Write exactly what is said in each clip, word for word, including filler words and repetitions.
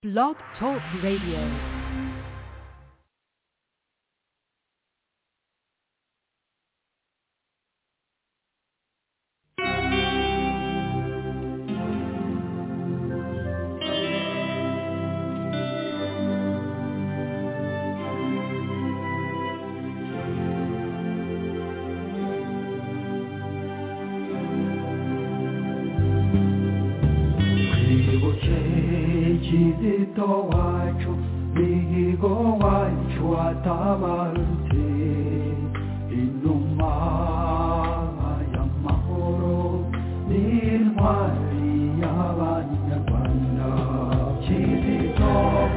Blog Talk Radio. Kizito wacu mihigo wacu atabarutse inuma y'amahoro n'intwari y'abanyarwanda. Kizito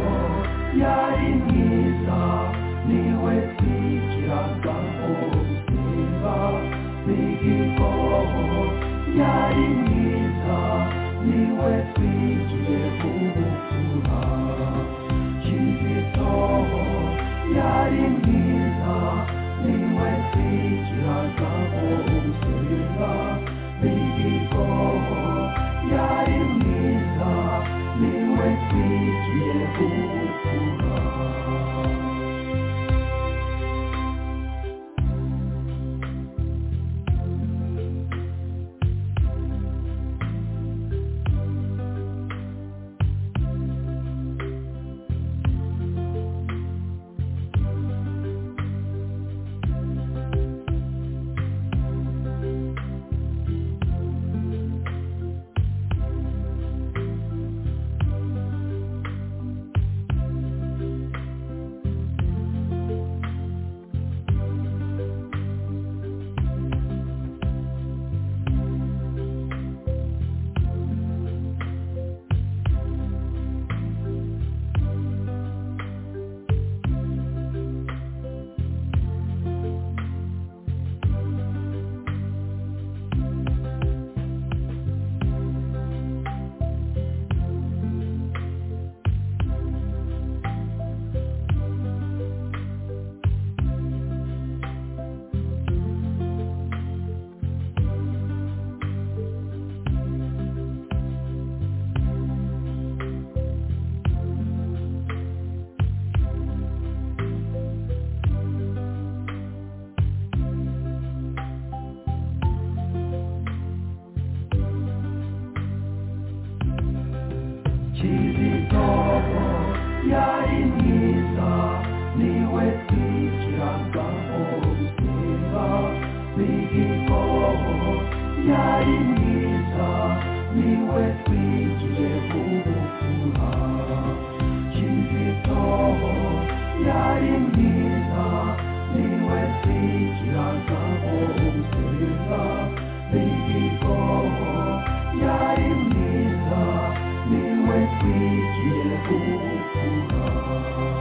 yari mwiza niwe twigiragaho ubuzima. Mihigo yari mwiza niwe twigiye kubukura. Kizito yari mwiza niwe twigiragaho ubuzima. Mihigo yari mwiza niwe twigiye kubukura. Thank you.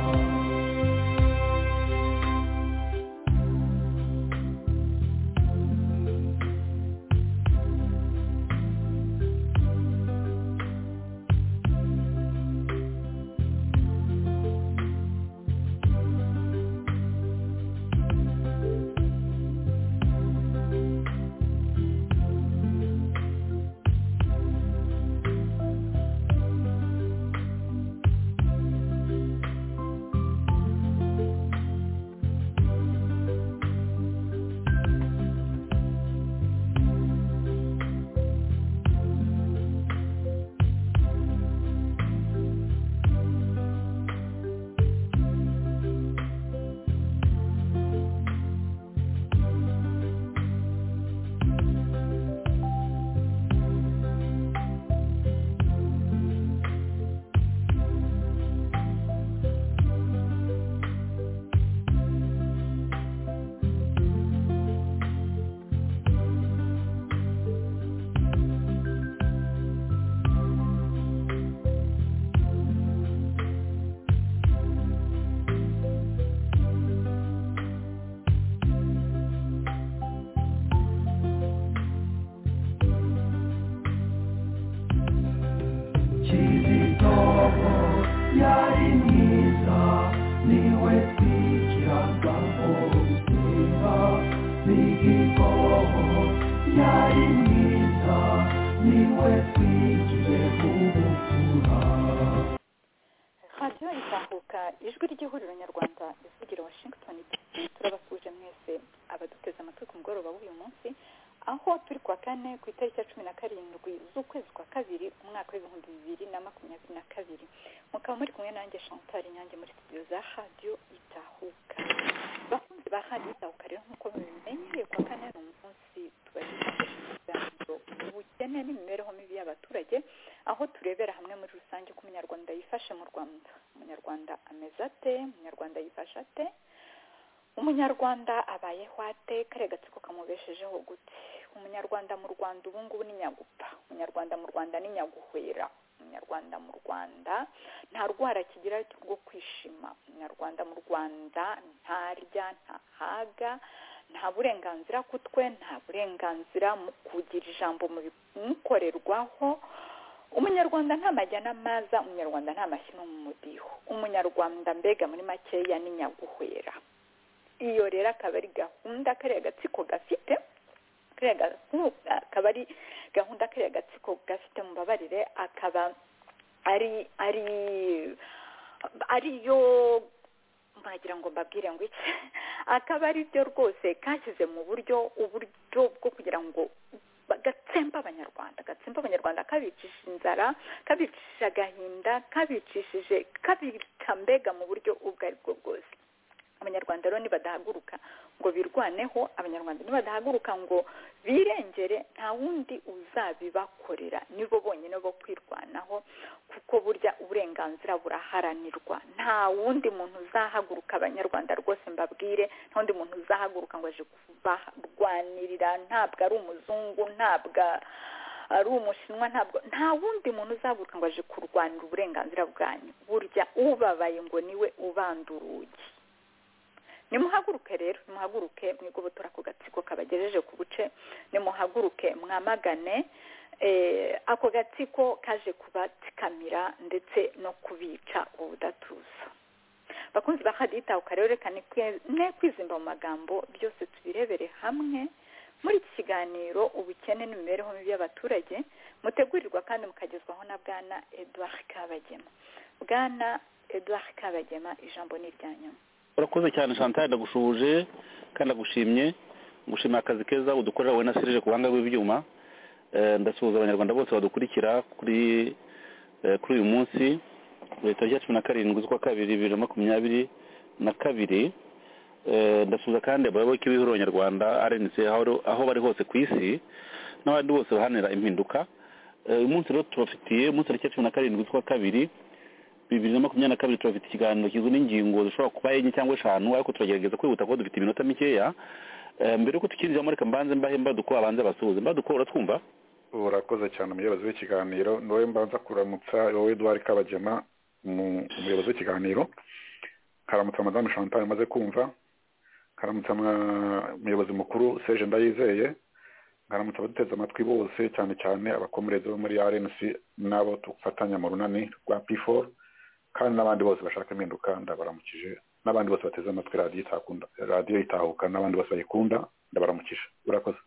radiyo itahuka ijwi ry'ihuriro nyarwanda ivugira Washington D C turabasuje mwese abaduteze amatwi ku mugoroba w'uyu munsi aho turi kwa kane ku itariki ya cumi na karindwi z'ukwezi kwa kabiri umwaka w'ibihumbi bibiri na makumyabiri na kabiri mukaba muri kumwe nanjye Chantal Nyange muri studio za radiyo itahuka. Bakunzi ba radiyo itahuka rero nk'uko mubimenyereye kwa kane ni umunsi tubagejejeho ubukene n'imibereho mibi y'abaturage aho turebera hamwe muri rusange ko umunyarwanda yifashe mu Rwanda. Umunyarwanda ameze ate? Umunyarwanda yifashe ate? Umunyarwanda abayeho ate? Kare gatsiko kamubeshejeho gute? Umunyarwanda mu Rwanda ubu ngubu ni nyagupfa. Umunyarwanda mu Rwanda ni nyaguhwera. Umunyarwanda mu Rwanda nta rwara kigira rwo kwishima. Umunyarwanda mu Rwanda ntarya, ntahaga, nta burenganzira kutwe, nta burenganzira mu kugira ijambo mu bimukorerwaho. Umunyarwanda nta majya n'amaza, umunyarwanda nta mashyi no mu mudiho. Umunyarwanda mbega muri makeya ni nyaguhwera. Iyo rero akaba ari gahunda kariya gatsiko gafite, akaba ari gahunda kariya gatsiko gafite mubabarire, akaba ari ari ariyo mbagira ngo mbabwire ngo iki akaba ari byo rwose kashyize mu buryo uburyo bwo kugira ngo gatsemba abanyarwanda gatsemba abanyarwanda kabicisha inzara, kabicisha agahinda, kabicishije kabica mbega mu buryo ubwo ari bwo bwose. Abanyarwanda rero nibadahaguruka ngo birwaneho, abanyarwanda nibadahaguruka ngo birengere, nta wundi uzabibakorera, nibo bonyine bo kwirwanaho kuko burya uburenganzira buraharanirwa. Nta wundi muntu uzahaguruka abanyarwanda rwose mbabwire, nta wundi muntu uzahaguruka ngo aje kubarwanirira, ntabwo ari umuzungu, ntabwo ari umushinwa, ntabwo nta wundi muntu uzahaguruka ngo aje kurwanira uburenganzira bwanyu. Burya ubabaye ngo niwe ubanda urugi. Nimuhaguruke rero, nimuhaguruke mwigobotora ku gatsiko kabagejeje ku buce, nimuhaguruke mwamagane eh, ako gatsiko kaje kubatsikamira ndetse no kubica ubudatuza. Bakunzi ba radiyo itahuka rero reka ne kwizimba mu magambo, byose tubirebere hamwe muri iki kiganiro ubukene n'imibereho mibi y'abaturage, mutegurirwa kandi mukagezwaho na Bwana Edouard Kabagema. Bwana Edouard Kabagema, ijambo ni iryanyu. Urakoze cyane Chantal, ndagushuje kandi ndagushimye, ngushimira akazi keza udukorera wowe na Serge ku buhanga bw'ibyuma. Eh, ndasuhuza abanyarwanda bose badukurikira kuri eh, kuri uyu munsi tariki ya cumi na karindwi z'ukwa kabiri bibiri na makumyabiri na kabiri. Eh, ndasuhuza kandi abayoboke b'ihuriro nyarwanda R N C aho, aho bari hose ku isi n'abandi bose bahanira impinduka. Eh, uyu munsi rero tubafitiye umunsi tariki ya cumi na karindwi z'ukwa kabiri bibiri na makumyabiri na kabiri turafite ikiganiro kizwe n'ingingo zishobora kuba enye cyangwa eshanu, ariko turagerageza kwihuta kuko dufite iminota mikeya. Mbere yuko tukinjira reka mbanze mbahe Mbaduko abanze basuhuze. Mbaduko uratwumva? Urakoze cyane umuyobozi w'ikiganiro. Nowe mbanza kuramutsa wowe Edouard Kabagema umuyobozi w'ikiganiro, karamutsa Madame Chantal maze kumva, karamutsa umuyobozi mukuru Serge Ndayizeye, karamutsa abaduteze amatwi bose cyane cyane abakomereze bo muri R N C nabo tufatanya mu runani rwa P four, kandi n'abandi bose bashaka impinduka ndabaramukije, n'abandi bose bateze amatwi radiyo itakunda radiyo itahuka n'abandi bose bayikunda ndabaramukije. Urakoze.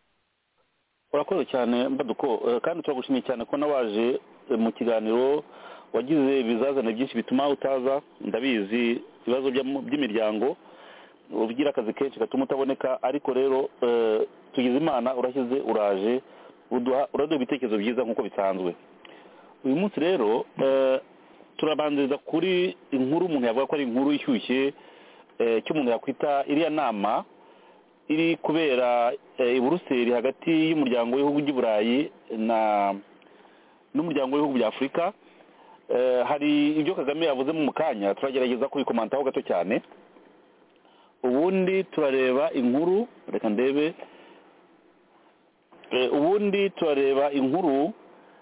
Urakoze cyane Mbaduko, kandi turagushimiye cyane ko nawaje mu kiganiro, wagize ibizazane byinshi bituma utaza, ndabizi ibibazo by'imiryango ubigira akazi kenshi gatuma utaboneka, ariko rero tugize Imana urashyize uraje uduha uraduha ibitekerezo byiza nk'uko bisanzwe. Uyu munsi rero turabanziriza kuri inkuru umuntu yavuga ko ari inkuru ishyushye cy'umuntu yakwita iriya nama iri kubera i Buruseli hagati y'umuryango w'ibihugu by'i Burayi na n'umuryango w'ibihugu bya Afurika. Hari ibyo Kagame yavuze mu kanya, turagerageza kubikomantaho gato cyane, ubundi turareba inkuru, reka ndebe ubundi turareba inkuru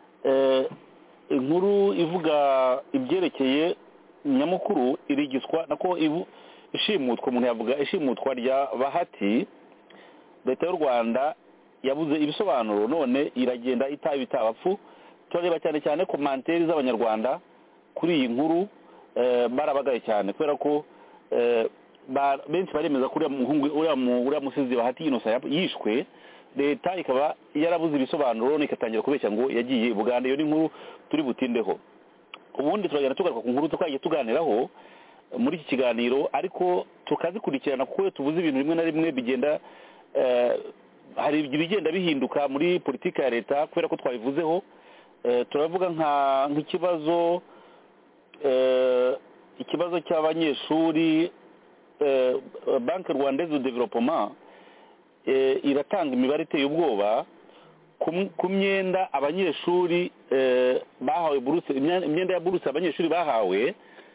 inkuru ivuga ibyerekeye nyamukuru irigiswa nako ishimutwa, umuntu yavuga ishimutwa rya Bahati. Leta y'u Rwanda yabuze ibisobanuro none iragenda itaba itabapfu. Turareba cyane cyane komanteri z'abanyarwanda kuri iyi nkuru, barabagaye cyane kubera ko benshi baremeza kuri uriya musizi Bahati Innocent yishwe, leta ikaba yarabuze ibisobanuro ikatangira kubeshya ngo yagiye Buganda. Iyo ni nkuru turi butindeho. ubundi turagenda tugaruka ku nkuru twagiye tuganiraho muri iki kiganiro ariko tukazikurikirana kuko iyo tuvuze ibintu rimwe na rimwe bigenda hari ibigenda bihinduka muri politiki ya leta kubera ko twabivuzeho. Turavuga nk'ikibazo ikibazo cy'abanyeshuri. Banki Rwandaise de Development iratanga imibare iteye ubwoba ku myenda abanyeshuri bahawe buruse, imyenda ya buruse abanyeshuri bahawe,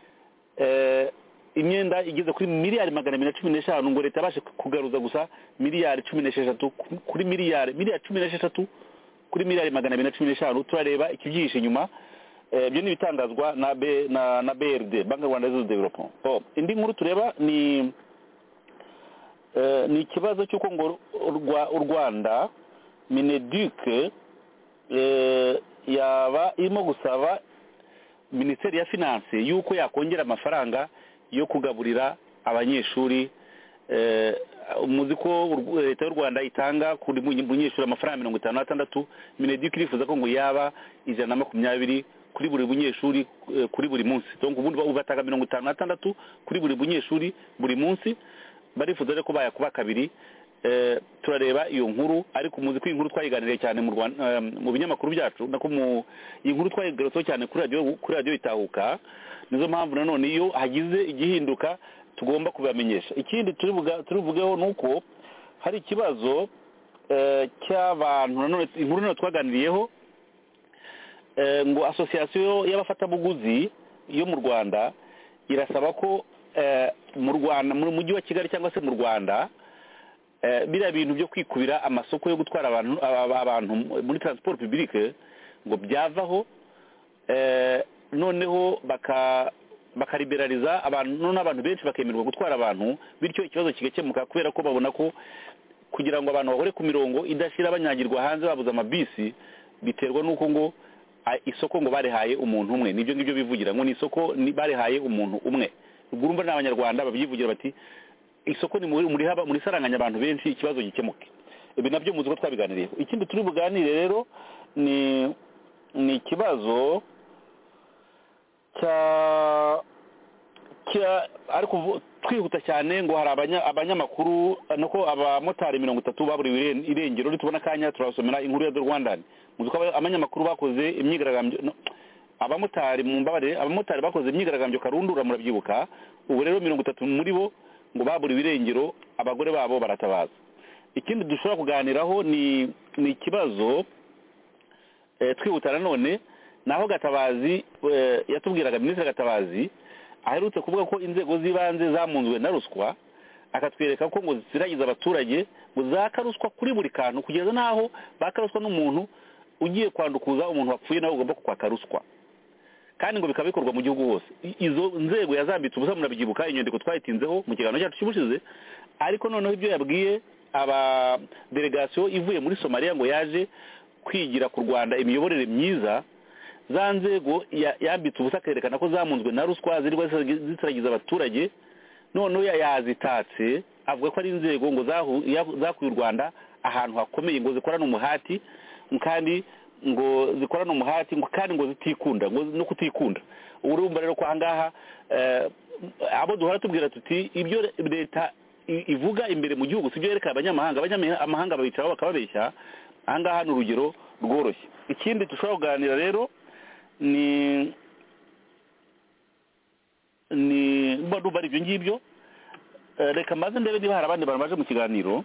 imyenda igeze kuri miliyari magana abiri na cumi n'eshanu, ngo leta yabashe kugaruza gusa miliyari cumi n'esheshatu kuri miliyari miliyari cumi n'esheshatu kuri miliyari magana abiri na cumi n'eshanu. Turareba ikibyihishe inyuma. Ibyo ni ibitangazwa na B na na B R D, Banki Rwandaise de Development. Oh, indi nkuru tureba ni ni ikibazo cy'uko ngo u Rwanda Mineduc yaba irimo gusaba Minisiteri ya Finance yuko yakongera amafaranga yo kugaburira abanyeshuri. Umuzi ko leta y'u Rwanda itanga kuri munyeshuri amafaranga mirongo itanu n'atandatu, Mineduc irifuza ko ngo yaba ijana na makumyabiri kuri buri bunyeshuri kuri buri munsi. Donc ubundi ubatanga mirongo itanu n'atandatu kuri buri bunyeshuri buri munsi, barifuza rero ko bayakuba kabiri. Turareba iyo nkuru ariko muzi ko inkuru twayiganiriye cyane mu Rwanda mu binyamakuru byacu, nako mu inkuru twayigarutseho cyane kuri radio kuri radio Itahuka. Nizo mpamvu nanone iyo hagize igihinduka tugomba kubamenyesha. Ikindi turivuga turivugeho nuko hari ikibazo cy'abantu nanone inkuru nayo twaganiriyeho, ngo association y'abafatabuguzi yo mu Rwanda irasaba ko mu Rwanda mu mujyi wa Kigali cyangwa se mu Rwanda biriya bintu byo kwikubira amasoko yo gutwara abantu abantu muri transport publique ngo byavaho, noneho baka bakaliberaliza abantu none abantu benshi bakemerwa gutwara abantu, bityo ikibazo kigakemuka kubera ko babona ko kugira ngo abantu bahore ku mirongo idashira abanyagirwa hanze babuza amabisi biterwa nuko ngo isoko ngo barehaye umuntu umwe. Nibyo ngibyo bivugira ngo ni isoko barehaye umuntu umwe. Ubwo urumva n'abanyarwanda babyivugira bati isoko ni muri muri haba muri saranganya abantu benshi ikibazo gikemuke. Ibi nabyo muzi ko twabiganiriye. Ikindi turi buganire rero ni ni ikibazo cya cya ariko twihuta cyane ngo hari abanya abanyamakuru nako abamotari mirongo itatu baburiwe irengero. Ritubona kanya turasomera inkuru ya The Rwandan. Muzi ko abanyamakuru bakoze imyigaragambyo, abamotari mu mbabare abamotari bakoze imyigaragambyo Karundura murabyibuka. Ubu rero mirongo itatu muri bo ngo baburiwe irengero, abagore babo baratabaza. Ikindi dushobora kuganiraho ni ni ikibazo eh, twihutana none naho Gatabazi eh, yatubwiraga Minisitiri Gatabazi aherutse kuvuga ko inzego z'ibanze zamunzwe na ruswa, akatwereka ko ngo ziragiza abaturage ngo zakaruswa kuri buri kantu kugeza naho bakaruswa n'umuntu ugiye kwandukuza umuntu wapfuye nawe ugomba kukwaka ruswa, kandi ngo bikaba bikorwa mu gihugu hose. Izo nzego yazambitse ubusa murabyibuka, inyandiko twayitinzeho mu kiganiro cyacu cy'ubushize. Ariko noneho ibyo yabwiye aba delegation ivuye muri Somalia ngo yaje kwigira ku Rwanda imiyoborere myiza, za nzego yambitse ubusa kerekana ko zamunzwe na ruswa zirwa zitaragiza abaturage, noneho yazitatse avuga ko ari inzego ngo zakuye u Rwanda ahantu hakomeye, ngo zikorana umuhati kandi ngo zikorana umuhati ngo kandi ngo zitikunda ngo no kutikunda. Urumva rero ko ahangaha abo duhora tubwira tuti ibyo leta ivuga imbere mu gihugu sibyo yereka abanyamahanga, abanyamahanga babicara bakababeshya. Ahangaha ni urugero rworoshye. Ikindi dushobora kuganira rero ni ni mbadu bari ibyo ngibyo. Reka maze ndebe niba hari abandi bantu baje mu kiganiro,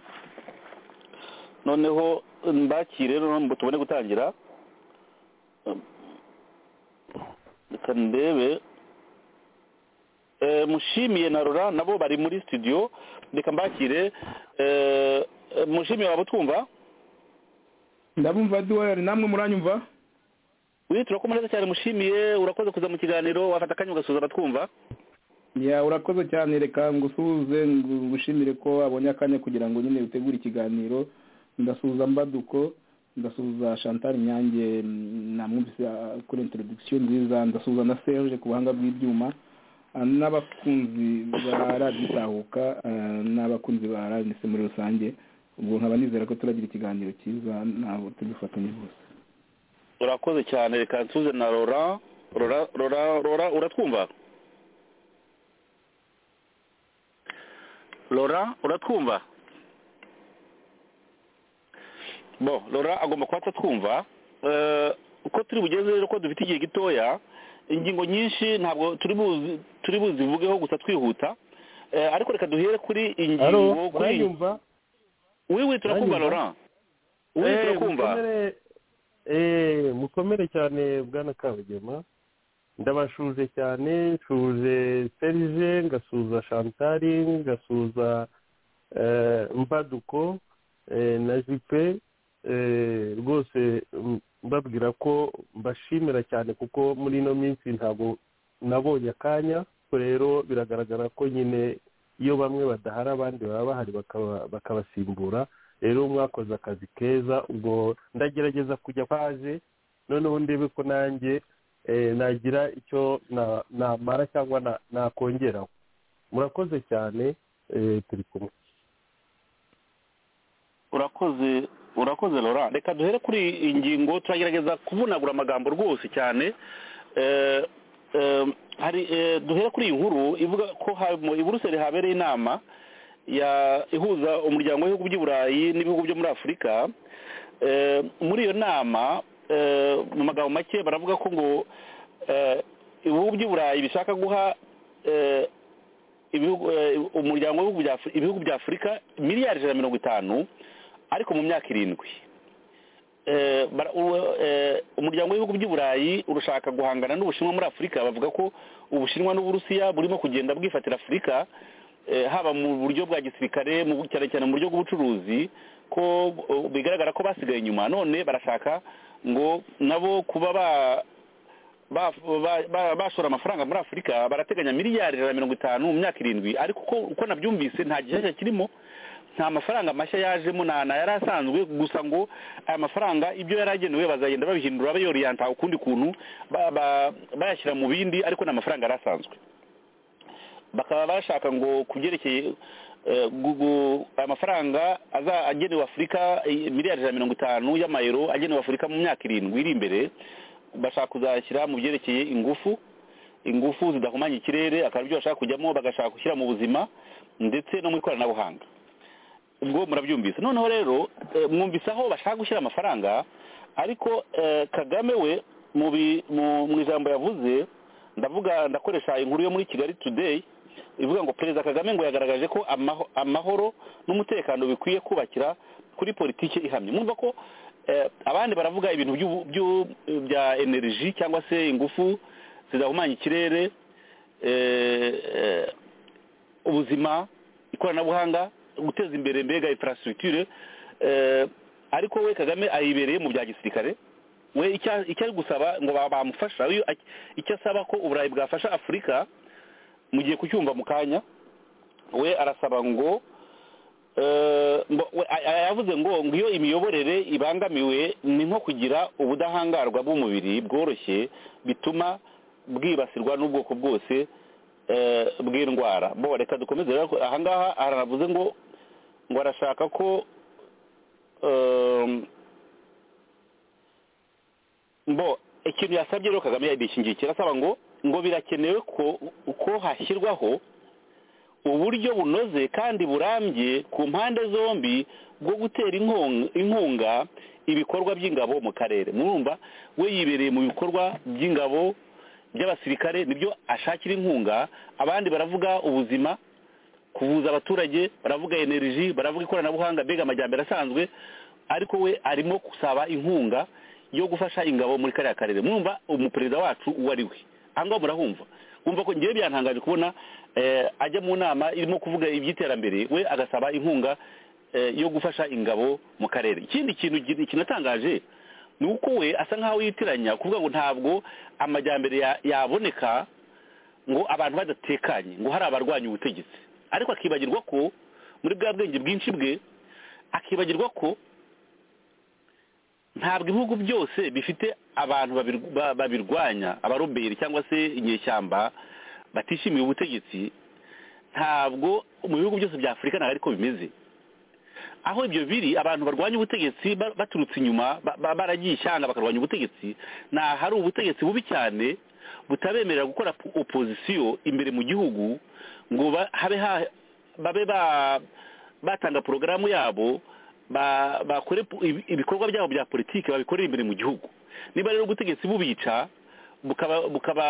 noneho mbakire rero ngo tubone gutangira. Reka ndebe eh Mushimiye na Rora nabo bari muri studio. Reka mbakire eh Mushimiye wabo twumva. Ndabumva duwari namwe muranyumva? Uri turakomereza cyane Mushimiye, urakoze kuza mu kiganiro, wafata kanya ugasuza abatwumva. Ya urakoze cyane, reka ngusuze ngushimire ko abonye akanya kugira ngo nyine utegure ikiganiro. Ndasuza Mbaduko, ndasuza Chantal Nyange namwumvise kuri introduction nziza, ndasuza na Serge ku buhanga bw'ibyuma, n'abakunzi ba Radio Itahuka n'abakunzi ba Radio muri rusange. Ubwo nkaba nizera ko turagira ikiganiro cyiza nabo tugifatanye bose. Urakoze cyane, reka nsuze na Laurent rora rora rora uratwumva Laura uratwumva bo Laura agomba kuba atatwumva uko turi bugeze rero ko dufite igihe gitoya ingingo nyinshi ntabwo turi buzi turi buzivugeho gusa twihuta ariko reka duhere kuri ingingo kuri wiwe turakumva Laura wiwe turakumva eh mukomere cyane bwana Kabagema ndabashuje cyane shuje Serge ngasuza Chantal ngasuza Mbaduko na Jipe rwose mbabwira ko mbashimira cyane kuko muri ino minsi ntabwo nabonye akanya rero biragaragara ko nyine iyo bamwe badahari abandi baba bahari bakabasimbura rero mwakoze akazi keza ubwo ndagerageza kujya kwaje noneho ndebe ko nanjye nagira icyo namara cyangwa nakongeraho murakoze cyane turi kumwe urakoze urakoze Laurent reka duhere kuri ingingo turagerageza kuvunagura amagambo rwose cyane hari duhere kuri iyi nkuru ivuga ko i Buruseli habereye inama ya ihuza umuryango w'ibihugu by'i Burayi n'ibihugu byo muri Afurika muri iyo nama mu magambo make baravuga ko ngo ibihugu by'i Burayi bishaka guha umuryango w'ibihugu bya Afurika miliyari ijana na mirongo itanu ariko mu myaka irindwi umuryango w'ibihugu by'i Burayi urashaka guhangana n'Ubushinwa muri Afurika bavuga ko Ubushinwa n'Uburusiya burimo kugenda bwifatira Afurika haba mu buryo bwa gisirikare cyane cyane mu buryo bw'ubucuruzi ko bigaragara ko basigaye inyuma none barashaka ngo nabo kuba bashora amafaranga muri Afurika barateganya miliyari ijana na mirongo itanu mu myaka irindwi ariko uko nabyumvise nta gishyashya kirimo nta mafaranga mashya yajemo na yari asanzwe gusa ngo aya mafaranga ibyo yari agenewe bazagenda babihindura bayoriyanta ukundi kuntu bayashyira mu bindi ariko ni amafaranga yari asanzwe bakaba bashaka ngo kubyerekeye aya mafaranga agenewe Afurika miliyari ijana na mirongo itanu y'amayero agenewe Afurika mu myaka irindwi iri imbere bashaka kuzashyira mu byerekeye ingufu ingufu zidahumanya ikirere akaba ibyo bashaka kujyamo bagashaka gushyira mu buzima ndetse no mu ikoranabuhanga ubwo murabyumvise noneho rero mwumvise aho bashaka gushyira amafaranga ariko Kagame we mu ijambo yavuze ndavuga ndakoresha inkuru yo muri Kigali Today ivuga ngo Perezida Kagame ngo yagaragaje ko amahoro n'umutekano bikwiye kubakira kuri politiki ihamye mwumva ko abandi baravuga ibintu bya energy cyangwa se ingufu zidahumanya ikirere ubuzima ikoranabuhanga guteza imbere mbega infrastructure ariko we Kagame ayibereye mu bya gisirikare we icyo ari gusaba ngo bamufasha icyo asaba ko Uburayi bwafasha Afurika mu gihe kucyumva mu kanya we arasaba ngo yavuze ngo ngo iyo imiyoborere ibangamiwe ni nko kugira ubudahangarwa bw'umubiri bworoshye bituma bwibasirwa n'ubwoko bwose bw'indwara bo reka dukomeze rero ahangaha aravuze ngo ngo arashaka ko mbo ikintu yasabye rero Kagame yadishingiye kirasaba ngo ngo birakenewe ko uko hashyirwaho uburyo bunoze kandi burambye ku mpande zombi bwo gutera inkunga ibikorwa by'ingabo mu karere murumva we yibereye mu bikorwa by'ingabo by'abasirikare nibyo ashakira inkunga abandi baravuga ubuzima kuvuza abaturage baravuga energy baravuga ikoranabuhanga mbega amajyambere asanzwe ariko we arimo gusaba inkunga yo gufasha ingabo muri kariya karere mwumva umuperezida wacu uwo ari we ahangaho murahumva wumva ko ngewe byantangaje kubona ajya mu nama irimo kuvuga iby'iterambere we agasaba inkunga yo gufasha ingabo mu karere ikindi kintu kinatangaje ni uko we asa nkaho yitiranya kuvuga ngo ntabwo amajyambere yaboneka ngo abantu badatekanye ngo hari abarwanya ubutegetsi ariko akibagirwa ko muri bwa bwenge bwinshi bwe akibagirwa ko ntabwo ibihugu byose bifite abantu babirwanya abaroberi cyangwa se inyeshyamba batishimiye ubutegetsi ntabwo mu bihugu byose bya Afurika ntabwo ariko bimeze aho ibyo biri abantu barwanya ubutegetsi baturutse inyuma baragiye ishyanga bakarwanya ubutegetsi nta hari ubutegetsi bubi cyane butabemerera gukora opozisiyo imbere mu gihugu ngo habe babe batanga porogaramu yabo bakore ibikorwa byabo bya politiki babikorera imbere mu gihugu. Niba rero ubutegetsi bubica bukaba bukaba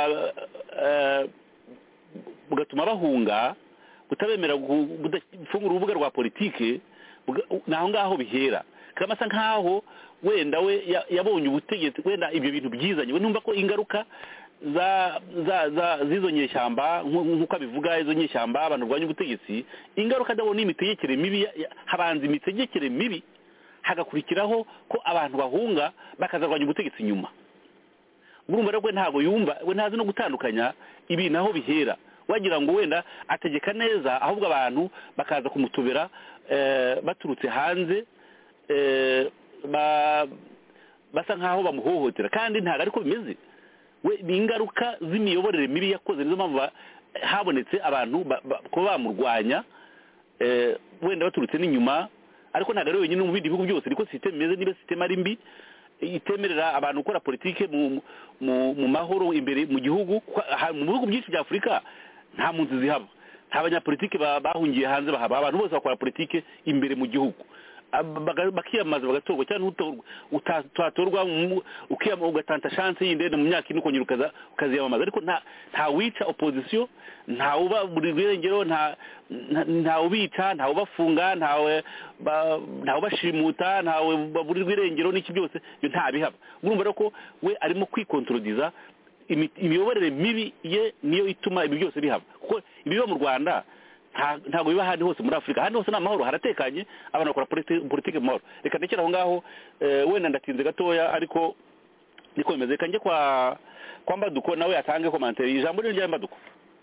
bugatuma bahunga butabemera gufungura urubuga rwa politiki, naho ngaho bihera kama asa nkaho wenda we yabonye ubutegetsi wenda ibyo bintu byizanye we numva ko ingaruka za za za zizo nyeshyamba nkuko abivuga izo nyeshyamba abantu rwanya ubutegetsi ingaruka ndabona imitegekere mibi habanza imitegekere mibi hagakurikiraho ko abantu bahunga bakazarwanya ubutegetsi nyuma. Urumva rero ntago yumva we ntazi no gutandukanya ibi naho bihera wagira ngo wenda ategeka neza ahubwo abantu bakaza kumutubera eh, baturutse hanze eh, ba basa nkaho bamuhohotera kandi ntago ariko bimeze. We ni ingaruka z'imiyoborere mibi yakoze nizo mpamvu habonetse abantu ko bamurwanya eh, wenda baturutse n'inyuma ariko ntago ari wenyine mu bindi bihugu byose niko system imeze. Niba system ari mbi itemerera abantu gukora politike mu mu mahoro imbere mu gihugu mu bihugu byinshi bya Afurika nta munsi zihaba nta banyapolitike bahungiye hanze bahaba abantu bose bakora politike imbere mu gihugu bakiyamaza bagatorwa cyane utatorwa ukiyama ugatanta chance yinde mu myaka ine ukongera ukaza ukaziyamamaza ariko nta nta wica opposition nta uba buri rwengero nta nta ubica nta ubafunga ntawe nta ubashimuta ntawe buri rwengero n'iki byose nta bihaba. Urumva rero ko we arimo kwikontrodiza imiyoborere mibi ye niyo ituma ibi byose bihaba kuko ibiba mu Rwanda ntago biba handi hose muri Afurika. Handi hose n'amahoro haratekanye abantu bakora politike mu mahoro. Reka ndekera aho ngaho wenda ndatinze gatoya ariko niko bimeze. Reka njye kwa kwa Mbaduko nawe atange commentaire ijambo ryo rya Mbaduko.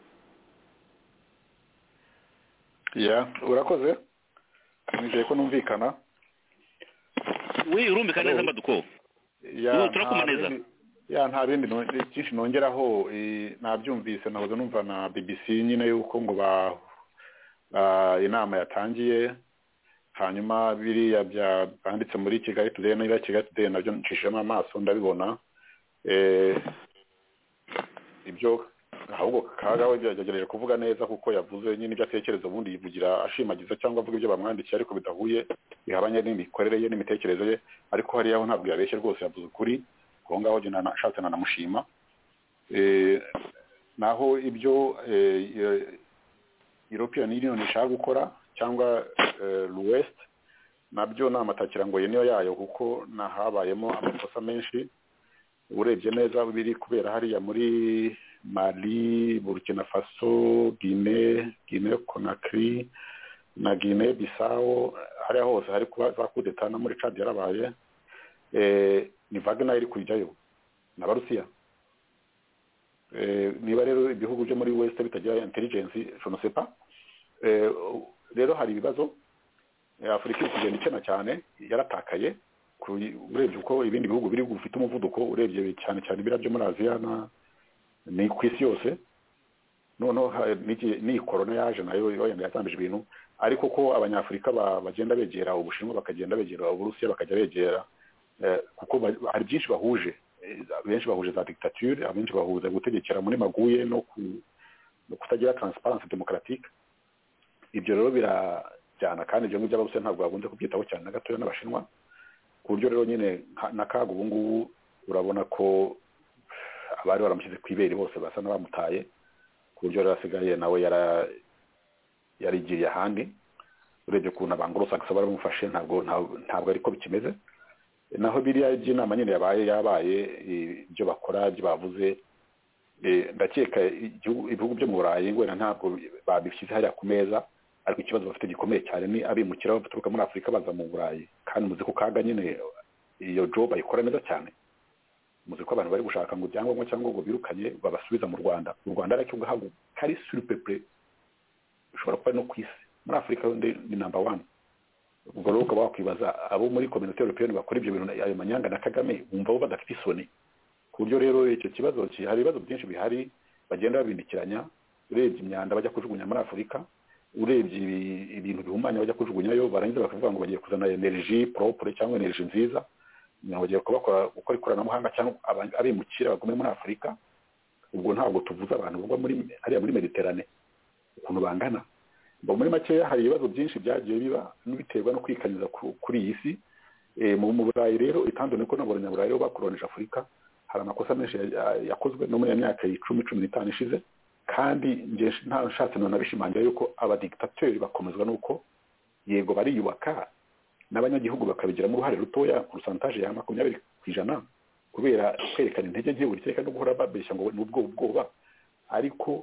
Ya urakoze nizeye ko numvikana. We urumvikana neza Mbaduko? Ya turakumaneza. Ya nta bindi cyinshi nongeraho nabyumvise nahoze numva na B B C nyine yuko ngo ba inama yatangiye hanyuma biriya byanditse muri Kigali Today n'ira Kigali Today nabyo ncishemo amaso ndabibona eh ibyo ahubwo kagawe byagerageje kuvuga neza kuko yavuze nyine ibyo atekereza ubundi yivugira ashimagiza cyangwa avuga ibyo bamwandikiye ariko bidahuye bihabanye n'imikorere ye n'imitekerereze ye ariko hari yaho ntabwo yabeshye rwose yavuze ukuri aho ngaho je nashatse nanamushima eh naho ibyo eh, European Union ishaka gukora cyangwa l'Ouest nabyo namatakira ngo yeniyo yayo kuko nahabayemo amakosa menshi urebye neza biri kubera hariya muri Mali, Burkina Faso, Guinée, Guinée Conakry na Guinée Bissau hariya hose hari kuba za kudeta na muri Chad yarabaye eh ni Wagner iri kujyayo n'Abarusiya. Eh niba rero ibihugu byo muri West bitagira intelligence je ne sais pas eh rero hari ibibazo Afurika ikigenda cyane cyane yaratakaye urebye uko ibindi bihugu biri gufite umuvuduko urebye cyane cyane bira byo muri Aziya na ni kwisi yose noneho ni corona yaje nayo yenda yatambije ibintu ariko ko abanyafurika bagenda begera ubushinwa bakagenda begera uburusiya bakajya begera kuko hari byinshi bahuje benshi bahuje za dictature abenshi bahuza gutegekera muri maguye no kutagira transparence démocratique. Ibyo rero birajyana kandi ibyo ngibyo abarusiya ntabwo babunze kubyitaho cyane na gatoya n'abashinwa ku buryo rero nyine nakaga ubu ngubu urabona ko abari baramushyize kwibere bose basa n'abamutaye ku buryo rero asigaye nawe yara yarigiriye ahandi urebye kuntu abangorosaxo baramufashe ntabwo ntabwo ariko bikimeze. Naho biriya by'inama nyine yabaye yabaye ibyo bakora ibyo bavuze ndakeka ibihugu byo mu Burayi ngo ntabwo babishyize hariya ku meza ariko ikibazo bafite gikomeye cyane ni abimukira baturuka muri Afurika baza mu Burayi kandi muzi ko kaga nyine iyo job ayikora neza cyane muzi ko abantu bari gushaka ngo byangombwa cyangwa ngo birukanye babasubiza mu Rwanda. Mu Rwanda ariko gahago kari surpeuple ushobora kuba no kwisi muri Afurika ni number one. Ubwo rero ukaba wakwibaza abo muri communauté européenne bakora ibyo bintu ayo manyanga na Kagame bumva bo badafite isoni ku buryo rero icyo kibazo hari ibibazo byinshi bihari bagenda babindikiranya. Urebye imyanda bajya kujugunya muri Afurika urebye ibintu bihumanya bajya kujugunyayo barangiza bakavuga ngo bagiye kuzana energy propre cyangwa energy nziza bagiye kubakora gukora ikoranabuhanga cyangwa abimukira bagume muri Afurika ubwo ntabwo tuvuze abantu bava muri hariya muri mediterane ukuntu bangana. Muri makeya hari ibibazo byinshi byagiye biba biterwa no kwikanyiza kuri iyi si. Mu Burayi rero itandukanye ko n'abanyaburayi bo bakolonije Afurika, hari amakosa menshi yakozwe no muri myaka icumi cumi n'itanu ishize, kandi nje nta nshatse no nabishimangira yuko abadiktateri bakomezwa nuko yego bariyubaka n'abanyagihugu bakabigiramo uruhare rutoya urusantaje ya makumyabiri ku ijana kubera kwerekana intege nke buri cyeka no guhora babeshya ngo n'ubwo ubwoba. Ariko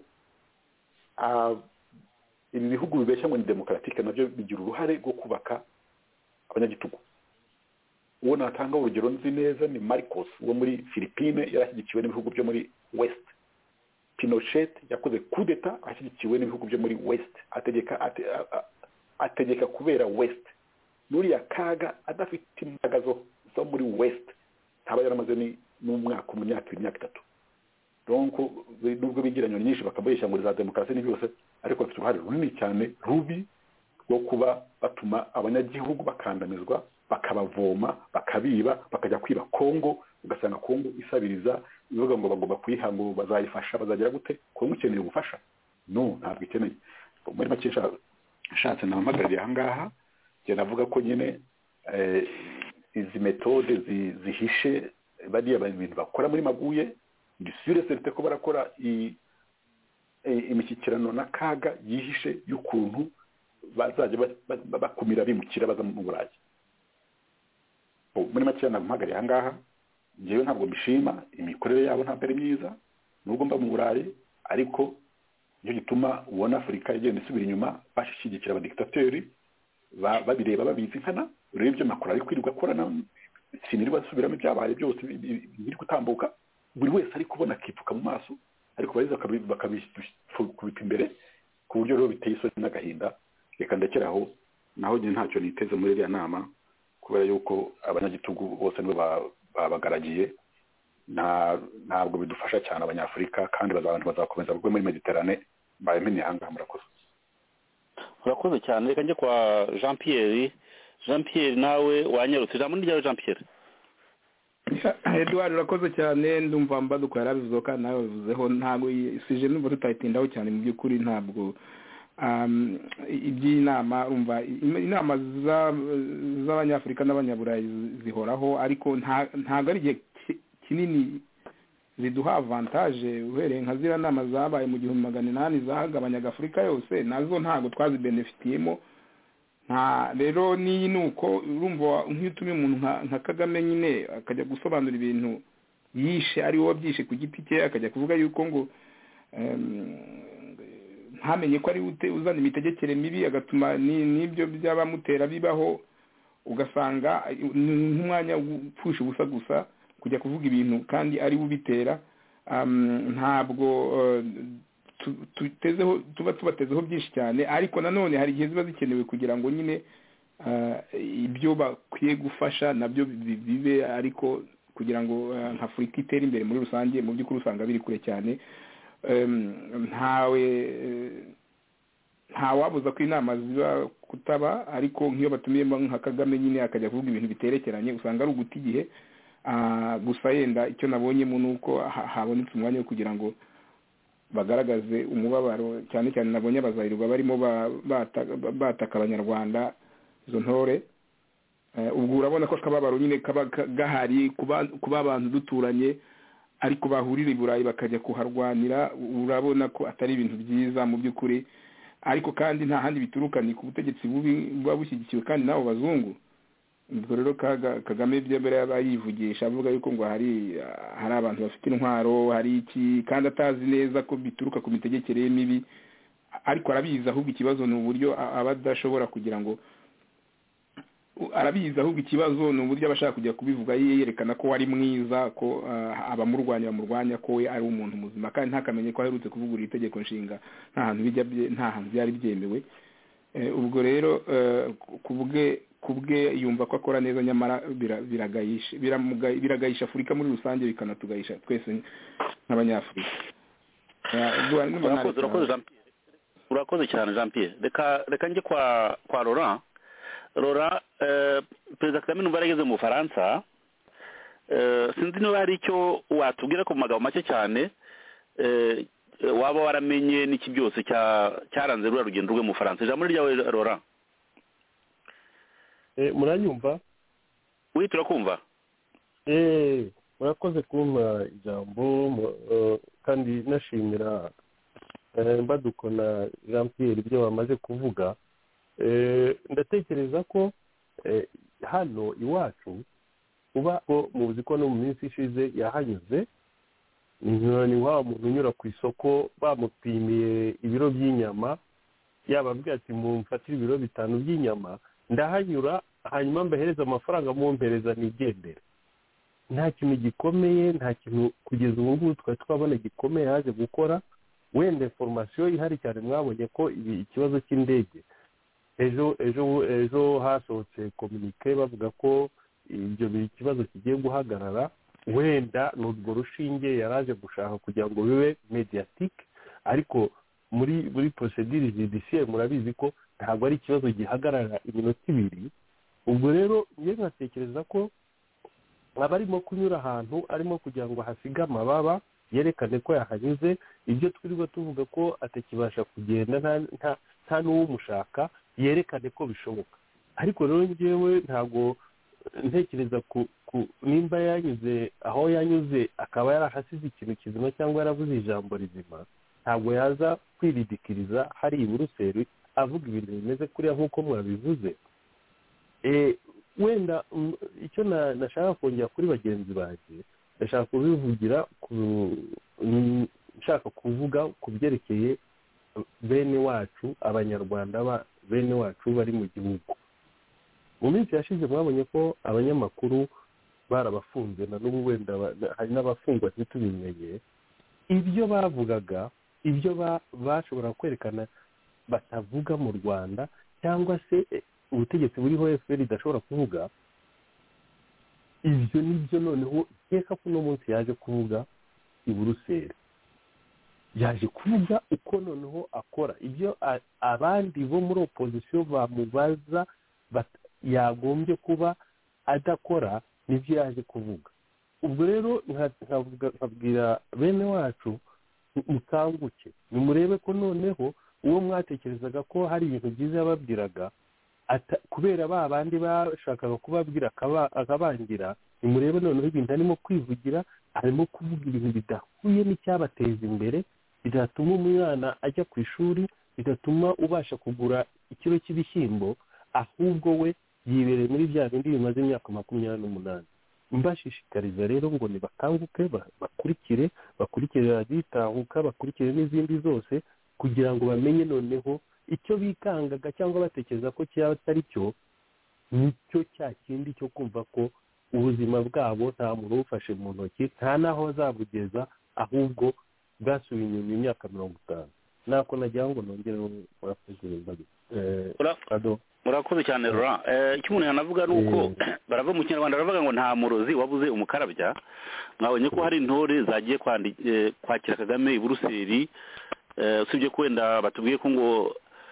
ibi bihugu bibeshya ngo ni demokratike nabyo bigira uruhare rwo kubaka abanyagitugu. Uwo natanga urugero nzi neza ni Marcos wo muri Philippines, yarashyigikiwe n'ibihugu byo muri West. Pinochet yakoze coup d'etat ashyigikiwe n'ibihugu byo muri West, ategeka ate, ategeka kubera West. Nuriya Kaga adafite imbaraga zo zo muri West ntaba yaramaze ni n'umwaka mu myaka imyaka itatu. Donc nubwo bigiranye nyinshi bakabayisha ngo za demokarasi ni byose, ariko bafite uruhare runini cyane rubi rwo kuba batuma abanyagihugu bakandamizwa, bakabavoma, bakabiba, bakajya kwiba Kongo, ugasanga Kongo isabiriza bivuga ngo bagomba kuyiha ngo bazayifasha, bazagira gute? Kongo ikeneye ubufasha? No, ntabwo ikeneye. Muri make nshatse namagarira aha ngaha je navuga ko nyine eh, izi metode zihishe badiya ibintu bakora muri Maguye, ndisure certain ko barakora imishyikirano na Kaga yihishe y'ukuntu bazaje bakumira bimukira baza mu Burayi. Muri make namagarira aha ngaha jewe ntabwo mbishima, imikorere yabo ntabwo ari myiza nubwo mba mu Burayi, ariko iyo gituma ubona Afurika igenda isubira inyuma bashishigikira abadiktateri babireba babizi nkana. Urebe ibyo makuru ari kwirirwa korana sinirwa subiramo ibyabaye byose biri gutambuka, buri wese ari kubona akipfuka mu maso, ariko bariza bakabikubita imbere ku buryo rero biteye isoni n'agahinda. Reka ndekeraho naho nyine ntacyo niteze muri iriya nama, kubera yuko abanyagitugu bose nibo babagaragiye, ntabwo bidufasha cyane Abanyafurika, kandi bazabantu bazakomeza bwo muri Mediterane bayemene hanga. Murakoze. Urakoze cyane. Reka njye kwa Jean Pierre. Jean Pierre nawe wanyarutse ijambo ryawe. Jean Pierre. Edouard urakoze cyane, ndumva mbaduko yarabivuze kandi nawe bivuzeho, ntabwo isije numva tutayitindaho cyane mu by'ukuri. Ntabwo um iby'inama umva inama z'Abanyafurika n'Abanyaburayi zihoraho, ariko ntabwo ari igihe kinini ziduha avantage. Uhereye nka zira nama zabaye mu gihumbi magana inani zagabanyaga Afurika yose, nazo ntabwo twazibenefitiyemo. Nta rero ni nuko urumva nk'utumye umuntu nka Kagame nyine akajya gusobanura ibintu yishe ari wowe byishe ku giti cye, akajya kuvuga yuko ngo ntamenye ko ari uzana imitegekere mibi, agatuma n'ibyo by'abamutera bibaho, ugasanga nk'umwanya upfusha ubusa gusa kujya kuvuga ibintu kandi ari ubitera. Ntabwo tutezeho tuba tubatezeho byinshi cyane, ariko nanone hari igihe ziba zikenewe kugira ngo nyine ibyo bakwiye gufasha nabyo bibe, ariko kugira ngo nka Afurika itere imbere muri rusange mu by'ukuri usanga biri kure cyane. Ntawe ntawabuza ko inama ziba kutaba, ariko nk'iyo batumiyemo nka Kagame nyine akajya kuvuga ibintu biterekeranye usanga ari uguta igihe. Gusa yenda icyo nabonyemo ni uko habonetse umwanya wo kugira ngo bagaragaze umubabaro, cyane cyane nabonye abazayirwa barimo bataka Abanyarwanda izo ntore. Ubwo urabona ko akababaro nyine kaba gahari kuba abantu duturanye, ariko bahurira i Burayi bakajya kuharwanira. Urabona ko atari ibintu byiza mu by'ukuri, ariko kandi nta handi bituruka ni ku butegetsi bubi buba bushyigikiwe kandi nabo bazungu. Ubwo rero Kagame byabere yabayivugisha avuga yuko ngo hari hari abantu bafite intwaro, hari iki, kandi atazi neza ko bituruka ku mitegekere mibi, ariko arabizi. Ahubwo ikibazo ni uburyo abadashobora kugira ngo arabizi ahubwo ikibazo ni uburyo abashaka kujya kubivuga yerekana ko wari mwiza, ko abamurwanya bamurwanya ko we ari umuntu muzima, kandi ntakamenye ko aherutse kuvugura itegeko nshinga nta hantu bijya nta hantu byari byemewe. Ubwo rero kubwe kubwe yumva ko akora neza, nyamara biragayisha biragayisha Afurika muri rusange, bikanatugayisha twese nk'Abanyafurika. Urakoze cyane Jean Pierre. Reka reka njye kwa kwa Laurent. Laurent, Perezida Kagame numva yarageze mu Bufaransa, sinzi niba hari icyo watubwira ku magambo make cyane eh, waba waramenye n'iki byose cyaranze ruriya rugendo rwe mu Faransa. Ijambo ryawe Laurent. Eh, muranyumva? Oui, turakumva. Eh, murakoze kumpa ijambo uh, kandi nashimira uh, Mbaduko na Jean Pierre ibyo bamaze kuvuga. Eh, ndatekereza ko eh, hano iwacu kuba ko muzi ko no mu minsi ishize yahanyuze ni wa muntu unyura ku isoko bamupimiye ibiro by'inyama yababwiye ati mumfatire ibiro bitanu by'inyama ndahanyura hanyuma mbahereza amafaranga mumpereza nigendera. Nta kintu gikomeye, nta kintu kugeza ubu ngubu twari twabona gikomeye yaje gukora. Wenda information ihari cyane mwabonye ko ikibazo cy'indege ejo ejo ejo hasohotse communique bavuga ko ibyo biri ikibazo kigiye guhagarara. Wenda n'urwo rushinge yaraje gushaka kugira ngo bibe mediatique, ariko muri muri procedure judiciaire murabizi ko ntabwo ari ikibazo gihagarara iminota ibiri. Ubwo rero njye nkatekereza ko abarimo kunyura ahantu arimo kugira ngo hasiga amababa yerekane ko yahanyuze, ibyo twirirwa tuvuga ko atakibasha kugenda nta nta nta n'uwumushaka yerekane ko bishoboka. Ariko rero njyewe ntabwo ntekereza ku nimba yanyuze aho yanyuze akaba yarahasize ikintu kizima cyangwa yaravuze ijambo rizima, ntabwo yaza kwiridikiriza hari i Buruseli avuga ibintu bimeze kuriya nk'uko mwabivuze. Eh, wenda icyo nashaka kongera kuri bagenzi banjye, ndashaka kubivugira nshaka kuvuga ku byerekeye bene wacu abanyarwanda ba bene wacu bari mu gihugu. Mu minsi yashize mwabonye ko abanyamakuru barabafunze na n'ubu wenda hari n'abafungwa ntitubimenye. Ibyo bavugaga, ibyo bashobora kwerekana batavuga mu Rwanda cyangwa se ubutegetsi buriho F P R idashobora kuvuga, ibyo nibyo noneho nkeka ko uno munsi yaje kuvuga i Buruseli. Yaje kuvuga uko noneho akora ibyo abandi bo muri opposition bamubaza yagombye kuba adakora, nibyo yaje kuvuga. Ubwo rero nkabwira bene wacu mukanguke, nimurebe ko noneho uwo mwatekerezaga ko hari ibintu byiza yababwiraga kubera ba bandi bashakaga kubabwira akabangira, nimurebe noneho ibintu arimo kwivugira, arimo kuvuga ibintu bidahuye n'icyabateza imbere, bidatuma umwana ajya ku ishuri, bidatuma ubasha kugura ikiro cy'ibishyimbo, ahubwo we yibereye muri bya bindi bimaze imyaka makumyabiri n'umunani. Mbashishikariza rero ngo nibakanguke bakurikire bakurikire raditahuka bakurikire n'izindi zose kugira ngo bamenye noneho icyo bikangaga cyangwa batekereza ko cyaba atari cyo, nicyo cya kindi cyo kumva ko ubuzima bwabo nta muntu ubufashe mu ntoki, nta n'aho bazabugeza, ahubwo bwasubiye inyuma imyaka mirongo itanu. Nako nagira ngo nongere murakoze murakoze cyane Laurent. Icyo umuntu yanavuga ni uko barava mu Kinyarwanda baravuga ngo nta murozi wabuze umukarabya. Mwabonye ko hari intore zagiye kwakira Kagame i Buruseli, usibye ko wenda batubwiye ko ngo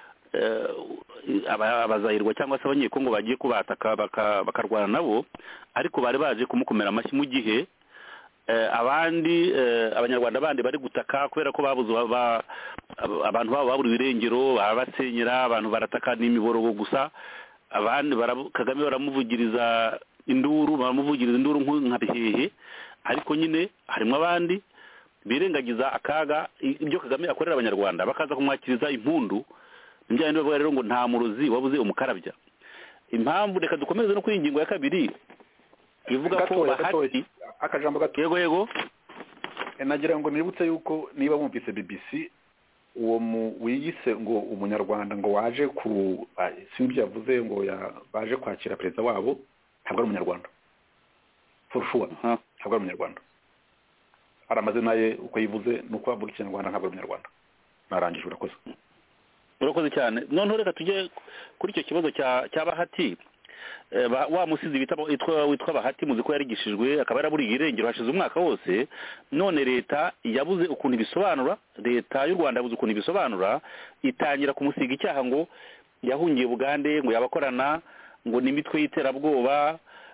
abazahirwa cyangwa se abanyekongo bagiye kubataka bakarwana nabo, ariko bari baje kumukomera amashyi mu gihe abandi abanyarwanda bandi bari gutaka kubera ko babuze abantu babo babura irengero, barabasenyera, abantu barataka n'imiborogo gusa, abandi Kagame baramuvugiriza induru baramuvugiriza induru nka bihehe. Ariko nyine harimo abandi birengagiza akaga ibyo Kagame akorera abanyarwanda bakaza kumwakiriza impundu. Njye ndi bavuga rero ngo nta murozi wabuze umukarabya. Impamvu reka dukomeze no kuri ingingo ya kabiri ivuga ko bahati akajambo gato. Yego yego. Nagira ngo nibutse yuko niba bumvise B B C uwo mu wiyise ngo umunyarwanda ngo waje ku simbi yavuze ngo baje kwakira perezida wabo, ntabwo ari umunyarwanda. For sure. Ntabwo ari umunyarwanda. Aramazina ye uko yivuze nuko avuga ikinyarwanda, ntabwo ari umunyarwanda. Narangije urakoze. Urakoze cyane. None reka tujye kuri icyo kibazo cya cya Bahati. Wa musizi witwa witwa Bahati muzi ko yarigishijwe akaba yaraburiye irengero hashize umwaka wose. None leta yabuze ukuntu ibisobanura, leta y'u Rwanda yabuze ukuntu ibisobanura, itangira kumusiga icyaha ngo yahungiye Bugande, ngo yabakorana ngo n'imitwe y'iterabwoba,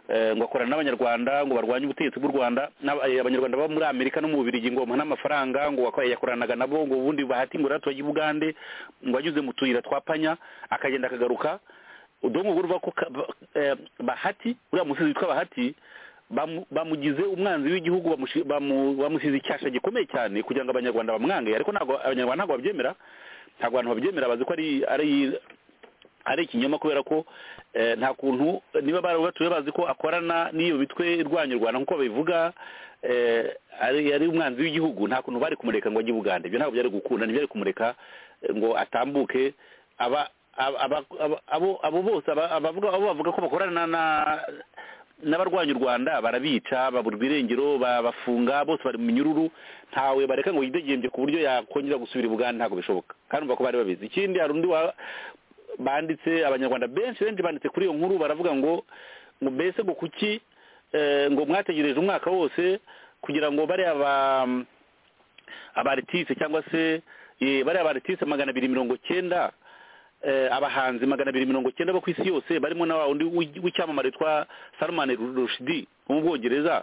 ngo akorana n'abanyarwanda ngo barwanye ubutegetsi bw'u Rwanda, abanyarwanda baba muri Amerika no mu Bubiligi ngo bamuha n'amafaranga ngo yakoranaga nabo, ngo ubundi bahati ngo ratuye Bugande, ngo anyuze mu tuyira twapanya akagenda akagaruka. Udongo guruva ko Bahati uriya musizi witwa Bahati bamugize umwanzi w'igihugu, bamusize icyasha gikomeye cyane kugira ngo abanyarwanda bamwange, ariko ntabwo abanyarwanda ntabwo babyemera, ntabwo abantu babyemera, bazi ko ari ari ari ikinyoma, kubera ko nta kuntu niba barabatuye bazi ko akorana n'iyo bitwe irwanya u Rwanda nk'uko babivuga, ari ari umwanzi w'igihugu, nta kuntu bari kumureka ngo ajye Bugande. Ibyo ntabwo byari gukunda, ntibyari kumureka ngo atambuke. aba abo abo bose abavuga abo bavuga ko bakorana na n'abarwanya u Rwanda barabica, baburwa irengero, babafunga, bose bari mu minyururu, ntawe bareka ngo yidegembye ku buryo yakongera gusubira i Bugande, ntabwo bishoboka, kandi umva ko bari babizi. Ikindi hari undi banditse, abanyarwanda benshi benshi banditse kuri iyo nkuru, baravuga ngo ngo mbese ngo kuki ngo mwategereje umwaka wose kugira ngo bari aba abaritise cyangwa se bari abaritise magana abiri mirongo cyenda, abahanzi magana abiri mirongo cyenda bo ku isi yose, barimo na undi w'icyamamare twa Salman Rushdie mu Bwongereza,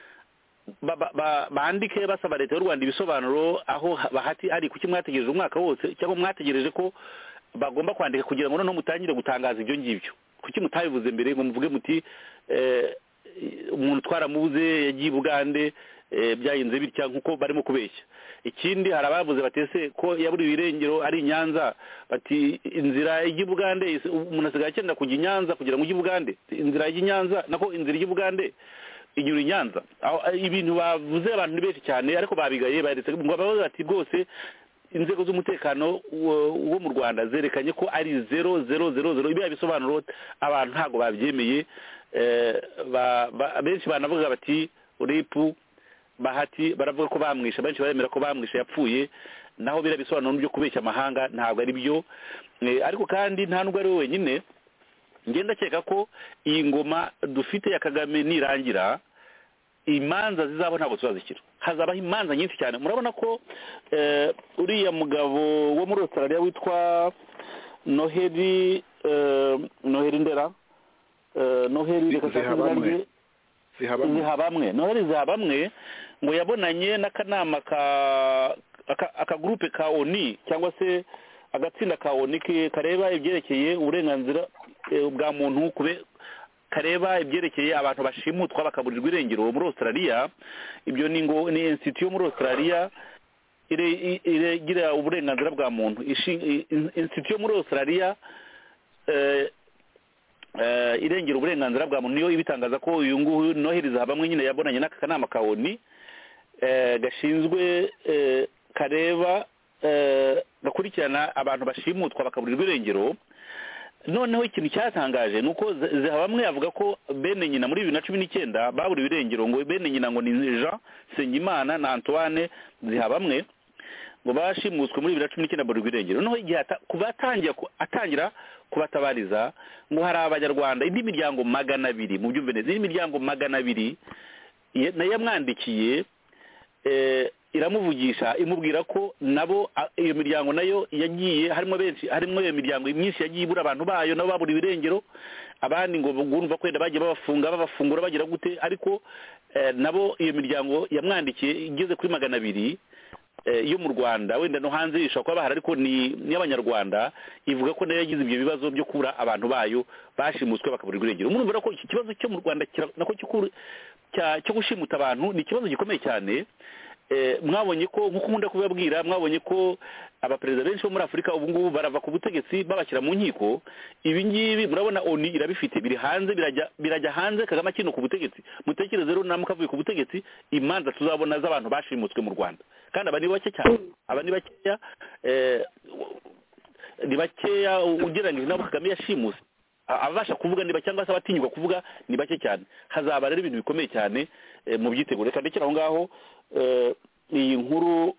bandike basaba leta y'u Rwanda ibisobanuro aho Bahati ari, kuki mwategereje umwaka wose, cyangwa mwategereje ko bagomba kwandika kugira ngo noneho mutangire gutangaza ibyo ngibyo, kuki mutabivuze mbere ngo muvuge muti umuntu twaramubuze yagiye Bugande byayenze bitya nkuko barimo kubeshya. Ikindi hari abavuze batese ko yaburiwe irengero ari Nyanza, bati inzira ijya Bugande umuntu asigaye akenda kujya Nyanza kugira ngo ujye Bugande, inzira ijya Nyanza nako inzira ijya Bugande inyura Nyanza. Ibintu bavuze abantu benshi cyane, ariko babigaye baretse ngo bavuze ati rwose inzego z'umutekano wo mu Rwanda zerekanye ko ari zero zero zero zero. Ibi bisobanuro abantu ntago babyemeye, benshi banavuga bati uripu Bahati baravuga ko bamwisha, benshi baremera ko bamwisha yapfuye, naho bira bisobanuro byo kubeshya amahanga ntabwo ari byo. Ariko kandi nta nubwo ari wenyine, ngenda cyeka ko iyi ngoma dufite ya Kagame nirangira imanza zizabo ntabwo tuzazikira, hazabaho imanza nyinshi cyane. Murabona ko uriya mugabo wo muri Australia witwa Noheli Noheli Ndera Noheli Zihabamwe Zihabamwe Noheli Zihabamwe ngo yabonanye n'akanama ka akagurupe ka ONU cyangwa se agatsinda ka ONU kareba ibyerekeye uburenganzira bwa muntu, kube kareba ibyerekeye abantu bashimutwa bakaburirwa irengero muri Australia. Ibyo ni ngo ni institute yo muri Australia iregira uburenganzira bwa muntu, institute yo muri Australia irengera uburenganzira bwa muntu, niyo ibitangaza ko uyu nguyu Noheli Zihabamwe nyine yabonanye n'aka kanama ka ONU gashinzwe kareba gakurikirana abantu bashimutwa bakaburirwa irengero. Noneho ikintu cyatangaje nuko Zihabamwe avuga ko bene nyina muri bibiri na cumi n'icyenda baburiwe irengero, ngo bene nyina ngo ni Jean Sengimana na Antoine Zihabamwe, ngo bashimuswe muri bibiri na cumi n'icyenda baburirwa irengero. Noneho igihe kubatangira atangira kubatabariza ngo hari abanyarwanda indi miryango magana abiri, mu byumve neza indi miryango magana abiri nayo yamwandikiye iramuvugisha imubwira ko nabo iyo miryango nayo yagiye harimo benshi, harimo iyo miryango myinshi yagiye ibura abantu bayo nabo babura ibirengero, abandi ngo bumva kwenda bagiye babafunga babafungura bagira gute, ariko nabo iyo miryango yamwandikiye igeze kuri magana abiri yo mu Rwanda, wenda no hanze ishobora kuba bahari, ariko ni y'abanyarwanda, ivuga ko nayo yagize ibyo bibazo byo kubura abantu bayo bashimuswe bakaburirwa irengero. Murumva ko iki kibazo cyo mu Rwanda nako cyo gushimuta abantu ni ikibazo gikomeye cyane. Mwabonye ko nk'uko nkunda kubabwira, mwabonye ko abaperezida benshi bo muri Afurika ubu ngubu barava ku butegetsi babashyira mu nkiko. Ibi ngibi murabona ONU irabifite, biri hanze, birajya birajya hanze, Kagame akino ku butegetsi. Mutekereze rero namwe kavuye ku butegetsi, imanza tuzabona z'abantu bashimutswe mu Rwanda, kandi aba ni bake cyane, aba ni bakeya ni bakeya ugereranyije nabo Kagame yashimuse. Abasha kuvuga niba cyangwa se abatinyuka kuvuga ni bake cyane. Hazaba rero ibintu bikomeye cyane mu byiteguro. Kandi cyangwa ngaho iyi nkuru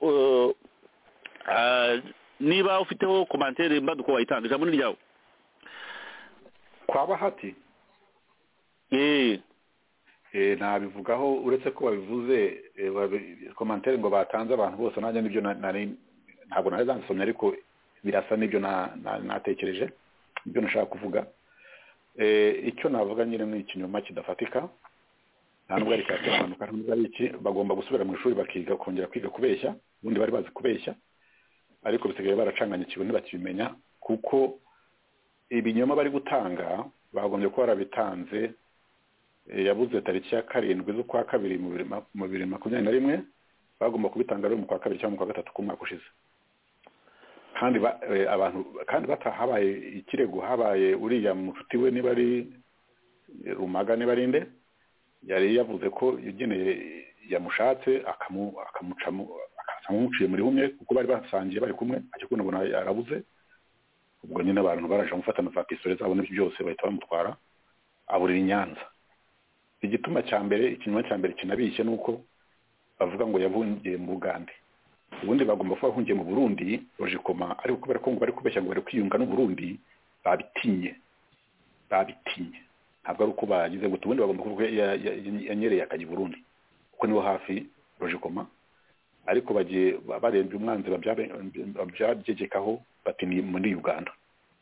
niba ufiteho commentaire mbaduko wayitanga ijambo ni ryawe. Kwa Bahati eh eh nabivugaho uretse ko babivuze commentaire ngo batanze abantu bose, nanjye nibyo nari ntabwo narizanzisomye, ariko birasa nibyo natekereje ibyo nashaka kuvuga. eh icyo navuga nyine ni ikinyoma kidafatika nta nubwo ari cyasobanuka nubwo ari iki bagomba gusubira mu ishuri bakiga kongera kwiga kubeshya ubundi bari bazi kubeshya ariko bisigaye baracanganya ikigo ntibakibimenya kuko ibinyoma bari gutanga bagombye ko barabitanze yabuze tariki ya karindwi z'ukwa kabiri mu bibiri makumyabiri na rimwe bagomba kubitanga rero mu kwa kabiri cyangwa mu kwa gatatu k'umwaka ushize kandi abantu kandi batahabaye ikirego habaye uriya mushuti we niba ari Rumaga niba ari nde yari yavuze ko yageneye yamushatse akamucamo akamuciye muri humye kuko bari basangiye bari kumwe ajya kubona yarabuze ubwo nyine abantu baraje gufata na fakisore zabo n'ibyo byose bahita bamutwara aburira i Nyanza igituma cya mbere ikinyoma cya mbere kinabishye nuko bavuga ngo yavungiye mu Bugande ubundi bagomba kuba bahungiye mu Burundi logikoma ariko kubera ko ngo bari kubeshya ngo bari kwiyunga n'u Burundi babitinye babitinye ntabwo ari uko bagize ngo ubundi bagomba kuvuga yanyereye akajya i Burundi kuko niho hafi logikoma ariko bagiye barenze umwanzi babyagegekaho bati ni muri Uganda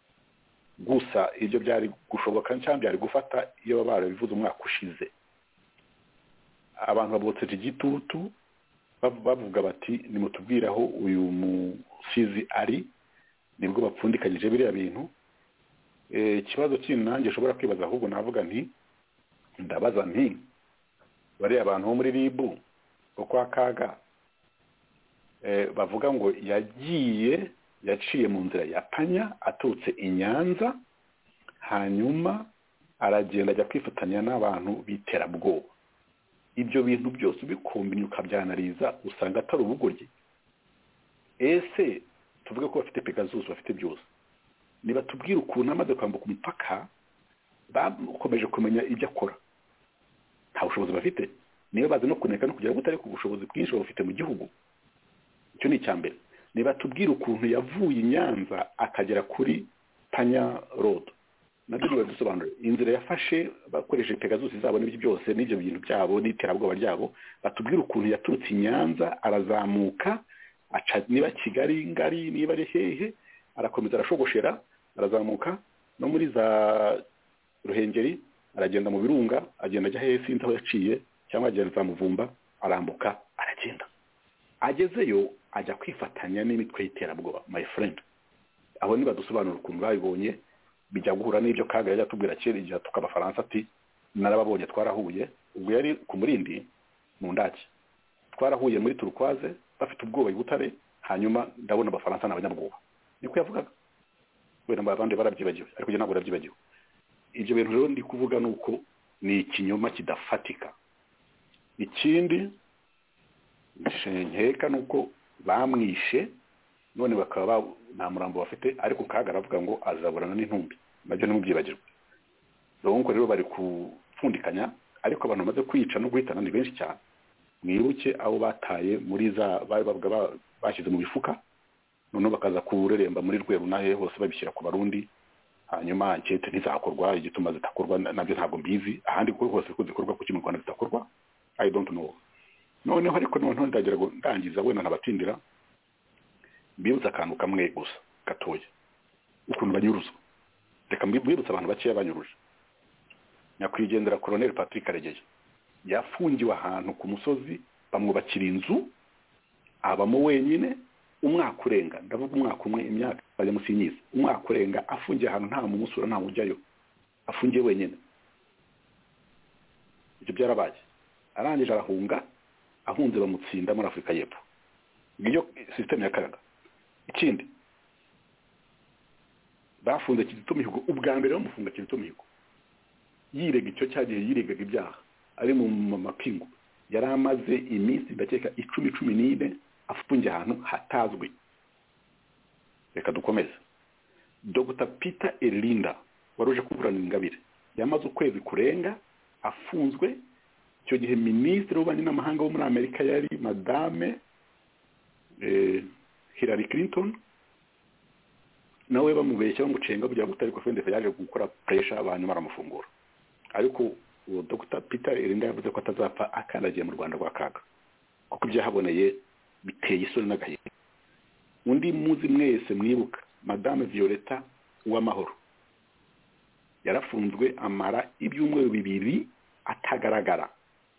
gusa ibyo byari gushoboka cyangwa byari gufata iyo barabivuze umwaka ushize abantu babotse igitutu bavuga bati nimutubwiraho uyu musizi ari nibwo bapfundikanyije biriya bintu ikibazo kindi nanjye ushobora kwibaza ahubwo navuga nti ndabaza nti bariya abantu bo muri ribu bo kwa Kaga bavuga ngo yagiye yaciye mu nzira ya Panya aturutse i Nyanza hanyuma aragenda ajya kwifatanya n'abantu biterabwoba ibyo bintu byose bikombinye ukabyanariza usanga atari ubugoryi ese tuvuge ko bafite Pegasus bafite byose niba tubwira ukuntu amaze kwambuka umupaka bakomeje kumenya ibyo akora nta bushobozi bafite niyo bazi no kuneka no kugira gutari ku bushobozi bwinshi bafite mu gihugu icyo ni icyambere niba tubwira ukuntu yavuye i Nyanza akagera kuri Panya Road nabyo niba dusobanura inzira yafashe bakoresheje Pegasus zabo n'ibyo byose n'ibyo bintu byabo n'iterabwoba ryabo batubwira ukuntu yaturutse i Nyanza arazamuka aca niba Kigali ngari niba ari hehe arakomeza arashogoshera arazamuka no muri za Ruhengeri aragenda mu Birunga agenda ajya hehe sinzi aho yaciye cyangwa agenda za Muvumba arambuka aragenda agezeyo ajya kwifatanya n'imitwe y'iterabwoba my friend aho niba dusobanura ukuntu babibonye bijya guhura n'ibyo Kaga yajya tubwira kera igihe tukabafaransa ati narababonye twarahuye ubwo yari ku Murindi mu Ndaki twarahuye muri Turukwaze bafite ubwoba y'Butare hanyuma ndabona abafaransa n'abanyabwoba niko yavugaga wenda abandi barabyibagiwe ariko ntabwo barabyibagiwe ibyo bintu rero ndi kuvuga nuko ni ikinyoma kidafatika ikindi nkeka nuko bamwishe none bakaba nta murambo bafite ariko Kaga aravuga ngo azaburana n'intumbi nabyo ntimubyibagirwe donc rero bari kupfundikanya ariko abantu bamaze kwica no guhitana ni benshi cyane mwibuke abo bataye muri za bavuga bashyize mu bifuka none bakaza kureremba muri Rweru nahe hose babishyira ku Barundi hanyuma ankete ntizakorwa igituma zitakorwa nabyo ntabwo mbizi ahandi kuri hose ko zikorwa kuki mu Rwanda zitakorwa I don't know noneho ariko noneho ndagira ngo ndangiza wenda nabatindira mbibutsa akantu kamwe gusa gatoya ukuntu banyuruza reka mbibutsa abantu baciye banyuruje nyakwigendera Colonel Patrick Karegeya yafungiwe ahantu ku musozi bamwubakira inzu abamo wenyine umwaka urenga ndavuga umwaka umwe imyaka bajya musinyiza umwaka urenga afungiye ahantu nta mumusura nta ujyayo afungiye wenyine ibyo byarabaye arangije arahunga ahunze bamutsinda muri Afurika y'Epfo ngiyo system ya Kaga ikindi bafunze Kizito Mihigo ubwa mbere bamufunga Kizito Mihigo yirega icyo cyagiye yiregaga ibyaha ari mu mapingu yari amaze iminsi ndakeka icumi cumi n'ine afungiye ahantu hatazwi reka dukomeze Dr Peter Elinda waruje kuburana Ingabire yamaze ukwezi kurenga afunzwe icyo gihe minisitiri w'ububanyi n'amahanga wo muri Amerika yari madame eh, Hillary Clinton nawe bamubeshya bamucenga kugira ngo utari kofende yaje gukora pressure abantu baramufungura ariko uwo Dr Peter Elinda yavuze ko atazapfa akandagiye mu Rwanda rwa Kaga kuko byahaboneye biteye isoni n'agahinda undi muzi mwese mwibuka madame Violeta Uwamahoro yarafunzwe amara ibyumweru bibiri atagaragara.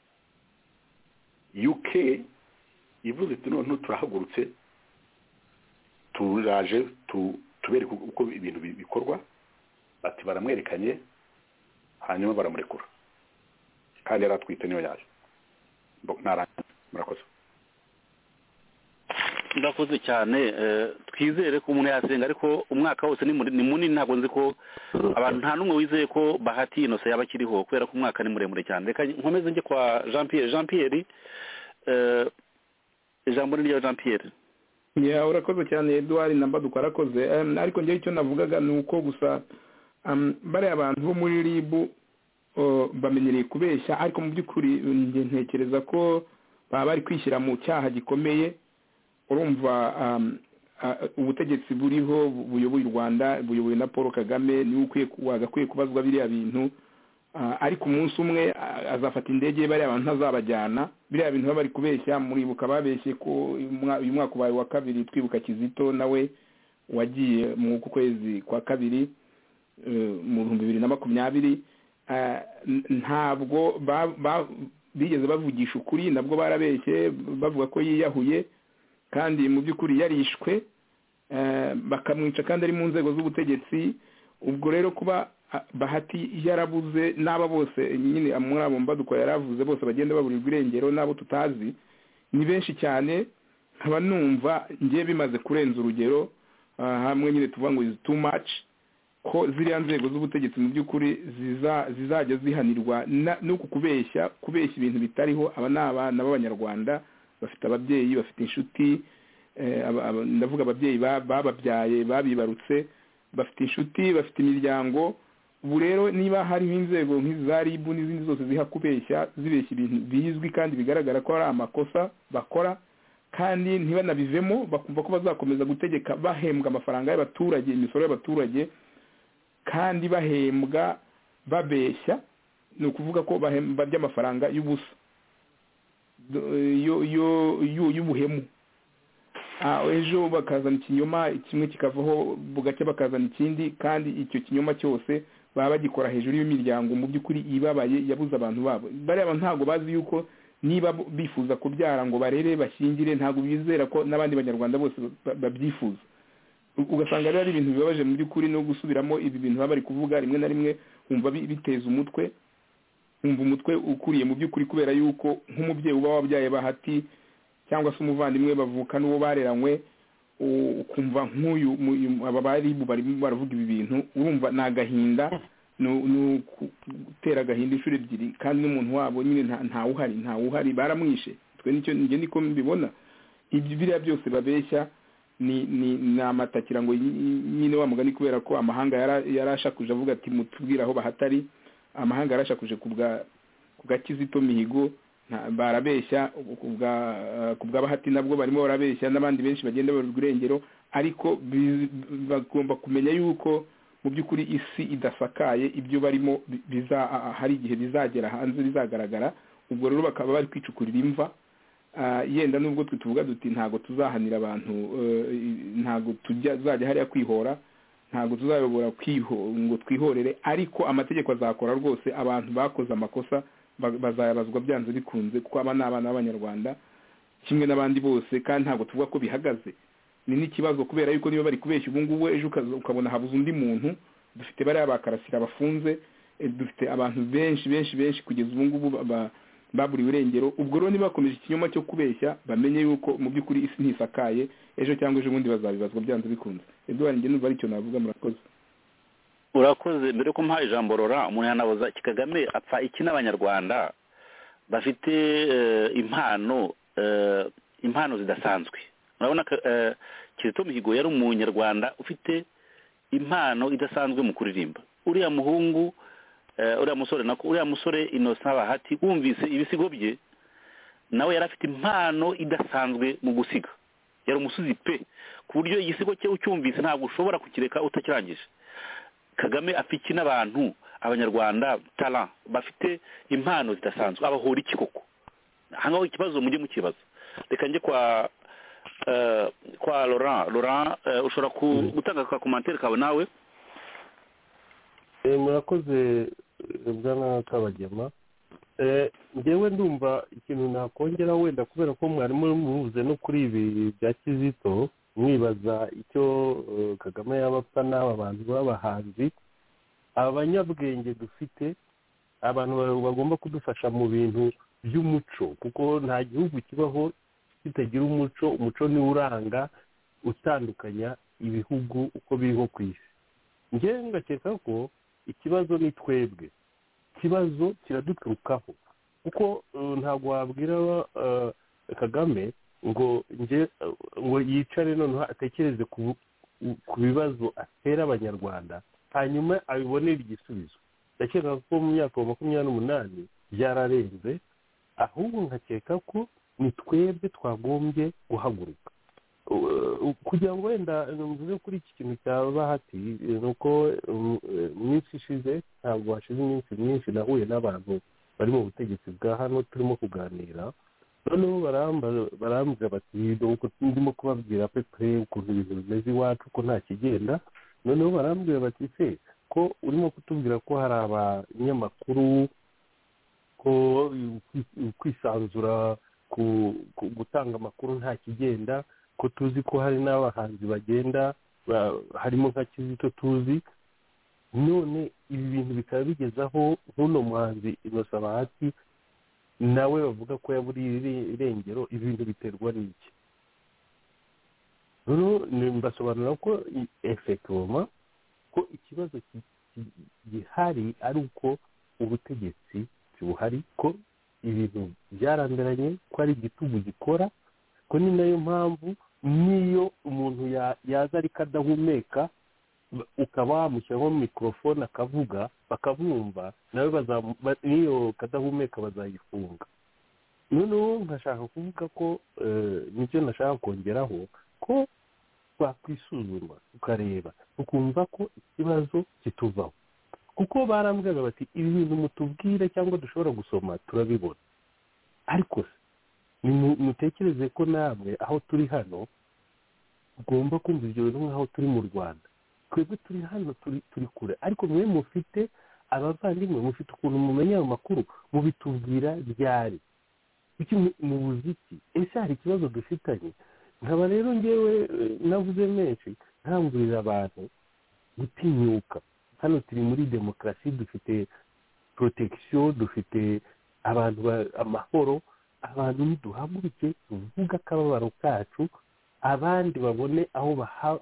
U K ivuze iti none turahagurutse turaje tubereka uko ibintu bikorwa, bati baramwerekanye hanyuma baramurekura kandi yaratwite niyo yaje. Murakoze. Ndakoze cyane. Twizere ko umuntu yasenga, ariko umwaka wose ni munini, ntabwo nzi ko abantu nta n'umwe wizeye ko Bahati Innocent yaba akiriho kubera ko umwaka ni muremure cyane. Reka nkomeze njye kwa Jean Pierre. Jean Pierre, ijambo ni rya Jean Pierre. Ya, urakoze cyane Edouard Nambaduko arakoze. Ariko njye icyo navugaga ni uko gusa bariya abantu bo muri R I B bamenyereye kubeshya, ariko mu by'ukuri njye ntekereza ko baba bari kwishyira mu cyaha gikomeye. Urumva ubutegetsi buriho buyoboye u Rwanda, buyoboye na Paul Kagame, ni ukwiye wagakwiye kubazwa biriya bintu, ariko umunsi umwe azafata indege bariya abantu ntazabajyana. Biriya bintu bari kubeshya, muribuka babeshye ko uyu mwaka ubaye wa kabiri twibuka Kizito nawe wagiye mu kwezi kwa kabiri mu bihumbi bibiri na makumyabiri. Ntabwo bigeze bavugisha ukuri, nabwo barabeshye bavuga ko yiyahuye, kandi mu by'ukuri yarishwe bakamwica kandi ari mu nzego z'ubutegetsi. Ubwo rero kuba Bahati yarabuze, n'aba bose nyine muri abo Mbaduko yaravuze bose bagenda baburirwa irengero n'abo tutazi ni benshi cyane, nkaba numva ngiye bimaze kurenza urugero. Hamwe nyine tuvuga ngo is too much, ko ziriya nzego z'ubutegetsi mu by'ukuri zizajya zihanirwa n'uku kubeshya kubeshya ibintu bitariho. Aba ni abana b'Abanyarwanda, bafite ababyeyi, bafite inshuti, ndavuga ababyeyi bababyaye babibarutse, bafite inshuti, bafite imiryango. Ubu rero niba hariho inzego nk'izi za R I B n'izindi zose ziha kubeshya, zibeshya ibintu bizwi kandi bigaragara ko ari amakosa bakora, kandi ntibanabivemo, bakumva ko bazakomeza gutegeka bahembwa amafaranga y'abaturage, imisoro y'abaturage, kandi bahembwa babeshya, ni ukuvuga ko barya amafaranga y'ubusa y'ubuhemu. Ejo bakazana ikinyoma kimwe kikavaho, bugacya bakazana ikindi, kandi icyo kinyoma cyose baba bagikora hejuru y'imiryango mu by'ukuri ibabaye yabuze abantu babo. Bariya abantu ntabwo bazi yuko niba bifuza kubyara ngo barere bashyingire, ntabwo bizera ko n'abandi Banyarwanda bose babyifuza. Ugasanga rero ari ibintu bibabaje mu by'ukuri, no gusubiramo ibi bintu baba bari kuvuga rimwe na rimwe wumva biteza umutwe, wumva umutwe ukuriye mu by'ukuri, kubera yuko nk'umubyeyi uba wabyaye Bahati cyangwa se umuvandimwe bavuka n'uwo bareranywe, ukumva nk'uyu aba bari barimo baravuga ibi bintu, urumva ni agahinda, ni gutera agahinda inshuro ebyiri, kandi n'umuntu wabo nyine ntawuhari ntawuhari baramwishe. Twe nicyo njye niko mbibona. Ibyo biriya byose babeshya ni ni amatakira ngo nyine wa mugani, kubera ko amahanga yarashakuje avuga ati mutubwira aho Bahatari. Amahanga yarashakuje kubwa kubwa Kizito Mihigo, barabeshya kubwa Bahati nabwo barimo barabeshya, n'abandi benshi bagenda barirwa irengero. Ariko bagomba kumenya yuko mu by'ukuri isi idasakaye, ibyo barimo biza hari igihe bizagera hanze bizagaragara. Ubwo rero bakaba bari kwicukurira imva. Yenda nubwo twe tuvuga duti ntago tuzahanira abantu, ntago tujya zajya hariya kwihora, ntago tuzayobora kwiho ngo twihorere, ariko amategeko azakora rwose. Abantu bakoze amakosa bazayabazwa byanze bikunze, kuko aba n'abana b'Abanyarwanda kimwe n'abandi bose, kandi ntago tuvuga ko bihagaze. Ni n'ikibazo kubera yuko niba bari kubeshya ubu ngubu, ejo ukabona habuze undi muntu. Dufite bariya bakarasira bafunze, dufite abantu benshi benshi benshi kugeza ubu ngubu baburiwe irengero. Ubwo rero niba bakomeje ikinyoma cyo kubeshya, bamenye yuko mu by'ukuri isi ntisakaye, ejo cyangwa ejo bundi bazabibazwa byanze bikunze. Edouard njye numva aricyo navuga. Murakoze. Urakoze. Mbere ko mpaye ijambo Rora, umuntu yanabaza Kagame apfa iki n'Abanyarwanda bafite impano impano zidasanzwe. Urabona Kizito Mihigo yari umunyarwanda ufite impano idasanzwe mu kuririmba. Uriya muhungu, uriya musore nako uriya musore Innocent Bahati, wumvise ibisigo bye, nawe yari afite impano idasanzwe mu gusiga. Yari umusizi pe, ku buryo igisigo cye ucyumvise ntabwo ushobora kukireka utakirangije. Kagame afiki n'abantu Abanyarwanda talent bafite impano zidasanzwe, abahora iki koko? Hangaho ikibazo mujye mu kibazo. Reka nje kwa uh, kwa Laurent. Laurent, uh, ushobora gutanga ka commentaire kawe nawe? murakoze bwana Kabagema. Ngewe ndumva ikintu nakongera wenda kubera ko mwarimu muvuze no kuri ibi bya Kizito mwibaza icyo Kagame yabapfa n'aba bantu b'abahanzi abanyabwenge dufite, abantu bagomba kudufasha mu bintu by'umuco, kuko nta gihugu kibaho kitagira umuco. Umuco ni uranga utandukanya ibihugu uko biriho ku isi. Ngewe ngakeka ko ikibazo ni twebwe, ikibazo kiraduturukaho, kuko ntabwo wabwira Kagame ngo nge ngo yicare noneho atekereze ku bibazo atera abanyarwanda hanyuma abibonera igisubizo. Ndakeka ko mu myaka makumyabiri n'umunani byararenze, ahubwo nkakeka ko ni twebwe twagombye guhaguruka kugira ngo wenda mvuze kuri iki kintu cya Bahati. ni uko mu minsi ishize, ntabwo hashize iminsi myinshi, nahuye n'abantu bari mu butegetsi bwa hano turimo kuganira, noneho barambwira bati ndimo kubabwira pepe ukuntu ibintu bimeze iwacu ko nta kigenda. Noneho barambwira bati se ko urimo kutubwira ko hari abanyamakuru ko kwisanzura gutanga amakuru nta kigenda, ko tuzi ko hari n'abahanzi bagenda harimo nka Kizito tuzi, none ibi bintu bikaba bigezaho nk'uno muhanzi Innocent Bahati nawe bavuga ko yaburiye irengero. Ibi bintu biterwa n'iki? noneho mbasobanura ko efektivoma ko ikibazo gihari ari uko ubutegetsi buhari, ko ibintu byarandiranye, ko ari igitugu gikora, ko ni nayo mpamvu niyo umuntu yaza ariko adahumeka ukaba wamushyiraho mikorofone akavuga bakamwumva, nawe niyo kadahumeka bazayifunga. noneho nkashaka kuvuga ko nicyo nashaka kongeraho, ko twakwisuzuma tukareba tukumva ko ikibazo kituvaho, kuko barambwira bati ibi bintu mutubwire cyangwa dushobora gusoma turabibona, ariko mutekereze ko namwe aho turi hano tugomba kumva ibyo bintu nk'aho turi mu Rwanda. Twebwe turi hano turi kure, ariko mwe mufite abavandimwe, mufite ukuntu mumenya ayo makuru, mubitubwira ryari iki mu buziki. Ese hari ikibazo dufitanye? Nkaba rero ngewe navuze menshi nkangurira abantu gutinyuka. Hano turi muri demokarasi, dufite protection, dufite abantu amahoro. Abantu niduhaguruke tuvuga akababaro kacu, abandi babone aho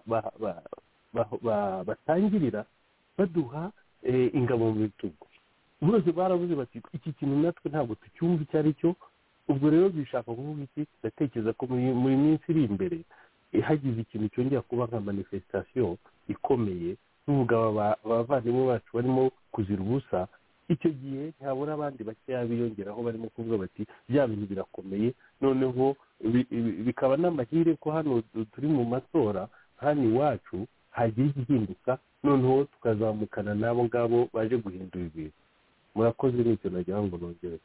batangirira baduha ingabo mu bitugu. Bose baravuze bati iki kintu natwe ntabwo tucyumva icyo ari cyo. Ubwo rero bishaka kuvuga iki? Ndatekereza ko muri minsi iri imbere hagize ikintu cyongera kuba nka manifestation ikomeye, tuvuga abavandimwe bacu barimo kuzira ubusa, icyo gihe ntabura abandi bakeya biyongeraho barimo kuvuga bati bya bintu birakomeye. Noneho bikaba n'amahire ko hano turi mu matora hano iwacu hagira igihinduka, noneho tukazamukana n'abo ngabo baje guhindura ibintu. Murakoze, n'icyo nagira ngo nongere.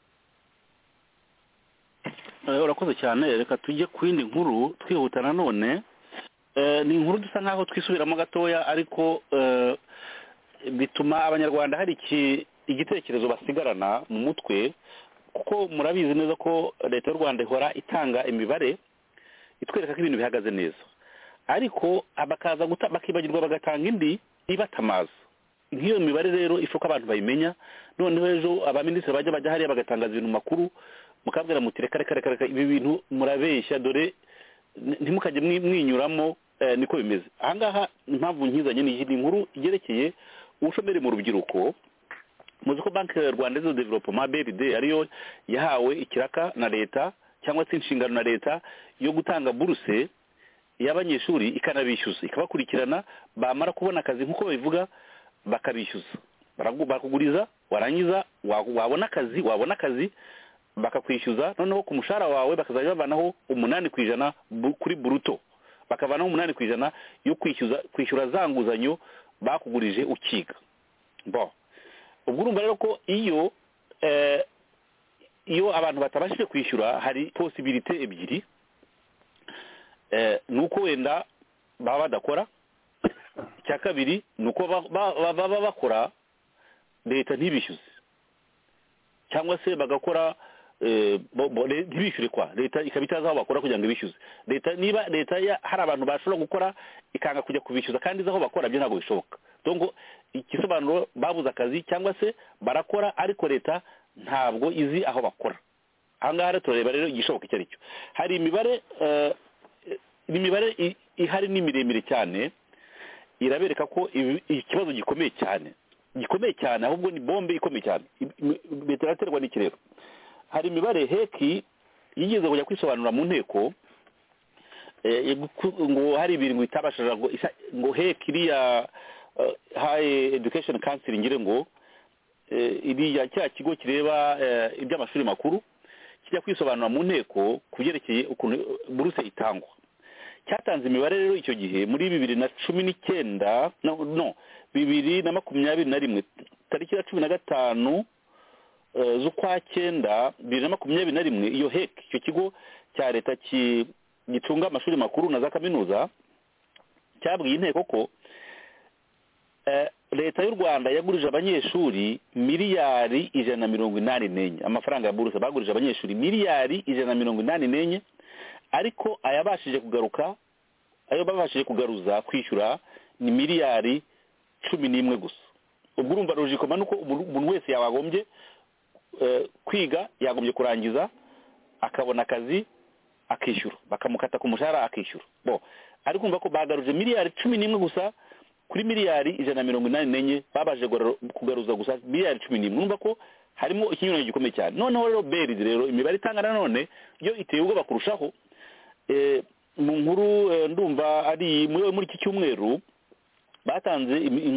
urakoze cyane. Reka tujye ku yindi nkuru twihuta. Nanone ni inkuru dusa nk'aho twisubiramo gatoya, ariko bituma abanyarwanda hari igitekerezo basigarana mu mutwe, kuko murabizi neza ko leta y'u Rwanda ihora itanga imibare itwereka ko ibintu bihagaze neza, ariko bakaza bakibagirwa bagatanga indi ibatamaza. Nk'iyo mibare rero ifuka abantu bayimenya, noneho ejo abaminisitiri bajya bajya hariya bagatangaza ibintu makuru, mukabwira muti reka reka reka ibi bintu murabeshya, dore ntimukajye mwinyuramo, niko bimeze. Ahangaha impamvu nkizanye ni inkuru igerekeye ubushomeri mu rubyiruko. Muzi ko banki rwanda de development B R D ariyo yahawe ikiraka na leta cyangwa se inshingano na leta yo gutanga buruse y'abanyeshuri, ikanabishyuza, ikabakurikirana, bamara kubona akazi nk'uko babivuga bakabishyuza, bakuguriza, warangiza wabona akazi wabona akazi bakakwishyuza, noneho ku mushahara wawe bakazajya bavanaho umunani ku ijana kuri buruto, bakavanaho umunani ku ijana yo kwishyuza kwishyura za nguzanyo bakugurije ukiga. Bo ubwo urumva rero ko iyo iyo abantu batabashije kwishyura hari posibilite ebyiri. Nuko wenda baba badakora, icya kabiri nuko baba bakora leta ntibishyuze cyangwa se bagakora ntibishyure kwa leta ikaba itazi aho bakora kugira ngo ibishyuze leta niba leta hari abantu bashobora gukora ikanga kujya kubishyuza kandi izi aho bakora byo ntabwo bishoboka donc igisobanuro babuze akazi cyangwa se barakora ariko leta ntabwo izi aho bakora aha ngaha turareba rero igishoboka icyo ari cyo hari imibare imibare ihari ni miremire cyane irabereka ko ikibazo gikomeye cyane gikomeye cyane ahubwo ni bombe ikomeye cyane leta iraterwa n'ikirero hari imibare heki yigeze kujya kwisobanura mu nteko ngo hari ibintu bitabashije ngo heki iriya high education council ngire ngo iriya cya kigo kireba iby'amashuri makuru kijya kwisobanura mu nteko kubyerekeye ukuntu buruse itangwa cyatanze imibare rero icyo gihe muri bibiri na cumi n'icyenda no bibiri na makumyabiri na rimwe tariki ya cumi na gatanu z'ukwa cyenda bibiri na makumyabiri na rimwe iyo heki icyo kigo cya leta gicunga amashuri makuru na za kaminuza cyabwiye inteko ko leta y'u Rwanda yagurije abanyeshuri miliyari ijana na mirongo inani n'enye amafaranga ya buruse bagurije abanyeshuri miliyari ijana na mirongo inani n'enye ariko ayabashije kugaruka ayo babashije kugaruza kwishyura ni miliyari cumi n'imwe gusa ubwo urumva rujikoma nuko umuntu wese yabagombye kwiga yagombye kurangiza akabona akazi akishyura bakamukata ku mushahara akishyura bo ari kumva ko bagaruje miliyari cumi n'imwe gusa kuri miliyari ijana na mirongo inani n'enye babashije kugaruza gusa miliyari cumi n'imwe urumva ko harimo ikinyuranyo gikomeye cyane noneho rero beride rero imibare itanga nanone yo iteye ubwoba kurushaho mu nkuru ndumva ari muri iki cyumweru batanze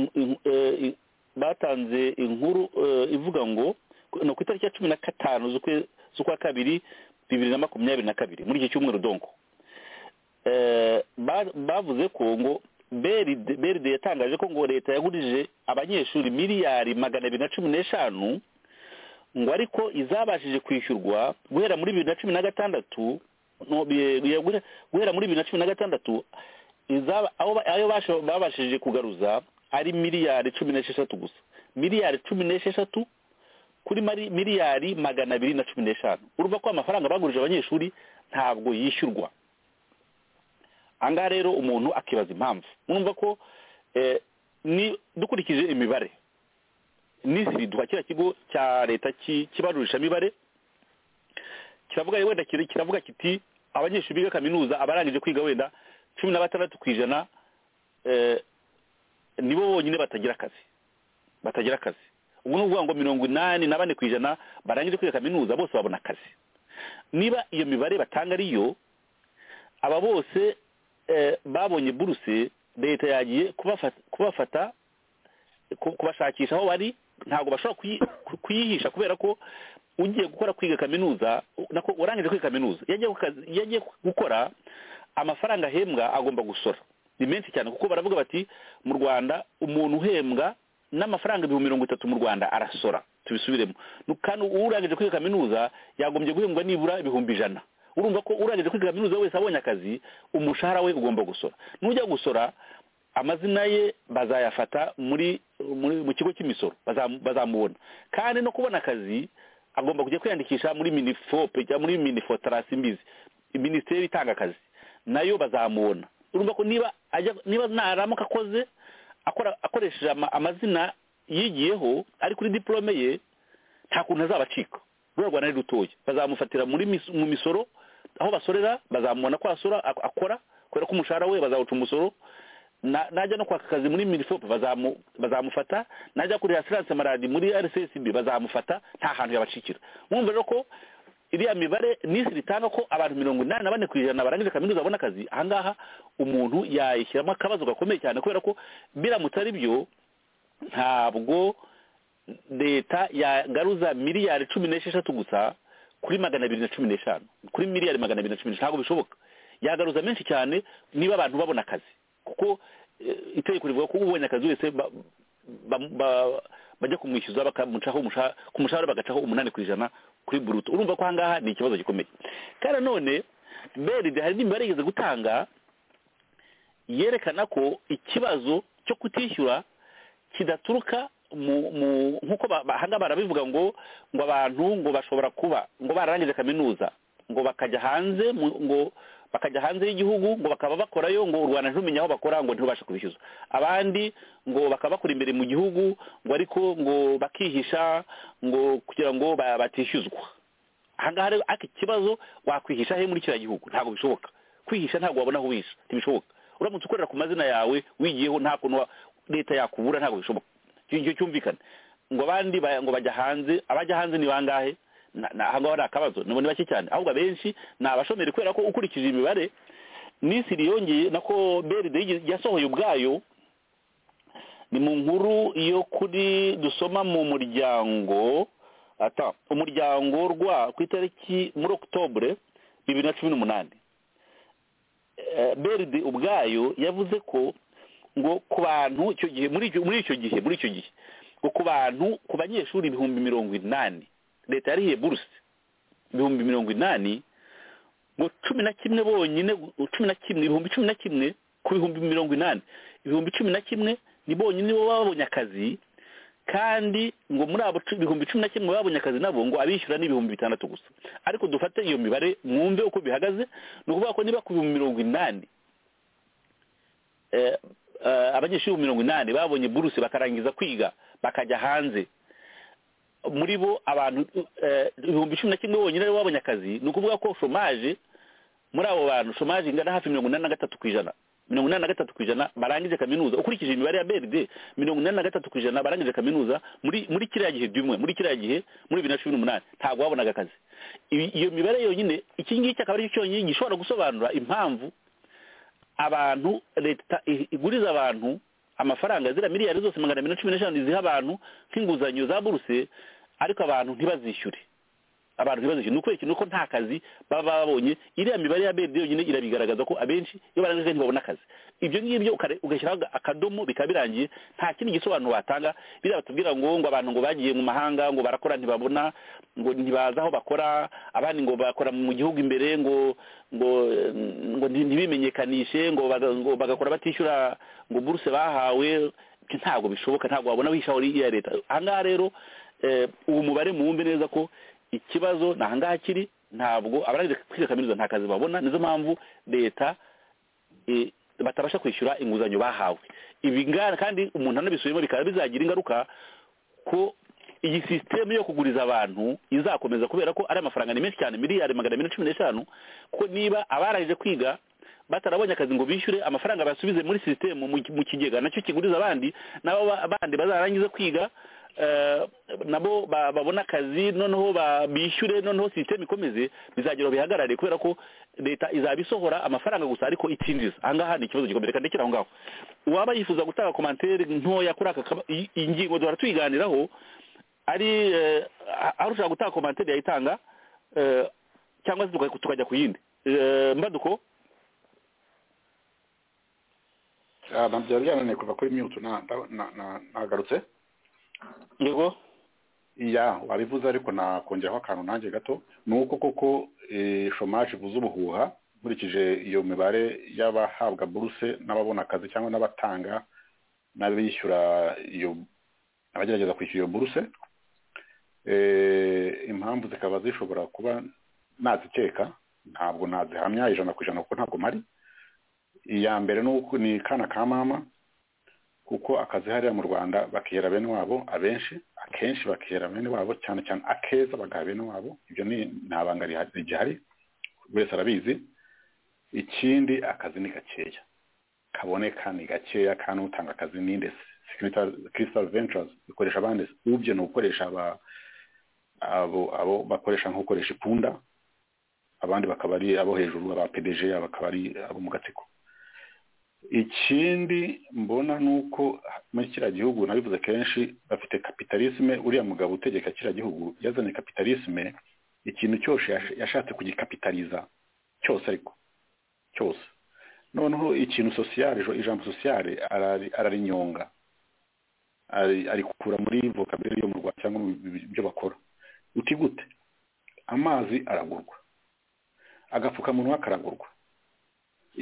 batanze inkuru ivuga ngo no ku itariki ya cumi na gatanu z'ukwa kabiri bibiri na makumyabiri na kabiri muri iki cyumweru donko bavuze ko ngo beride yatangaje ko ngo leta yagurije abanyeshuri miliyari magana abiri na cumi n'eshanu ngo ariko izabashije kwishyurwa guhera muri bibiri na cumi na gatandatu guhera muri bibiri na cumi na gatandatu ayo babashije kugaruza ari miliyari cumi n'esheshatu gusa miliyari cumi n'esheshatu kuri miliyari magana abiri na cumi n'eshanu urumva ko amafaranga bagurije abanyeshuri ntabwo yishyurwa ahangaha rero umuntu akibaza impamvu urumva ko dukurikije imibare n'isiri duha kiriya kigo cya leta kibarurisha imibare kiravuga wenda kiravuga kiti abanyeshuri biga kaminuza abarangije kwiga wenda cumi na batandatu ku ijana nibo bonyine batagira akazi batagira akazi ubwo ni ukuvuga ngo mirongo inani na bane ku ijana barangije kwiga kaminuza bose babona akazi niba iyo mibare batanga ariyo aba bose babonye buruse leta yagiye kubafata kubashakisha aho bari ntabwo bashobora kuyihisha kubera ko ugiye gukora kwiga kaminuza nako urangije kwiga kaminuza yagiye gukora amafaranga ahembwa agomba gusora ni menshi cyane kuko baravuga bati mu Rwanda umuntu uhembwa n'amafaranga ibihumbi mirongo itatu mu Rwanda arasora tubisubiremo kandi urangije kwiga kaminuza yagombye guhembwa nibura ibihumbi ijana urumva ko urangije kwiga kaminuza wese abonye akazi umushahara we ugomba gusora nujya gusora amazina ye bazayafata muri mu kigo cy'imisoro bazamubona kandi no kubona akazi agomba kujya kwiyandikisha muri minifope cyangwa muri minifotarasi mbizi minisiteri itanga akazi nayo bazamubona urumva ko niba niba naramuka akoze akora akoresheje amazina yigiyeho ari kuri diplome ye nta kuntu azabacika rwego Rwanda ari rutoye bazamufatira muri mu misoro aho basorera bazamubona ko asora akora kubera ko umushahara we bazawuca umusoro najya no kwaka akazi muri minifope bazamufata najya kuri assurance maradi muri R S S B bazamufata nta hantu yabacikira mwumva rero ko iriya mibare n'isi ritanga ko abantu mirongo inani na bane ku ijana barangije kaminuza babona akazi ahangaha umuntu yayishyiramo akabazo gakomeye cyane kubera ko biramutse ari byo ntabwo leta yagaruza miliyari cumi n'esheshatu gusa kuri magana abiri na cumi n'eshanu kuri miliyari magana abiri na cumi n'eshanu ntabwo bishoboka yagaruza menshi cyane niba abantu babona akazi kuko itegeko rivuga ko ubonye akazi wese bajya kumwishyuza bakamucaho ku mushahara bagacaho umunani ku ijana kuri buruto urumva ko ahangaha ni ikibazo gikomeye kandi none beride hari n'imibare yigeze gutanga yerekana ko ikibazo cyo kutishyura kidaturuka nk'uko bahanga barabivuga ngo ngo abantu ngo bashobora kuba ngo bararangije kaminuza ngo bakajya hanze ngo bakajya hanze y'igihugu ngo bakaba bakorayo ngo u Rwanda ntumenya aho bakora ngo ntibashe kubishyuza abandi ngo bakaba bakora imbere mu gihugu ngo ariko ngo bakihisha ngo kugira ngo batishyuzwa ahangaha rero iki kibazo wakwihisha he muri kiriya gihugu ntabwo bishoboka kwihisha ntabwo wabona aho wisha ntibishoboka uramutse ukorera ku mazina yawe wigiyeho nta kuntu leta yakubura ntabwo bishoboka icyo cyumvikana ngo abandi ngo bajya hanze abajya hanze ni bangahe ahangaha ari akabazo ni bake cyane ahubwo abenshi ni abashomeri kubera ko ukurikije imibare n'isi yongeye nako B R D yasohoye ubwayo ni mu nkuru yo kuri dusoma mu muryango ata umuryango rwa ku itariki muri Octobre bibiri na cumi n'umunani B R D ubwayo yavuze ko ngo ku bantu icyo gihe muri muri icyo gihe muri icyo gihe ngo ku bantu ku banyeshuri ibihumbi mirongo inani leta yarihiye buruse ibihumbi mirongo inani ngo cumi na kimwe bonyine cumi na kimwe ibihumbi cumi na kimwe ku bihumbi mirongo inani ibihumbi cumi na kimwe ni bonyine bo babonye akazi kandi ngo muri abo ibihumbi cumi na kimwe babonye akazi nabo ngo abishyura n'ibihumbi bitandatu gusa ariko dufate iyo mibare mwumve uko bihagaze ni ukuvuga ko niba ku bihumbi mirongo inani abanyeshuri mirongo inani babonye buruse bakarangiza kwiga bakajya hanze muri bo abantu ibihumbi cumi na kimwe bonyine babonye akazi ni ukuvuga ko shomaje muri abo bantu shomaje ingana hafi mirongo inani na gatatu ku ijana mirongo inani na gatatu ku ijana barangije kaminuza ukurikije imibare ya B R D mirongo inani na gatatu ku ijana barangije kaminuza muri muri kiriya gihe byumwe muri kiriya gihe muri bibiri na cumi n'umunani ntabwo babonaga akazi iyo mibare yonyine iki ngiki akaba ari cyo cyonyine gishobora gusobanura impamvu abantu leta iguriza abantu amafaranga zira miliyari zose magana abiri na cumi n'eshanu ziha abantu nk'inguzanyo za buruse ariko abantu ntibazishyure abantu ntibazishyure ni ukuri nuko nta kazi baba babonye iriya mibare ya B R D yonyine irabigaragaza ko abenshi iyo barangije ntibabona akazi ibyo ngibyo ugashyiraho akadomo bikaba birangiye nta kindi gisobanuro watanga biriya batubwira ngo ngo abantu ngo bagiye mu mahanga ngo barakora ntibabona ngo ntibaza aho bakora abandi ngo bakora mu gihugu imbere ngo ngo ngo ntibimenyekanishe ngo bagakora batishyura ngo buruse bahawe ntabwo bishoboka ntabwo wabona wishaho iya leta ahangaha rero ubu mubare muwumve neza ko ikibazo ni ahangaha kiri ntabwo abarangije kwiga kaminuza nta kazi babona nizo mpamvu leta batabasha kwishyura inguzanyo bahawe ibi ngana kandi umuntu anabisubiyemo bikaba bizagira ingaruka ko iyi sisiteme yo kuguriza abantu izakomeza kubera ko ari amafaranga ni menshi cyane miliyari magana abiri na cumi n'eshanu kuko niba abarangije kwiga batarabonye akazi ngo bishyure amafaranga basubize muri sisiteme mu kigega nacyo kiguriza abandi nabo abandi bazarangiza kwiga nabo babona akazi noneho bishyure noneho sisiteme ikomeze bizagira bihagarare kubera ko leta izabisohora amafaranga gusa ariko itinjiza ahangaha ni ikibazo gikomeye kandi kiri aho ngaho uwaba yifuza gutanga komantere ntoya kuri aka ingingo duhora tuyiganiraho ari aho ushaka gutanga komantere yayitanga cyangwa se tukajya ku yindi mbaduko byari byananiye kuva kuri mute nagarutse yego iya wabivuze ariko nakongeraho akantu nanjye gato ni uko koko shomaje ivuze ubuhuha nkurikije iyo mibare y'abahabwa buruse n'ababona akazi cyangwa n'abatanga n'abishyura iyo abagerageza kwishyura iyo buruse impamvu zikaba zishobora kuba nazikeka ntabwo nazihamya ijana ku ijana kuko ntabwo mpari iya mbere ni kana ka mama kuko akazi hariya mu Rwanda bakihera bene wabo abenshi akenshi bakihera bene wabo cyane cyane akeza bagaha bene wabo ibyo ni ntabanga rihari wese arabizi ikindi akazi ni gakeya kaboneka ni gakeya kandi utanga akazi ninde Crystal Ventures ikoresha abandi ubye no gukoresha aba abo abo bakoresha nko gukoresha ipunda abandi bakaba ari abo hejuru aba P D G bakaba ari abo mu gatsiko ikindi mbona nuko muri kiriya gihugu nabivuze kenshi bafite kapitalisme uriya mugabo utegeka kiriya gihugu yazanye kapitalisme ikintu cyose yashatse kugikapitaliza cyose ariko cyose noneho ikintu sociale ijambo sociale ararinyonga ari kukura muri vocabulary yo mu Rwanda cyangwa mu byo bakora uti gute amazi aragurwa agapfukamunwa karagurwa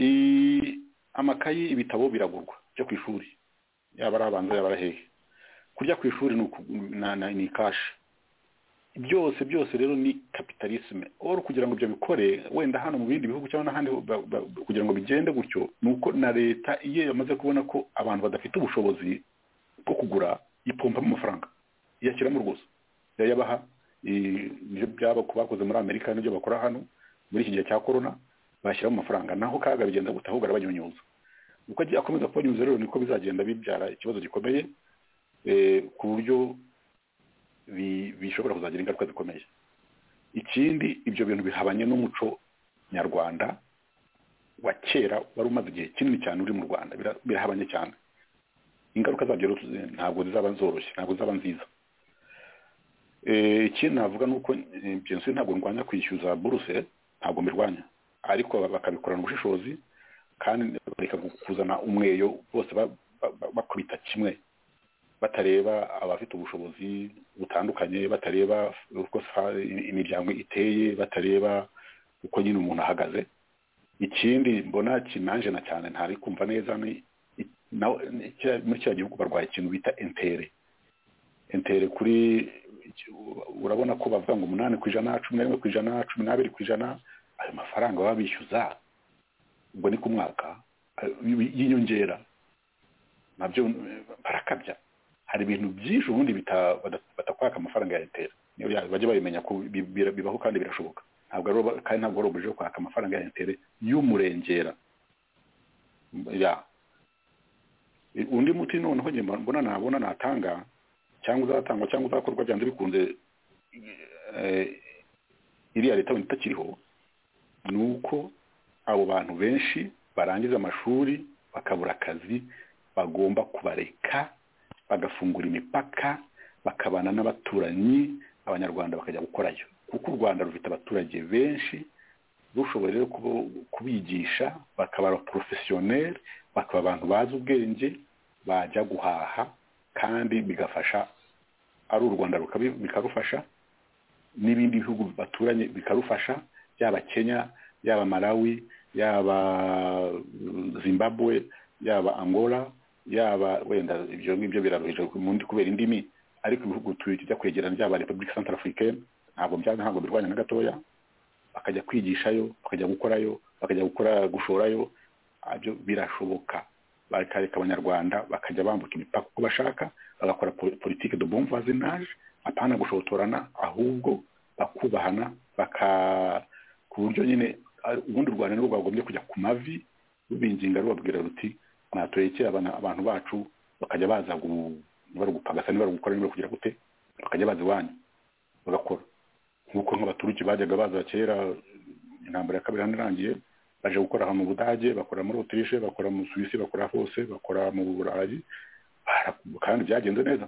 amakayi ibitabo biragurwa cyo ku ishuri yaba arabanza yaba arahehe kurya ku ishuri ni kashi, byose byose rero ni kapitalisme. Oro kugira ngo ibyo bikore wenda hano mu bindi bihugu cyangwa n'ahandi kugira ngo bigende gutyo, nuko na leta iyo yamaze kubona ko abantu badafite ubushobozi bwo kugura ipompa mu mafaranga iyashyiramo rwose, yayabaha ibyo byaba kubakoze muri Amerika n'ibyo bakora hano muri iki gihe cya corona, bashyiramo amafaranga, naho kaga bigenda gutahugara banyunyuza. Uko agiye akomeza kubanyuza rero niko bizagenda bibyara ikibazo gikomeye ku buryo bishobora kuzagira ingaruka zikomeye. Ikindi, ibyo bintu bihabanye n'umuco nyarwanda wa kera wari umaze igihe kinini cyane uri mu Rwanda, birahabanye cyane. Ingaruka zabyo ntabwo zizaba zoroshye, ntabwo zizaba nziza. Ikindi navuga nuko byinshi ntabwo ndwanya kwishyuza buruse, ntabwo mbirwanya, ariko bakabikorana ubushishozi kandi bareka kuzana umweyo bose bakubita kimwe, batareba abafite ubushobozi butandukanye, batareba uko imiryango iteye, batareba uko nyine umuntu ahagaze. Ikindi mbona kinanje na cyane ntari kumva neza ni muri cya gihugu barwaye ikintu bita entere entere kuri urabona ko bavuga ngo umunani ku ijana, cumi na rimwe ku ijana, cumi n'abiri ku ijana, ayo mafaranga baba bishyuza ubwo ni ku mwaka y'inyongera, nabyo barakabya. Hari ibintu byinshi ubundi batakwaka amafaranga ya entere, niyo bajye babimenya ko bibaho kandi birashoboka. Ntabwo kandi ntabwo arobuje kwaka amafaranga ya entere y'umurengera. Ya undi muti noneho njye mbona nabona natanga cyangwa uzatangwa cyangwa uzakorwa byanze bikunze iriya leta wenda itakiriho, ni uko abo bantu benshi barangiza amashuri bakabura akazi bagomba kubareka bagafungura imipaka bakabana n'abaturanyi, abanyarwanda bakajya gukorayo, kuko u Rwanda rufite abaturage benshi rushoboye rero kubigisha bakaba professionnel, bakaba abantu bazi ubwenge bajya guhaha, kandi bigafasha ari u Rwanda bikarufasha n'ibindi bihugu baturanye bikarufasha, yaba Kenya, yaba Malawi, yaba Zimbabwe, yaba Angola, yaba wenda ibyo ngibyo biraruhije mundi kubera indimi, ariko ibihugu tujya kwegerana byaba Republique Centrafricaine ntabwo byaba ntabwo birwanya na gatoya, bakajya kwigishayo, bakajya gukorayo, bakajya gukora gushorayo, abyo birashoboka. Bakareka abanyarwanda bakajya bambuka imipaka uko bashaka, bagakora politique de bon voisinage, apana gushotorana, ahubwo bakubahana, baka ku buryo nyine ubundi u Rwanda n'urwo rwagombye kujya ku mavi rubinginga rubabwira ruti mwaturekera abantu bacu bakajya baza bari gupagasa niba gukora niba kugira gute, bakajya baza iwanyu bagakora nk'uko nk'abaturuki bajyaga baza kera intambara ya kabiri irangiye, baje gukora mu Budage, bakora muri Autriche, bakora mu Suisse, bakora hose, bakora mu Burayi, kandi byagenze neza.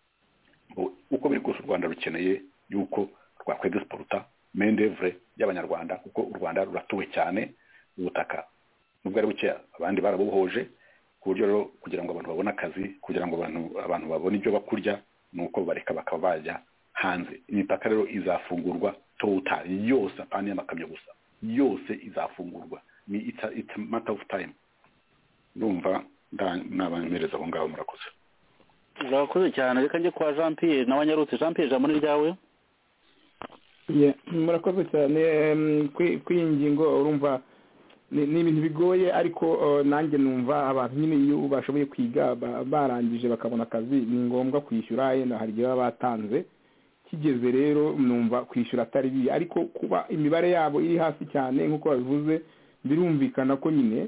Uko biri kose u Rwanda rukeneye yuko rwakwegisiporuta main d'oeuvre y'abanyarwanda, kuko u Rwanda ruratuwe cyane, ubutaka nubwo ari buke abandi barabuhoje, ku buryo rero kugira ngo abantu babone akazi, kugira ngo abantu abantu babone ibyo bakurya, nuko bareka bakaba bajya hanze. Imipaka rero izafungurwa total yose, apana y'amakamyo gusa, yose izafungurwa. Ni it's a, it's a matter of time. Ndumva nabanmereza aho ngaho. Murakoze. Urakoze cyane. Reka njye kwa Jean Pierre nawe Nyarutse. Jean Pierre, jambo ni ryawe. Yeah, murakoze cyane. Kuri ingingo urumva ni ibintu bigoye, ariko nanjye numva abantu nyine iyo bashoboye kwiga barangije bakabona akazi ni ngombwa kwishyura, yenda hari igihe batanze kigeze, rero numva kwishyura atari bibi, ariko kuba imibare yabo iri hasi cyane nk'uko babivuze, birumvikana ko nyine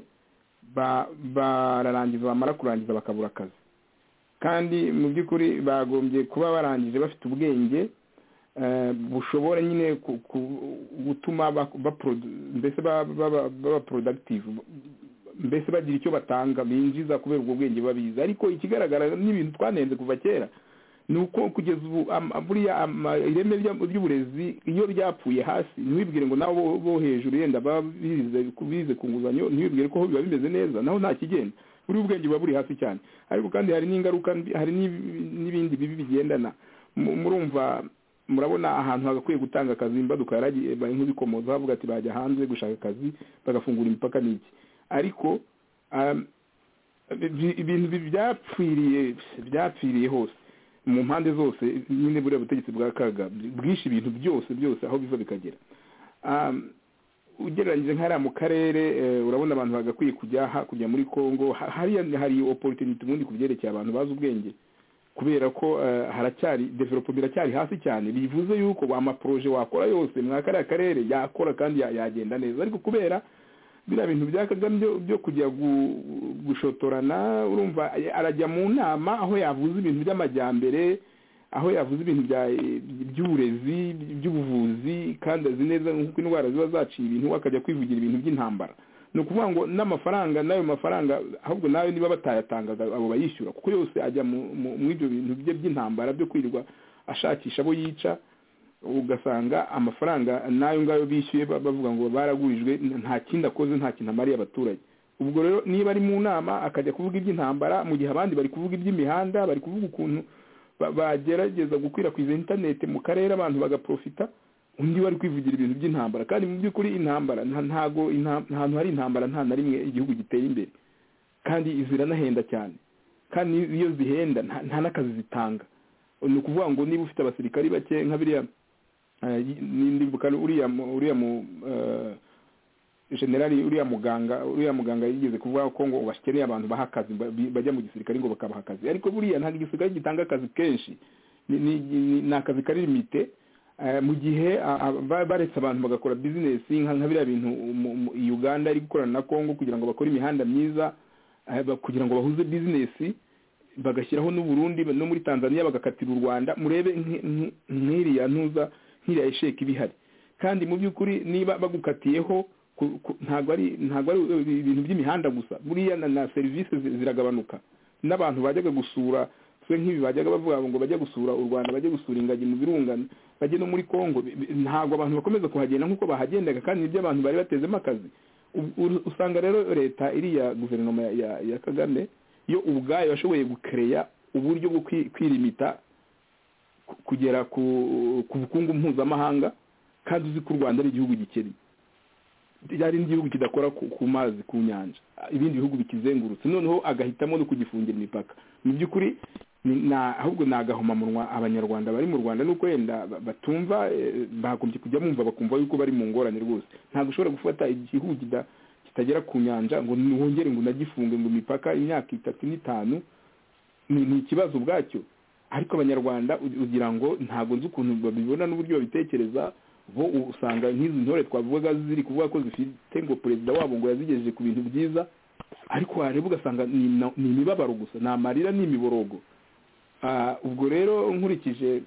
bararangiza bamara kurangiza bakabura akazi, kandi mu by'ukuri bagombye kuba barangije bafite ubwenge bushobora nyine gutuma mbese baba productive, mbese bagira icyo batanga binjiza kubera ubwo bwenge babizi. Ariko ikigaragara n'ibintu twanenze kuva kera ni uko kugeza ubu buriya ireme ry'uburezi iyo ryapfuye hasi, ntiwibwire ngo nabo bo hejuru yenda bize ku nguzanyo, ntiwibwire ko biba bimeze neza, naho nta kigenda, buri ubwenge buba buri hasi cyane. Ariko kandi hari n'ingaruka, hari n'ibindi bibi bigendana. Murumva, murabona ahantu hagakwiye gutanga akazi, imbaduka yaragiye nk'ibikomoza bavuga ati bajya hanze gushaka akazi bagafungura imipaka n'iki, ariko ibintu byapfiriye byapfiriye hose. mu mpande zose nyine buriya butegetsi bwa kaga bwishe ibintu byose byose aho biva bikagera. ugereranyije nk'ariya mu karere urabona abantu bagakwiye kujya hakurya muri Congo hariya hari opportunity ubundi ku byerekeye abantu bazi ubwenge kubera ko haracyari development biracyari hasi cyane bivuze yuko amaproje wakora yose mu kariya karere yakora kandi yagenda neza ariko kubera bira bintu byakagamye byo kujya gushotorana urumva arajya mu nama aho yavuze ibintu by'amajyambere aho yavuze ibintu by'uburezi by'ubuvuzi kandi azi neza nk'uko indwara ziba zaciye ibintu akajya kwivugira ibintu by'intambara ni ukuvuga ngo n'amafaranga n'ayo mafaranga ahubwo nayo niba batayatangaga abo bayishyura kuko yose ajya mu ibyo bintu bye by'intambara byo kwirirwa ashakisha abo yica ugasanga amafaranga nayo ngayo bishyuye bavuga ngo baragurijwe nta kindi akoze nta kintu amariye abaturage. Ubwo rero niba ari mu nama akajya kuvuga iby'intambara mu gihe abandi bari kuvuga iby'imihanda bari kuvuga ukuntu bagerageza gukwirakwiza internet mu karere abantu bagaprofita undi bari kwivugira ibintu by'intambara kandi mu by'ukuri intambara ntago ahantu hari intambara nta na rimwe igihugu giteye imbere kandi ziranahenda cyane kandi iyo zihenda nta n'akazi zitanga. Ni ukuvuga ngo niba ufite abasirikari bake nka biriya n'indibuka uriya uriya mu generali uriya muganga uriya muganga yigeze kuvuga ko ngo bashyikiriye abantu bahakazi bajya mu gisirikare ngo bakabaha akazi ariko buriya nta igisirikare gitanga akazi kenshi ni akazi kari limite mu gihe baretse abantu bagakora business nka biriya bintu Uganda iri gukorana na Congo kugira ngo bakore imihanda myiza kugira ngo bahuze business bagashyiraho n'u Burundi no muri Tanzania bagakatira u Rwanda murebe nk'iriya ntuza nk'iriya esheki bihari kandi mu by'ukuri niba bagukatiyeho ntabwo ari ntabwo ari ibintu by'imihanda gusa buriya na serivisi ziragabanuka n'abantu bajyaga gusura twe nk'ibi bajyaga bavuga ngo bajya gusura u Rwanda bajya gusura ingagi mu birunga bajye no muri Congo ntabwo abantu bakomeza kuhagenda nk'uko bahagendaga kandi nibyo abantu bari batezemo akazi. Usanga rero leta iriya guverinoma ya ya Kagame yo ubwayo yashoboye gukereya uburyo bwo kwirimita kugera ku bukungu mpuzamahanga kandi uzi ko u Rwanda ari igihugu gikennye yari igihugu kidakora ku mazi ku nyanja ibindi bihugu bikizengurutse noneho agahitamo no kugifungira imipaka. Mu by'ukuri ahubwo nagahomamunwa abanyarwanda bari mu Rwanda nuko wenda batumva bagombye kujya mumva bakumva yuko bari mu ngorane rwose ntabwo ushobora gufata igihugu kitagera ku nyanja ngo wongere ngo nagifunge ngo imipaka imyaka itatu n'itanu ni ikibazo ubwacyo ariko abanyarwanda ugira ngo ntabwo nzi ukuntu babibona n'uburyo babitekereza bo usanga nk'izi ntore twavuga ziri kuvuga ko zifite ngo perezida wabo ngo yazigejeje ku bintu byiza ariko wareba ugasanga ni imibabaro gusa ni amarira n'imiborogo. Ubwo rero nkurikije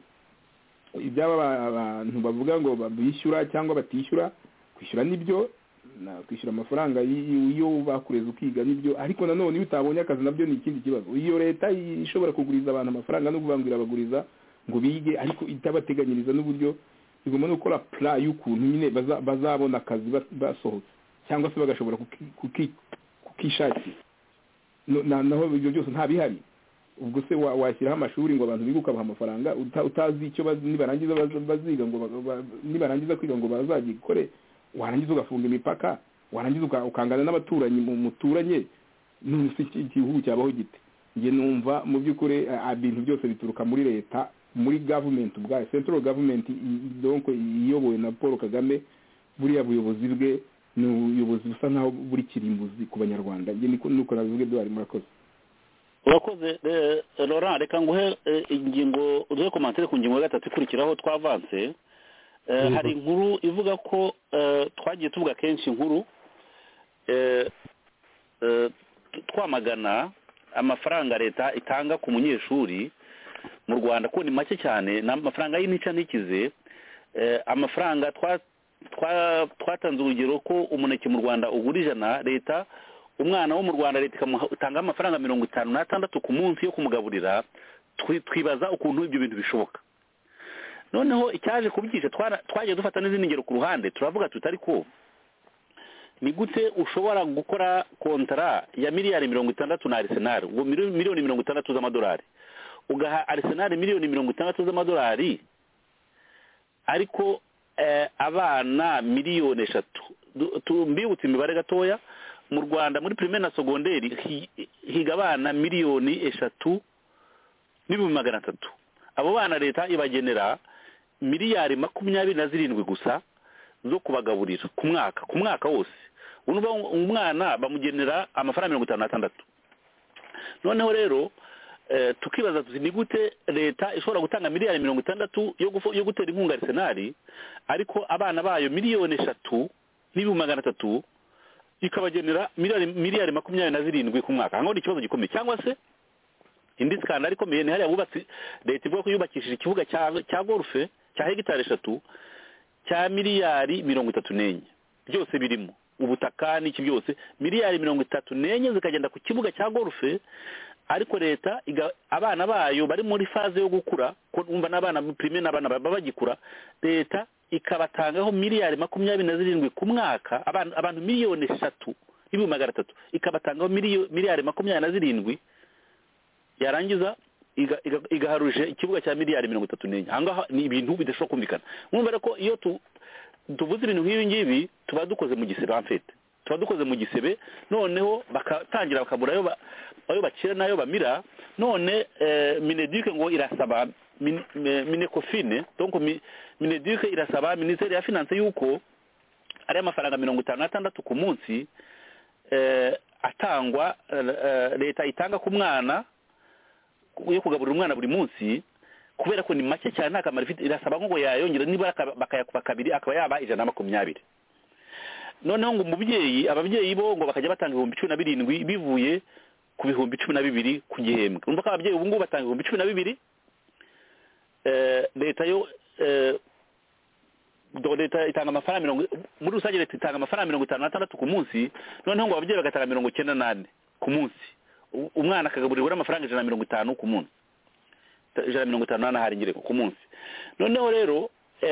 iby'aba abantu bavuga ngo babishyura cyangwa batishyura kwishyura nibyo kwishyura amafaranga iyo bakureza ukiga nibyo ariko nanone iyo utabonye akazi nabyo ni ikindi kibazo. Iyo leta ishobora kuguriza abantu amafaranga no kubangira abaguriza ngo bige ariko itabateganyiriza n'uburyo igomba no gukora plan y'ukuntu nyine bazabona akazi basohotse cyangwa se bagashobora kukishakira naho ibyo byose nta bihari. Ubwo se washyiraho amashuri ngo abantu biguka baha amafaranga utazi icyo nibarangiza baziga ngo nibarangiza kwiga ngo bazagikore warangiza ugafunga imipaka warangiza ukangana n'abaturanyi mu muturanye n'usi igihugu cyabaho gite. Nge numva mu by'ukuri ibintu byose bituruka muri leta muri government ubwayo central government donc iyobowe na Paul Kagame buriya buyobozi bwe ni ubuyobozi busa nkaho buri kirimbuzi ku banyarwanda. Nge niko nuko nabivuge byo ari murakoze. Urakoze Laurent reka nguhe ingingo uduhe commentaire ku ngingo ya gatatu ikurikiraho twavanse. Hari inkuru ivuga ko twagiye tuvuga kenshi inkuru twamagana amafaranga leta itanga ku munyeshuri mu Rwanda ko ni make cyane n'amafaranga y'inica ntikize. Amafaranga twatanze urugero ko umuneke mu Rwanda ugura ijana leta umwana wo mu Rwanda leta ikamutanga amafaranga mirongo itanu n'atandatu ku munsi yo kumugaburira. Twibaza ukuntu ibyo bintu bishoboka. Noneho icyaje kubyisha twagiye dufata n'izindi ngero ku ruhande turavuga tutari ko ni gute ushobora gukora kontara ya miliyari mirongo itandatu na Arsenal ngo miliyoni mirongo itandatu z'amadolari ugaha Arsenal miliyoni mirongo itandatu z'amadolari ariko abana miliyoni eshatu tumbibutse imibare gatoya mu Rwanda muri primaire na secondaire higa abana miliyoni eshatu n'ibihumbi magana atatu abo bana leta ibagenera miliyari makumyabiri na zirindwi gusa zo kubagaburira ku mwaka ku mwaka wose. Umwana bamugenera amafaranga mirongo itanu n'atandatu. Noneho rero tukibaza tuzi ni gute leta ishobora gutanga miliyari mirongo itandatu yo gutera inkunga Arsenal, ariko abana bayo miliyoni eshatu n'ibihumbi magana atatu ikabagenera miliyari makumyabiri na zirindwi ku mwaka. Aho ni ikibazo gikomeye. Cyangwa se indi skandal ikomeye ni hariya bubatse leta ivuga ko yubakishije ikibuga cya golfe cya hegitari eshatu cya miliyari mirongo itatu n'enye, byose birimo ubutaka n'iki byose, miliyari mirongo itatu n'enye zikagenda ku kibuga cya golfe, ariko leta abana bayo bari muri faze yo gukura, ko umva n'abana primaire n'abana babagikura, leta ikabatangaho miliyari makumyabiri na zirindwi ku mwaka, abantu abantu miliyoni eshatu n'ibihumbi magana atatu ikabatangaho miliyari makumyabiri na zirindwi, yarangiza igaharuje ikibuga cya miliyari mirongo itatu n'enye. Ahangaha ni ibintu bidashobora kumvikana. Mwumva ko iyo tuvuze ibintu nk'ibi ngibi tuba dukoze mu gisebe, amfete tuba dukoze mu gisebe, noneho bakatangira bakabura ayo bakira n'ayo bamira. None Mineduc ngo irasaba Minecofine, donc Mineduc irasaba Ministeri ya Finance yuko ari amafaranga mirongo itanu n'atandatu ku munsi atangwa, leta itanga ku mwana yo kugaburira umwana buri munsi, kubera ko ni make cyane nta kamaro ifite, irasaba ngo yayongera nibura bakayakuba kabiri akaba yaba ijana na makumyabiri. Noneho ngo umubyeyi ababyeyi bo ngo bakajya batanga ibihumbi cumi na birindwi bivuye ku bihumbi cumi na bibiri ku gihembwe. Urumva ko ababyeyi ubu ngubu batanga ibihumbi cumi na bibiri, leta yo leta itanga amafaranga mirongo, muri rusange leta itanga amafaranga mirongo itanu n'atandatu ku munsi, noneho ngo ababyeyi bagatanga mirongo icyenda n'ane ku munsi, umwana akagaburirwa amafaranga ijana na mirongo itanu ku munsi, ijana na mirongo itanu n'ane hari ngire ku munsi. Noneho rero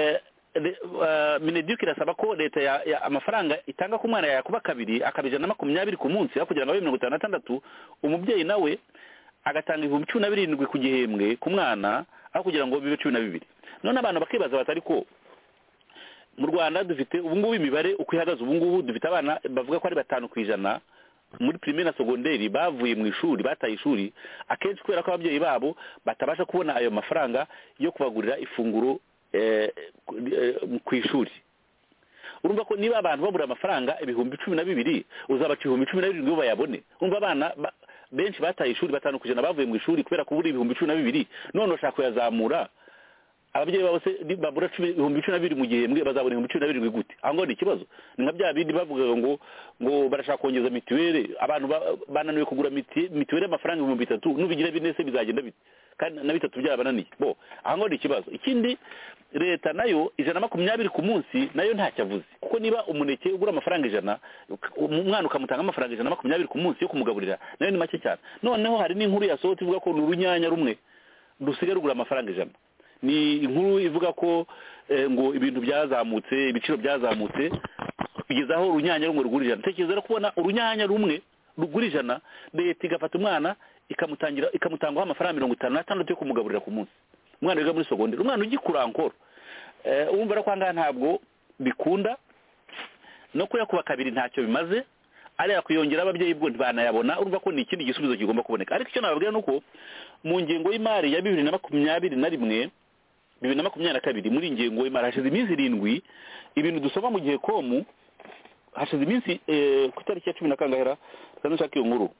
Mineduc irasaba ko leta ya amafaranga itanga ku mwana yakuba kabiri akaba ijana na makumyabiri ku munsi, kugira ngo abe mirongo itanu n'atandatu, umubyeyi nawe agatanga ibihumbi cumi na birindwi ku gihembwe ku mwana, aho kugira ngo bibe cumi na bibiri. None abantu bakibaza batari ko mu Rwanda dufite ubu ngubu imibare uko ihagaze, ubu ngubu dufite abana bavuga ko ari batanu ku ijana muri primaire na secondaire bavuye mu ishuri, bataye ishuri, akenshi kubera ko ababyeyi babo batabasha kubona ayo mafaranga yo kubagurira ifunguro ku ishuri. Urumva ko niba abantu babura amafaranga ibihumbi cumi na bibiri, uzabaca ibihumbi cumi na birindwi bayabone. Urumva abana benshi bataye ishuri, batanu ku ijana bavuye mu ishuri kubera kubura ibihumbi cumi na bibiri, none bashaka kuyazamura. Ababyeyi babo se babura ibihumbi cumi na bibiri mu gihembwe, bazabona ibihumbi cumi na birindwi gute? Aho ngo ni ikibazo. Ni nka bya bindi bavuga ngo ngo barashaka kongeza mituweli, abantu bananiwe kugura mituweli y'amafaranga ibihumbi bitatu, nubigira bine se bizagenda bite? Kandi na bitatu byabananiye. Bo aho ngo ni ikibazo. Ikindi leta nayo ijana na makumyabiri ku munsi nayo ntacyo avuze, kuko niba umuneke ugura amafaranga ijana, umwana ukamutanga amafaranga ijana na makumyabiri ku munsi yo kumugaburira, nayo ni make cyane. Noneho hari n'inkuru yasohotse ivuga ko n'urunyanya rumwe rusigaye rugura amafaranga ijana. Ni inkuru ivuga ko ngo ibintu byazamutse, ibiciro byazamutse kugeza aho urunyanya rumwe rugura ijana. Tekereza kubona urunyanya rumwe rugura ijana, leta igafata umwana ikamutangira ikamutangaho amafaranga mirongo itanu n'atandatu yo kumugaburira ku munsi, umwana wiga muri secondaire, umwana ugikura ankoro. Urumva ko ngaha ntabwo bikunda, no kuyakuba kabiri ntacyo bimaze, ariya kuyongera ababyeyi bwo ntibanayabona. Urumva ko ni ikindi gisubizo kigomba kuboneka. Ariko icyo nababwira nuko mu ngengo y'imari ya bibiri na makumyabiri na rimwe bibiri na makumyabiri na kabiri, muri ingengo y'imari hashize iminsi irindwi, ibintu dusoma mu gihe komu hashize iminsi ku itariki ya cumi na kangahera, kandi nshaka iyo nkuru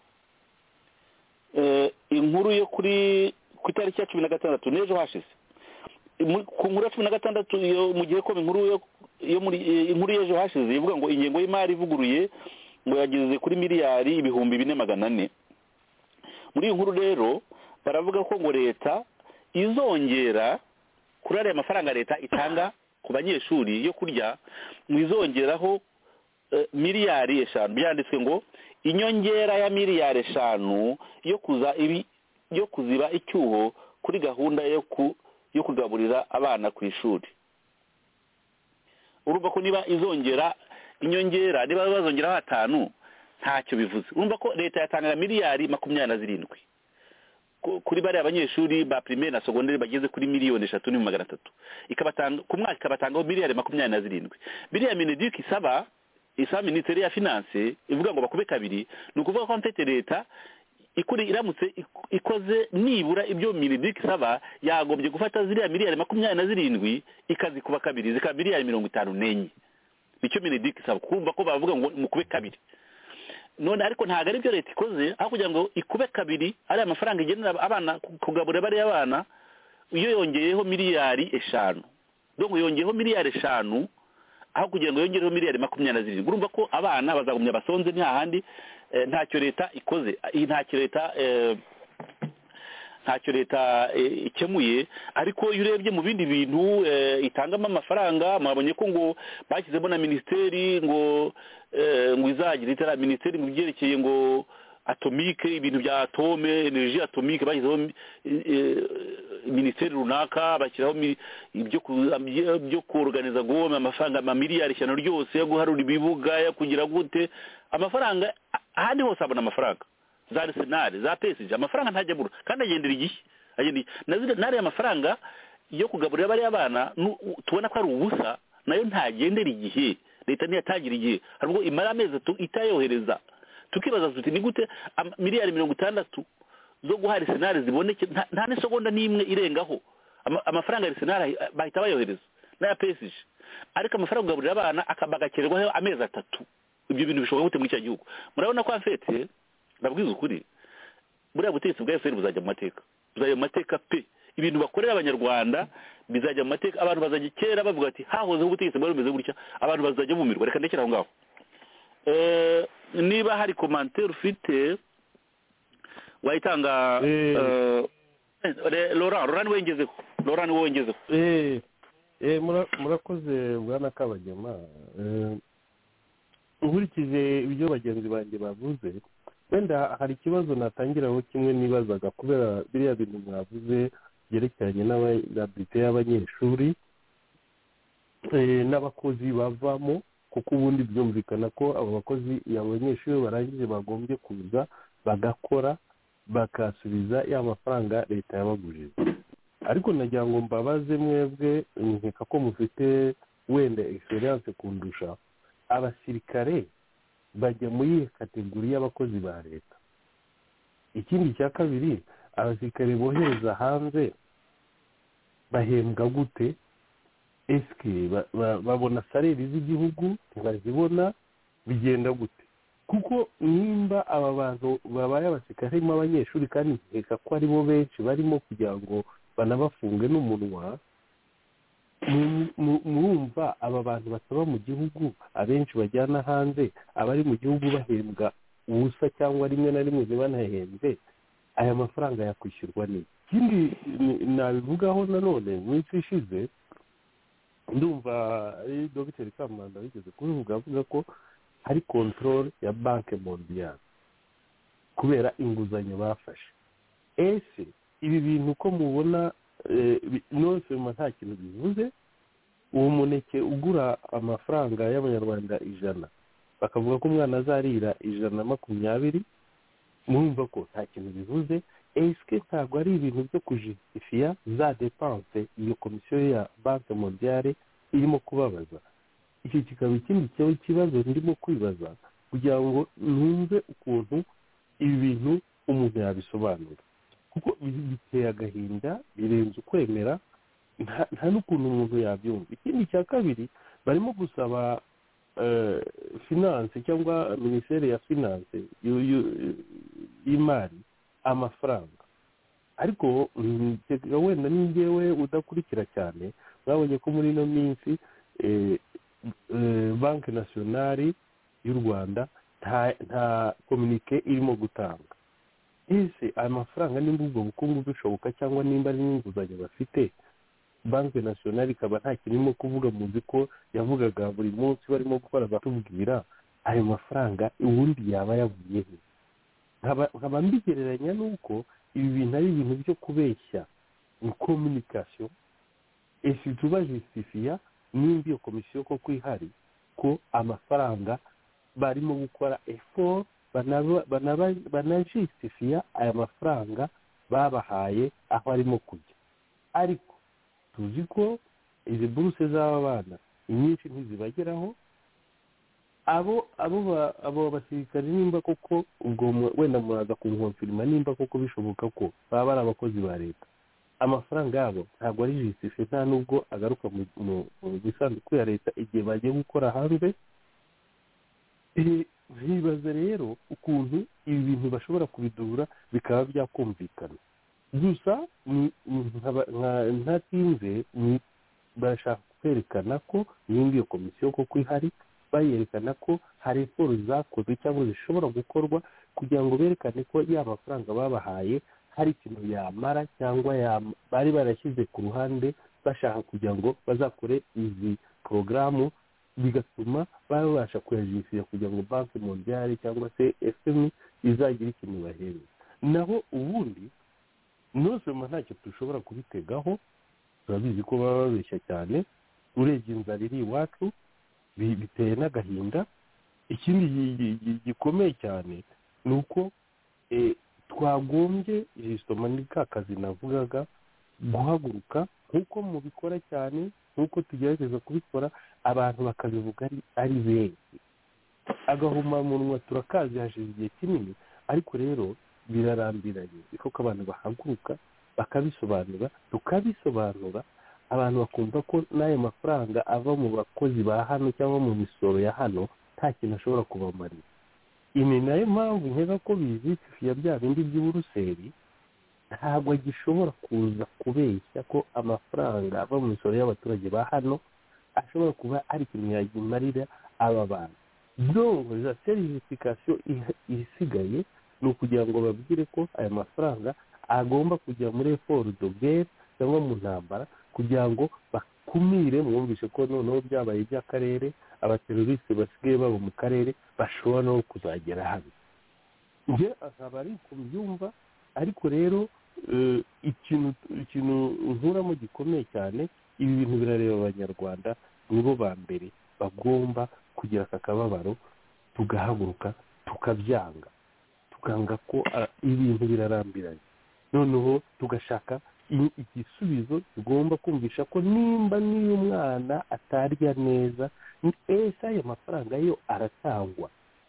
inkuru yo kuri ku itariki ya cumi na gatandatu n'ejo hashize, ku nkuru ya cumi na gatandatu mu gihe komu inkuru yo muri inkuru y'ejo hashize ivuga ngo ingengo y'imari ivuguruye ngo yageze kuri miliyari ibihumbi bine magana ane. Muri iyi nkuru rero baravuga ko ngo leta izongera kuri ariya mafaranga leta itanga ku banyeshuri yo kurya, mu izongeraho miliyari eshanu. Byanditswe ngo inyongera ya miliyari eshanu yo kuza ibi yo kuziba icyuho kuri gahunda yo ku yo kugaburira abana ku ishuri. Urumva ko niba izongera inyongera, niba bazongeraho hatanu ntacyo bivuze. Urumva ko leta yatanga miliyari makumyabiri na zirindwi kuri bari abanyeshuri ba primaire na secondaire bageze kuri miliyoni eshatu n'ibihumbi magana atatu, ikabatanga ku mwaka ikabatangaho miliyari makumyabiri na zirindwi. Biriya Mineduc isaba isaba Minisiteri ya Finance ivuga ngo bakube kabiri, ni ukuvuga ko mfite leta ikuri iramutse ikoze nibura ibyo Mineduc isaba yagombye gufata ziriya miliyari makumyabiri na zirindwi ikazikuba kabiri zikaba miliyari mirongo itanu n'enye nicyo Mineduc isaba kumva ko bavuga ngo mukube kabiri none ariko ntabwo ari byo leta ikoze aho kugira ngo ikube kabiri ari amafaranga igenera abana kugaburira bariya abana iyo yongeyeho miliyari eshanu donc yongeyeho miliyari eshanu aho kugira ngo yongereho miliyari makumyabiri na zirindwi urumva ko abana bazagumya basonze nta handi ntacyo leta ikoze ntacyo leta ntacyo leta ikemuye ariko iyo urebye mu bindi bintu itangamo amafaranga mwabonye ko ngo bashyizemo na minisiteri ngo ngo izagira itara minisiteri mu byerekeye ngo atomike ibintu bya atome energy atomike bashyizeho minisiteri runaka bashyiraho ibyo kuorganiza gome amafaranga amamiliyari ijana ryose yo guharura ibibuga yo kugira gute amafaranga ahandi hose abona amafaranga za Arsenal za P S G amafaranga ntajyabura kandi agendera igihe agendera nazire nari amafaranga yo kugaburira bari abana tubona ko ari ubusa nayo ntagendera igihe leta ntiyatangira igihe harubwo imara amezi itayohereza tukibaza tuti ni gute miliyari mirongo itandatu zo guha Arsenal ziboneke nta n'isegonda n'imwe irengaho amafaranga Arsenal bahita bayohereza n'aya P S G ariko amafaranga kugaburira abana akabagakererwaho amezi atatu ibyo bintu bishoboka gute muri cya gihugu murabona ko afete ndabwiza ukuri buriya butegetsi bwa F P R buzajya mu mateka buzajya mu mateka pe ibintu bakorera abanyarwanda bizajya mu mateka abantu bazajya kera bavuga ati hahoze ubutegetsi bwari bumeze gutya abantu bazajya bumirwa reka ndekera aho ngaho eh niba hari commentaire ufite wayitanga eh Laurent Laurent wengezeho Laurent wengezeho eh eh murakoze bwana Kabagema eh nkurikije ibyo bagenzi banjye bavuze wenda hari ikibazo natangiraho kimwe nibazaga kubera biriya bintu mwavuze byerekeranye n'abayabite y'abanyeshuri n'abakozi bavamo kuko ubundi byumvikana ko abo bakozi abanyeshuri barangije bagombye kuza bagakora bakasubiza ya mafaranga leta yabagurije ariko nagira ngo mbabaze mwebwe nkeka ko mufite wenda experience kundusha abasirikare bajya muri kategori y'abakozi ba leta ikindi cya kabiri abasirikare bohereza hanze bahembwa gute eske babona salary z'igihugu ntibazibona bigenda gute kuko nimba aba bantu babaye abasirikare harimo abanyeshuri kandi nkeka ko ari bo benshi barimo kugira ngo banabafunge n'umunwa murumva aba bantu basaba mu gihugu abenshi bajyana hanze abari mu gihugu bahembwa ubusa cyangwa rimwe na rimwe banahembwe aya mafaranga yakwishyurwa ni ikindi nabivugaho nanone mu isi ishize ndumva ari Dr Kamanda wigeze kubivuga avuga ko hari control ya banke mondiale kubera inguzanyo bafashe ese ibi bintu ko mubona nose nta kintu bivuze uwo muneke ugura amafaranga y'abanyarwanda ijana bakavuga ko umwana azarira ijana na makumyabiri mwumva ko nta kintu bivuze eske ntabwo ari ibintu byo kujustifia za dépense iyo komisiyo ya banke mondiale irimo kubabaza iki kikaba ikindi kibazo ndimo kwibaza kugira ngo numve ukuntu ibi bintu umuntu yabisobanura kuko biteye agahinda birenze ukwemera nta n'ukuntu umuntu yabyumva ikindi cya kabiri barimo gusaba finance cyangwa minisiteri ya finance y'imari amafaranga ariko wenda n'ingewe udakurikira cyane mwabonye ko muri ino minsi banki nasiyonari y'u Rwanda nta komunike irimo gutanga ese aya mafaranga nimba ubwo bukungu bishoboka cyangwa nimba ari n'inguzanyo bafite banki nasiyonari ikaba nta kintu irimo kuvuga muzi ko yavugaga buri munsi barimo gukora batubwira ayo mafaranga ubundi yaba yavuye he nkaba mbigereranya n'uko ibi bintu ari ibintu byo kubeshya ni communication ese tuba justifiya nimba iyo komisiyo ko kwihari ko amafaranga barimo gukora effort banajustifia aya mafaranga babahaye aho arimo kujya ariko tuzi ko izi buruse z'aba bana inyinshi ntizibageraho abo abo abo basirikare nimba koko ubwo wenda muraza kunkonfirma nimba koko bishoboka ko baba ari abakozi ba leta, amafaranga yabo ntabwo ari justice, nta nubwo agaruka mu bisanduku ya leta igihe bagiye gukora hanze. Ntibaze rero ukuntu ibi bintu bashobora kubidura bikaba byakumvikana. Gusa ntatinze barashaka kwerekana ko nimba iyo komisiyo koko ihari, bayerekana ko hari eforo zakozwe cyangwa zishobora gukorwa kugira ngo berekane ko ya mafaranga babahaye hari ikintu yamara cyangwa bari barashyize ku ruhande bashaka kugira ngo bazakore izi porogaramu, bigatuma babasha kuyajisira kugira ngo banki mondiale cyangwa se F M izagira ikintu bahereza. Naho ubundi nosoma ntacyo dushobora kubitegaho, turabizi ko baba babeshya cyane, urebye inzara iri iwacu biteye n'agahinda. Ikindi gikomeye cyane ni uko twagombye jisitoma ni ka kazi navugaga, guhaguruka nk'uko mubikora cyane, nk'uko tugerageza kubikora, abantu bakabivuga ari benshi. Agahomamunwa turakazi hashize igihe kinini, ariko rero birarambiranye. Iko ko abantu bahaguruka bakabisobanura, tukabisobanura, abantu bakumva ko n'ayo mafaranga ava mu bakozi ba hano cyangwa mu misoro ya hano nta kintu ashobora kubamarira. Ini nayo mpamvu nkeka ko bizitifiya bya bindi by'uburuseri ntabwo gishobora kuza kubeshya ko amafaranga ava mu misoro y'abaturage ba hano ashobora kuba ari ikintu yagimarira aba bantu. Dongo za serification isigaye ni ukugira ngo babwire ko aya mafaranga agomba kujya muri effort de guerre cyangwa mu ntambara, kugira ngo bakumire, mwumvishe ko noneho byabaye iby'akarere, abateroriste basigaye baba mu karere bashobora no kuzagera hano. Nge akaba ari kubyumva, ariko rero ikintu ikintu nkuramo gikomeye cyane, ibi bintu birareba abanyarwanda, nibo ba mbere bagomba kugira akakababaro, tugahaguruka tukabyanga, tukanga ko ibintu birarambiranye, noneho tugashaka igisubizo. Tugomba kumvisha ko nimba niyo umwana atarya neza, ese ayo mafaranga yo aratangwa,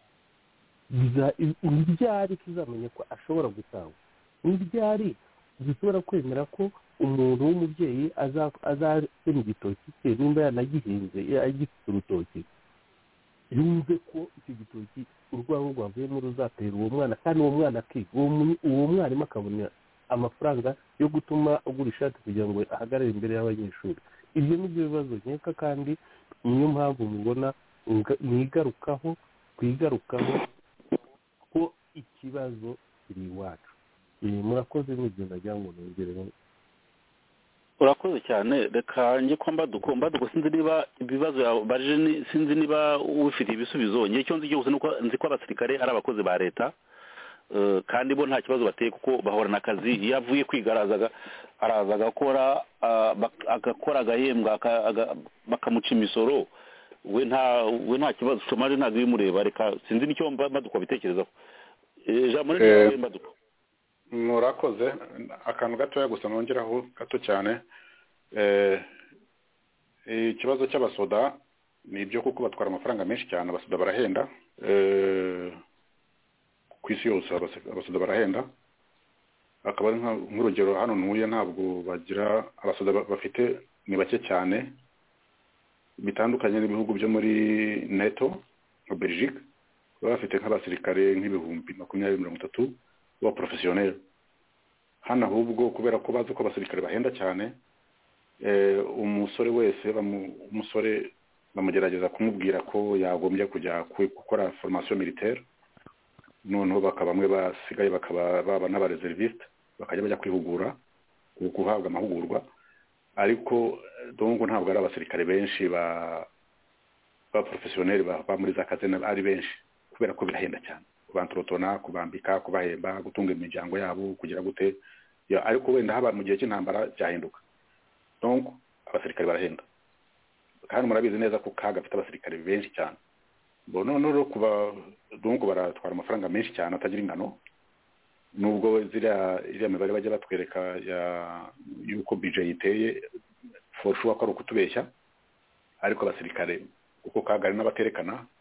ntibyari kizamenya ko ashobora gutangwa, ntibyari gishobora kwemera ko umuntu w'umubyeyi azatema igitoki cye, nimba yanagihinze agifite urutoki, yumve ko icyo gitoki urwabo rwavuyemo ruzatera uwo mwana, kandi uwo mwana akiga, uwo mwarimu akabona amafaranga yo gutuma agura ishati kugira ngo ahagarare imbere y'abanyeshuri. Ibyo ni byo bibazo nkeka, kandi niyo mpamvu mubona mwigarukaho twigarukaho ko ikibazo kiri iwacu. Murakoze n'ibyo ndagira ngo nongereho. Urakoze cyane. Reka njye ko mbaduko mbaduko sinzi niba ibibazo yabaje, sinzi niba ufite ibisubizo. Ngiye cyo nzi cyose nuko nzi ko abasirikare ari abakozi ba leta, kandi bo nta kibazo bateye kuko bahorana akazi. Iyo avuye kwigarazaga araza agakora agakora agahembwa bakamuca imisoro, we nta we nta kibazo. Somali ntabwo bimureba. Reka sinzi nicyo mbaduko bitekerezaho. Jambo rero mbaduko. Murakoze. Akantu gatoya gusa nongeraho gato cyane, ikibazo cy'abasoda ni ibyo kuko batwara amafaranga menshi cyane. Abasoda barahenda ku isi yose, abasoda barahenda. Akaba ari nk'urugero hano ntuye ntabwo bagira abasoda bafite, ni bake cyane, bitandukanye n'ibihugu byo muri NATO nka Belgique, baba bafite nk'abasirikare nk'ibihumbi makumyabiri mirongo itatu ba professionnel. Hano ahubwo kubera ko bazi ko abasirikare bahenda cyane, umusore wese umusore bamugerageza kumubwira ko yagombye kujya gukora formation militaire, noneho bakaba bamwe basigaye bakaba baba n'abareserviste, bakajya bajya kwihugura guhabwa amahugurwa. Ariko dongo ntabwo ari abasirikare benshi ba ba professionnel ba muri za kazi ari benshi, kubera ko birahenda cyane kubantrotona, kubambika, kubahemba, gutunga imiryango yabo, kugira gute. Ariko wenda haba mu gihe cy'intambara byahinduka. Donc abasirikare barahenda, kandi murabizi neza ko kaga afite abasirikare benshi cyane. Bo none ro kuba donc baratwara amafaranga menshi cyane atagira ingano, nubwo zira iriya mibare bajya batwereka ya yuko budget yiteye for sure ko ari ukutubeshya. Ariko abasirikare uko kaga ari n'abaterekana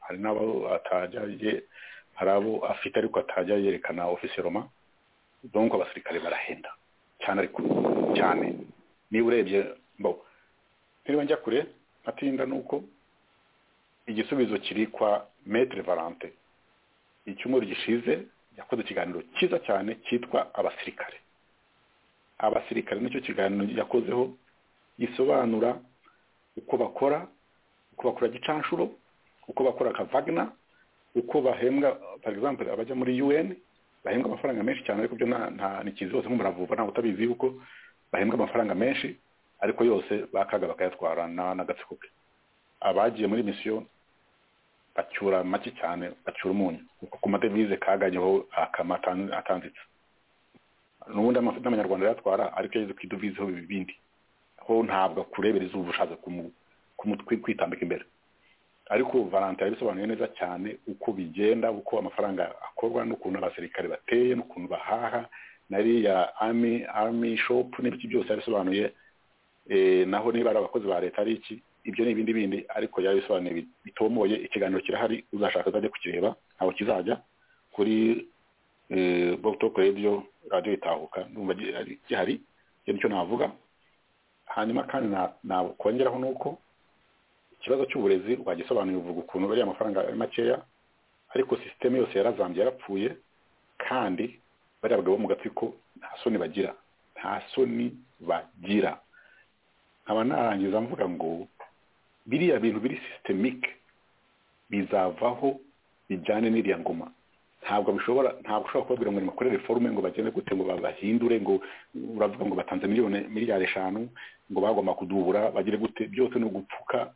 hari n'abo atajya hari abo afite ariko atajya yerekana ofisiyeloma donc abasirikare barahenda cyane ariko cyane niba urebye mbo niba njya kure atinda nuko igisubizo kiri kwa Maître Valentin icyumweru gishize yakoze ikiganiro cyiza cyane cyitwa abasirikare abasirikare nicyo kiganiro yakozeho gisobanura uko bakora uko bakora gicanshuro uko bakora ka Wagner uko bahembwa for example abajya muri U N bahembwa amafaranga menshi cyane ariko byo nta nikizi hose nk'umuravuva nta utabizi uko bahembwa amafaranga menshi ariko yose bakaga bakayatwara na nagatsiko ke abagiye muri mission bacyura make cyane bacyura umunyu kuko ku madevize kaganyeho akamata atanzitse n'ubundi n'amanyarwanda yatwara ariko yeze kwidovizeho ibindi ho ntabwo kurebereza ubushaze kumutwe kwitambika imbere ariko Valentin yabisobanuye neza cyane uko bigenda uko amafaranga akorwa n'ukuntu abasirikare bateye n'ukuntu bahaha nari ya army army shop n'ibiki byose yabisobanuye eh naho niba ari abakozi ba leta ari iki ibyo n'ibindi bindi ariko yabisobanuye bitomoye ikiganiro kirahari uzashaka zaje kukireba aho kizajya kuri eh Bogtok Radio radio itahuka numva gihari nicyo navuga hanyuma kandi na kongeraho nuko ikibazo cy'uburezi rwagisobanuye uvuga ukuntu bari amafaranga makeya ariko system yose yarazambye yarapfuye kandi bari abagabo mu gatsiko nta soni bagira nta soni bagira aba narangiza mvuga ngo biriya bintu biri systemic bizavaho bijyane n'iriya ngoma ntabwo bishobora ntabwo ushobora kubabwira ngo nimukore reforme ngo bagende gute ngo babahindure ngo uravuga ngo batanze miliyoni miliyari eshanu ngo bagomba kudubura bagire gute byose no gupfuka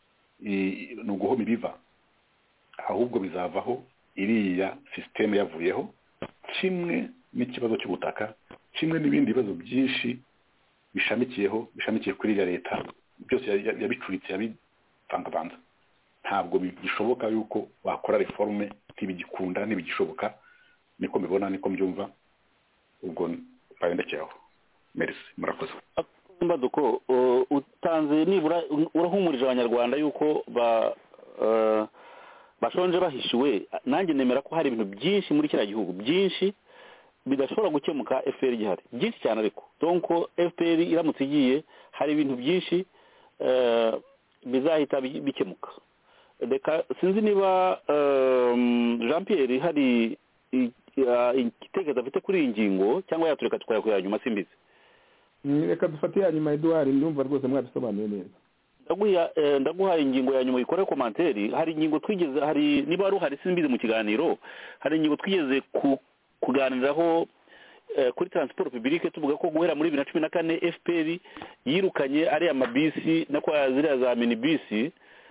no guhoma ibiva ahubwo bizavaho iriya system yavuyeho kimwe n'ikibazo cy'ubutaka kimwe n'ibindi bibazo byinshi bishamikiyeho bishamikiye kuri iriya leta byose yabicuritse yabivangavanze ntabwo bishoboka yuko wakora reforme ntibigikunda ntibigishoboka niko mbibona niko mbyumva ubwo bayendekeho merci murakoze mbaduko utanze nibura urahumurije abanyarwanda yuko ba bashonje bahishiwe nanjye nemera ko hari ibintu byinshi muri kiriya gihugu byinshi bidashobora gukemuka F P R gihari byinshi cyane ariko donc F P R iramutse igiye hari ibintu byinshi bizahita bikemuka reka sinzi niba Jean Pierre hari igitekerezo afite kuri iyi ngingo cyangwa yatureka tukayakora nyuma simbizi reka dufate ya nyuma Edouard ndumva rwose mwabisobanuye neza ndaguha ndaguha ingingo ya nyuma ikore komanteri hari ingingo twigeze hari niba ari hari simbizi mu kiganiro hari ingingo twigeze kuganiraho kuri transport publique tuvuga ko guhera muri bibiri na cumi na kane F P R yirukanye ari amabisi nako ziriya za minibisi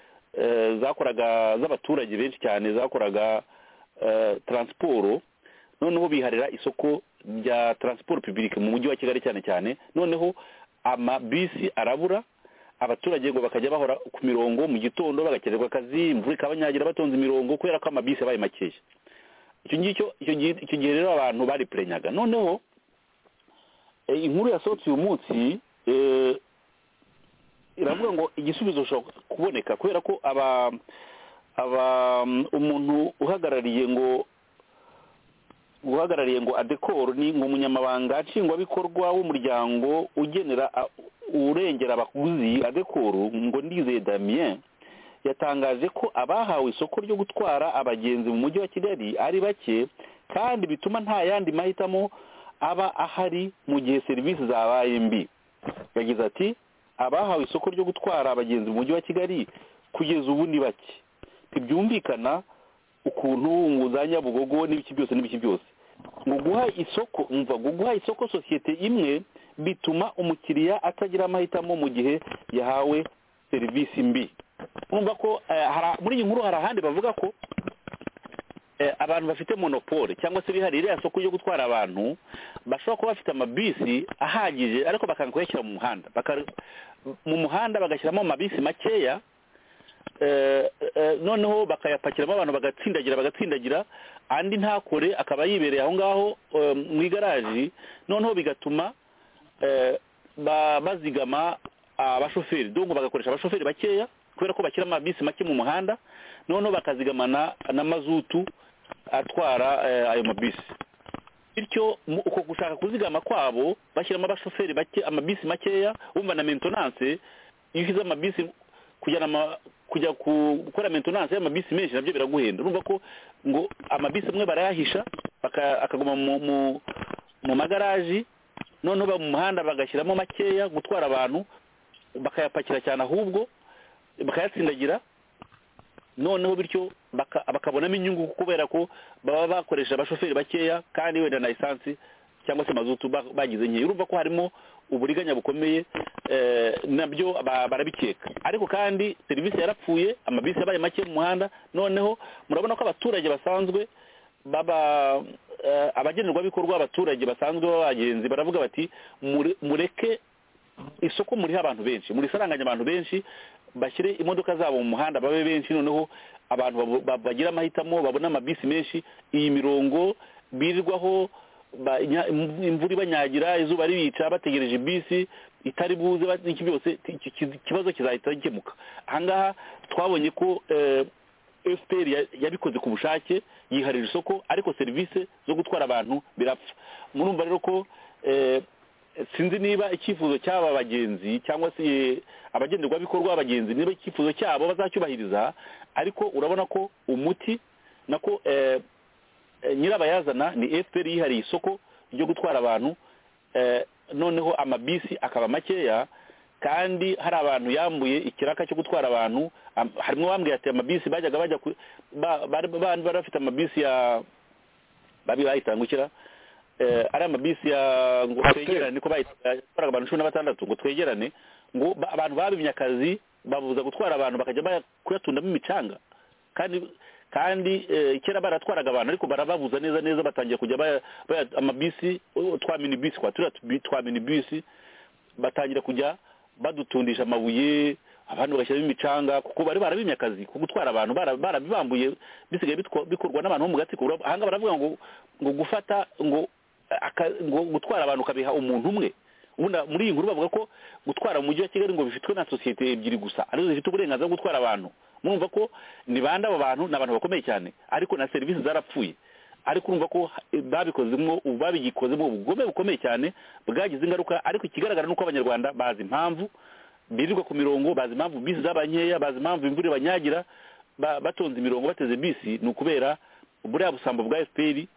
zakoraga z'abaturage benshi cyane zakoraga transport noneho biharira isoko rya transport publique mu mujyi wa Kigali cyane cyane noneho amabisi arabura abaturage ngo bakajya bahora ku mirongo mu gitondo bagakererwa akazi imvura ikabanyagira batonze imirongo kubera ko amabisi abaye makeya icyo ngicyo icyo gihe rero abantu bari prenyaga noneho inkuru yasohotse uyu munsi iravuga ngo igisubizo gishobora kuboneka kubera ko aba aba umuntu uhagarariye ngo uhagarariye ngo adekoro ni umunyamabanga nshingwabikorwa w'umuryango ugenera urengera abaguzi adekoro ngo Ndizeye Damien yatangaje ko abahawe isoko ryo gutwara abagenzi mu mujyi wa Kigali ari bake kandi bituma nta yandi mahitamo aba ahari mu gihe serivisi zabaye mbi yagize ati abahawe isoko ryo gutwara abagenzi mu mujyi wa Kigali kugeza ubu ni bake ntibyumvikana ukuntu ngo za Nyabugogo n'ibiki byose n'ibiki byose ngo guha isoko umva ngo guha isoko sosiyete imwe bituma umukiriya atagira amahitamo mu gihe yahawe serivisi mbi umva ko muri iyi nkuru hari ahandi bavuga ko abantu bafite monopole cyangwa se bihari iriya soko yo gutwara abantu bashobora kuba bafite amabisi ahagije ariko bakanga kuyashyira mu muhanda mu muhanda bagashyiramo amabisi makeya noneho bakayapakiramo abantu bagatsindagira bagatsindagira andi ntakore akaba yibereye aho ngaho mu igaraji noneho bigatuma bazigama abashoferi donc bagakoresha abashoferi bakeya kubera ko bashyira amabisi make mu muhanda noneho bakazigamana n'amazutu atwara ayo mabisi bityo uko gushaka kuzigama kwabo bashyiramo abashoferi bake amabisi makeya wumva na maintenance iyo ushyize amabisi kujyana kujya gukora maintenance y'amabisi menshi nabyo biraguhenda urumva ko ngo amabisi amwe barayahisha akaguma mu mu magaraji noneho mu muhanda bagashyiramo makeya gutwara abantu bakayapakira cyane ahubwo bakayatsindagira noneho bityo bakabonamo inyungu kubera ko baba bakoresha abashoferi bakeya kandi wenda na esansi cyangwa se mazutu bagize nke urumva ko harimo uburiganya bukomeye nabyo barabikeka ariko kandi serivisi yarapfuye amabisi yabaye make mu muhanda noneho murabona ko abaturage basanzwe baba abagenerwabikorwa abaturage basanzwe b'abagenzi baravuga bati mureke isoko muriho abantu benshi murisaranganya abantu benshi bashyire imodoka zabo mu muhanda babe benshi noneho abantu bagira amahitamo babona amabisi menshi iyi mirongo birirwaho imvura ibanyagira izuba ribica bategereje bisi itari buze n'iki byose ikibazo kizahita gikemuka ahangaha twabonye ko F P R yabikoze ku bushake yiharira isoko ariko serivisi zo gutwara abantu birapfa murumva rero ko sinzi niba icyifuzo cy'aba bagenzi cyangwa se abagenderwabikorwa b'abagenzi niba icyifuzo cyabo bazacyubahiriza ariko urabona ko umuti nako nyirabayazana ni F P R yihariye isoko ryo gutwara abantu noneho amabisi akaba makeya kandi hari abantu yambuye ikiraka cyo gutwara abantu harimo bambwiye ati amabisi bajyaga bajya bari bafite amabisi ya babi bayitangukira ari amabisi ya ngo twegerane niko bayitwaraga abantu cumi na batandatu ngo twegerane ngo abantu babimye akazi babuza gutwara abantu bakajya kuyatundamo imicanga kandi kandi kera baratwaraga abantu ariko barababuza neza neza batangiye kujya amabisi twa minibisi kwa twa minibisi batangira kujya badutundisha amabuye abantu bagashyiramo imicanga kuko bari barabimye akazi ko gutwara abantu barabibambuye bisigaye bikorwa n'abantu bo mu gatsiko ahanga baravuga ngo ngo gufata ngo ngo gutwara abantu ukabiha umuntu umwe muri iyi nkuru bavuga ko gutwara mu mujyi wa Kigali ngo bifitwe na sosiyete ebyiri gusa arizo zifite uburenganzira bwo gutwara abantu mwumva ko ni bande abo bantu ni abantu bakomeye cyane ariko na serivisi zarapfuye ariko urumva ko babikozemo babigikozemo ubugome bukomeye cyane bwagize ingaruka ariko ikigaragara nuko abanyarwanda bazi impamvu birirwa ku mirongo bazi impamvu bisi zabanyeya bazi impamvu imvura banyagira batonze imirongo bateze bisi ni ukubera buriya busambo bwa F P R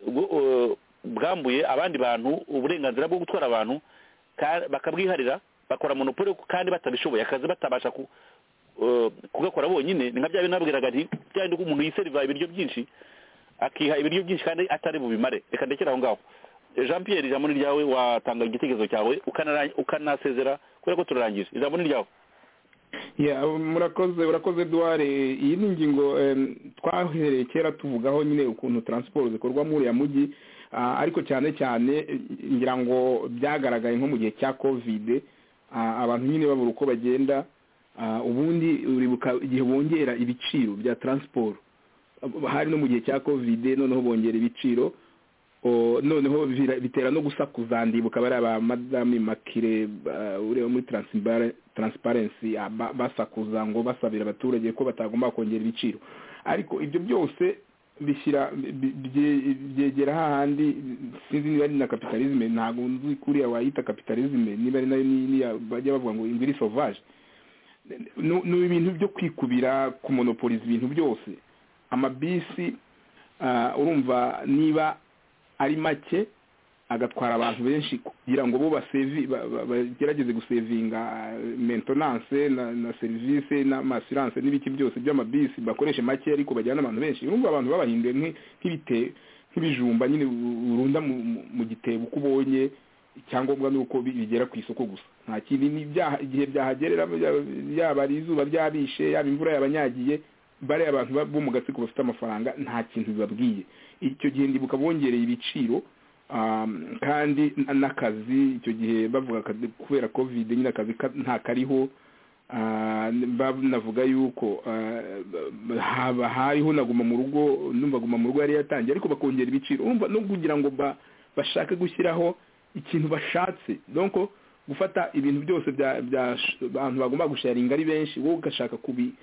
bwambuye abandi bantu uburenganzira bwo gutwara abantu bakabwiharira bakora monopole kandi batabishoboye akazi batabasha kugakora bonyine ni nka bya binabwiraga nti byandi ko umuntu yiseriva ibiryo byinshi akiha ibiryo byinshi kandi atari bubimare reka ndekera aho ngaho Jean Pierre ijambo ni ryawe watanga igitekerezo cyawe ukanasezera kubera ko turarangije ijambo ni ryawe ya murakoze urakoze Edouard iyi ni ingingo twahereye kera tuvugaho nyine ukuntu transport zikorwa muri ya mujyi ariko cyane cyane ngira ngo byagaragaye nko mu gihe cya covid abantu nyine babura uko bagenda ubundi uribuka igihe bongera ibiciro bya transport hari no mu gihe cya covid noneho bongera ibiciro noneho bitera no gusakuza ndibuka bari aba madame Makire ureba muri transparency basakuza ngo basabira abaturage ko batagomba kongera ibiciro ariko ibyo byose bishyira byegera hahandi sinzi niba ari na capitalisme ntabwo nzi kuriya wayita capitalisme niba ari nayo bajya bavuga ngo ingiri sauvage ni ibintu byo kwikubira kumonopoliza ibintu byose amabisi urumva niba ari make agatwara abantu benshi kugira ngo bo basevi bagerageze gusevinga maintenance na, na service na assurance n'ibiki byose by'amabisi bakoresha make ariko bajyana abantu benshi urumva abantu babahinduye nk'ibite nk'ibijumba nyine urunda mu gitebo kubonye icyangombwa nuko bigera ku isoko gusa nta kindi ni byaha igihe byahagerera yaba ari izuba byabishe yaba imvura yabanyagiye bare abantu bo mu gatsiko bafite amafaranga nta kintu bibabwiye icyo gihe ndibuka bongereye ibiciro kandi n'akazi icyo gihe bavuga kubera covid nyine akazi nta kariho banavuga yuko haba hariho naguma mu rugo numva guma mu rugo yari yatangiye ariko bakongera ibiciro urumva no kugira ngo bashake gushyiraho ikintu bashatse donc gufata ibintu byose bya abantu bagomba gusharinga ari benshi wowe ugashaka kubi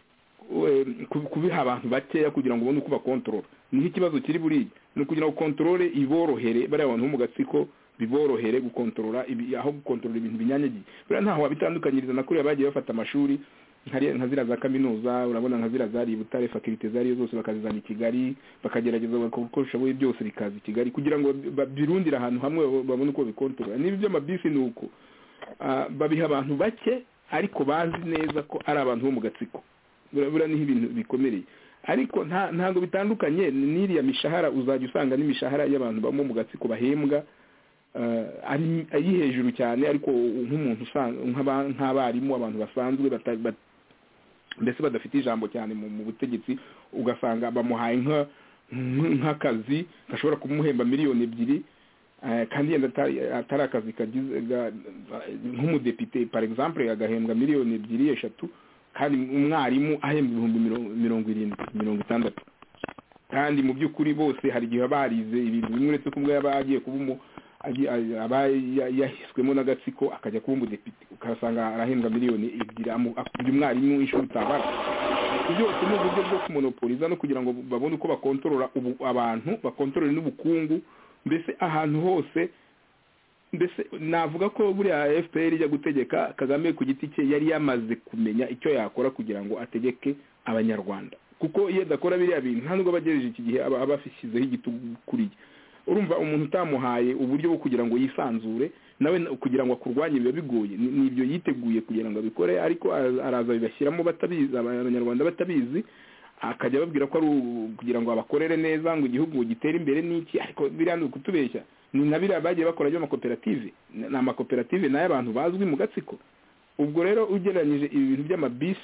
kubiha abantu bakeya kugira ngo ubone uko bakontorora niho ikibazo kiri buriya ni ukugira ngo kontorore iborohere bariya bantu bo mu gatsiko biborohere gukontorora aho gukontorora ibintu binyanyagiye buriya ntaho wabitandukanyiriza na kuriya bagiye bafata amashuri nka ziriya za kaminuza urabona nka ziriya zari Butare fakirite zariyo zose bakazizana i Kigali bakagerageza bakoresha buri byose bikaza i Kigali kugira ngo birundire ahantu hamwe babone uko bikontorora niba iby'amabisi ni uko babiha abantu bake ariko bazi neza ko ari abantu bo mu gatsiko buriya niho ibintu bikomereye ariko ntabwo bitandukanye n'iriya mishahara uzajya usanga n'imishahara y'abantu bamo mu gatsiko bahembwa ari hejuru cyane ariko nk'umuntu nk'abarimu abantu basanzwe mbese badafite ijambo cyane mu butegetsi ugasanga bamuhaye nk'akazi gashobora kumuhemba miliyoni ebyiri kandi yenda atari akazi kagize nk'umudepite par exemple agahembwa miliyoni ebyiri eshatu kandi umwarimu ahembwa ibihumbi mirongo irindwi mirongo itandatu kandi mu by'ukuri bose hari igihe barize ibintu bimwe uretse ko umwe yaba agiye kuba aba yahiswemo n'agatsiko akajya kuba umudepite ukasanga arahembwa miliyoni ebyiri akubye umwarimu inshuro utabara byose ni uburyo bwo kumonopoliza no kugira ngo babone uko bakontorora abantu bakontorore n'ubukungu mbese ahantu hose mbese navuga ko buriya F P R ijya gutegeka Kagame ku giti cye yari yamaze kumenya icyo yakora kugira ngo ategeke abanyarwanda kuko iyo adakora biriya bintu nta nubwo bagejeje iki gihe aba abashyizeho igitugu kuriye urumva umuntu utamuhaye uburyo bwo kugira ngo yisanzure nawe kugira ngo akurwanye biba bigoye nibyo yiteguye kugira ngo abikore ariko araza bibashyiramo batabizi abanyarwanda batabizi akajya babwira ko ari kugira ngo abakorere neza ngo igihugu gitere imbere n'iki ariko biriya ni ukutubeshya ni na biriya bagiye bakora by'amakoperative ni amakoperative nayo abantu bazwi mu gatsiko ubwo rero ugereranyije ibi bintu by'amabisi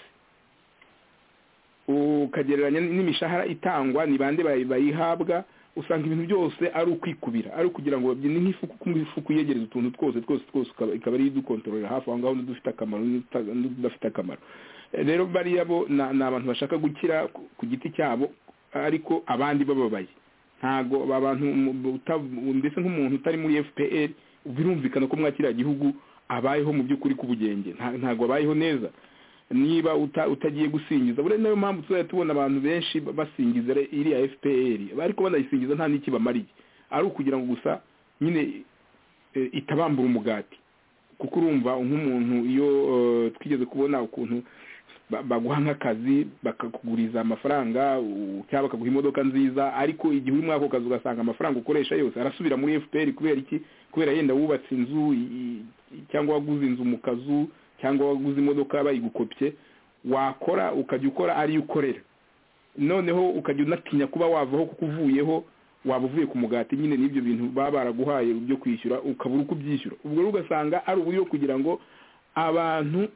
ukagereranya n'imishahara itangwa ni bande bayihabwa usanga ibintu byose ari ukwikubira ari ukugira ngo babyine nk'ifuku kumwifuku yegereza utuntu twose twose twose ikaba ari dukontorora hafi aho ngaho dufite akamaro n'udafite akamaro rero bariya bo ni abantu bashaka gukira ku giti cyabo ariko abandi bababaye ntago abantu mbese nk'umuntu utari muri F P R birumvikana ko mwakira igihugu abayeho mu by'ukuri k'ubugenge ntago abayeho neza niba utagiye gusingiza bure nayo mpamvu tuzajya tubona abantu benshi basingiza iriya F P R ariko banayisingiza nta n'iki bamariye ari ukugira ngo gusa nyine itabambura umugati kuko urumva nk'umuntu iyo twigeze kubona ukuntu baguha nk'akazi bakakuguriza amafaranga cyangwa bakaguha imodoka nziza ariko igihe uri muri ako kazi ugasanga amafaranga ukoresha yose arasubira muri F P R kubera iki kubera yenda wubatse inzu cyangwa waguze inzu mu kazu cyangwa waguze imodoka bayigukopye wakora ukajya ukora ari ukorera noneho ukajya unatinya kuba wavaho kuko uvuyeho waba uvuye ku mugati nyine n'ibyo bintu baba baraguhaye byo kwishyura ukabura uko ubyishyura ubwo rero ugasanga ari uburyo kugira ngo abantu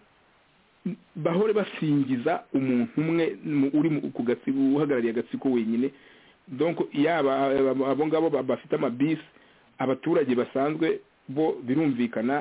bahore basingiza umuntu umwe uri ku gatsiko uhagarariye agatsiko wenyine donc yaba abo ngabo bafite amabisi abaturage basanzwe bo birumvikana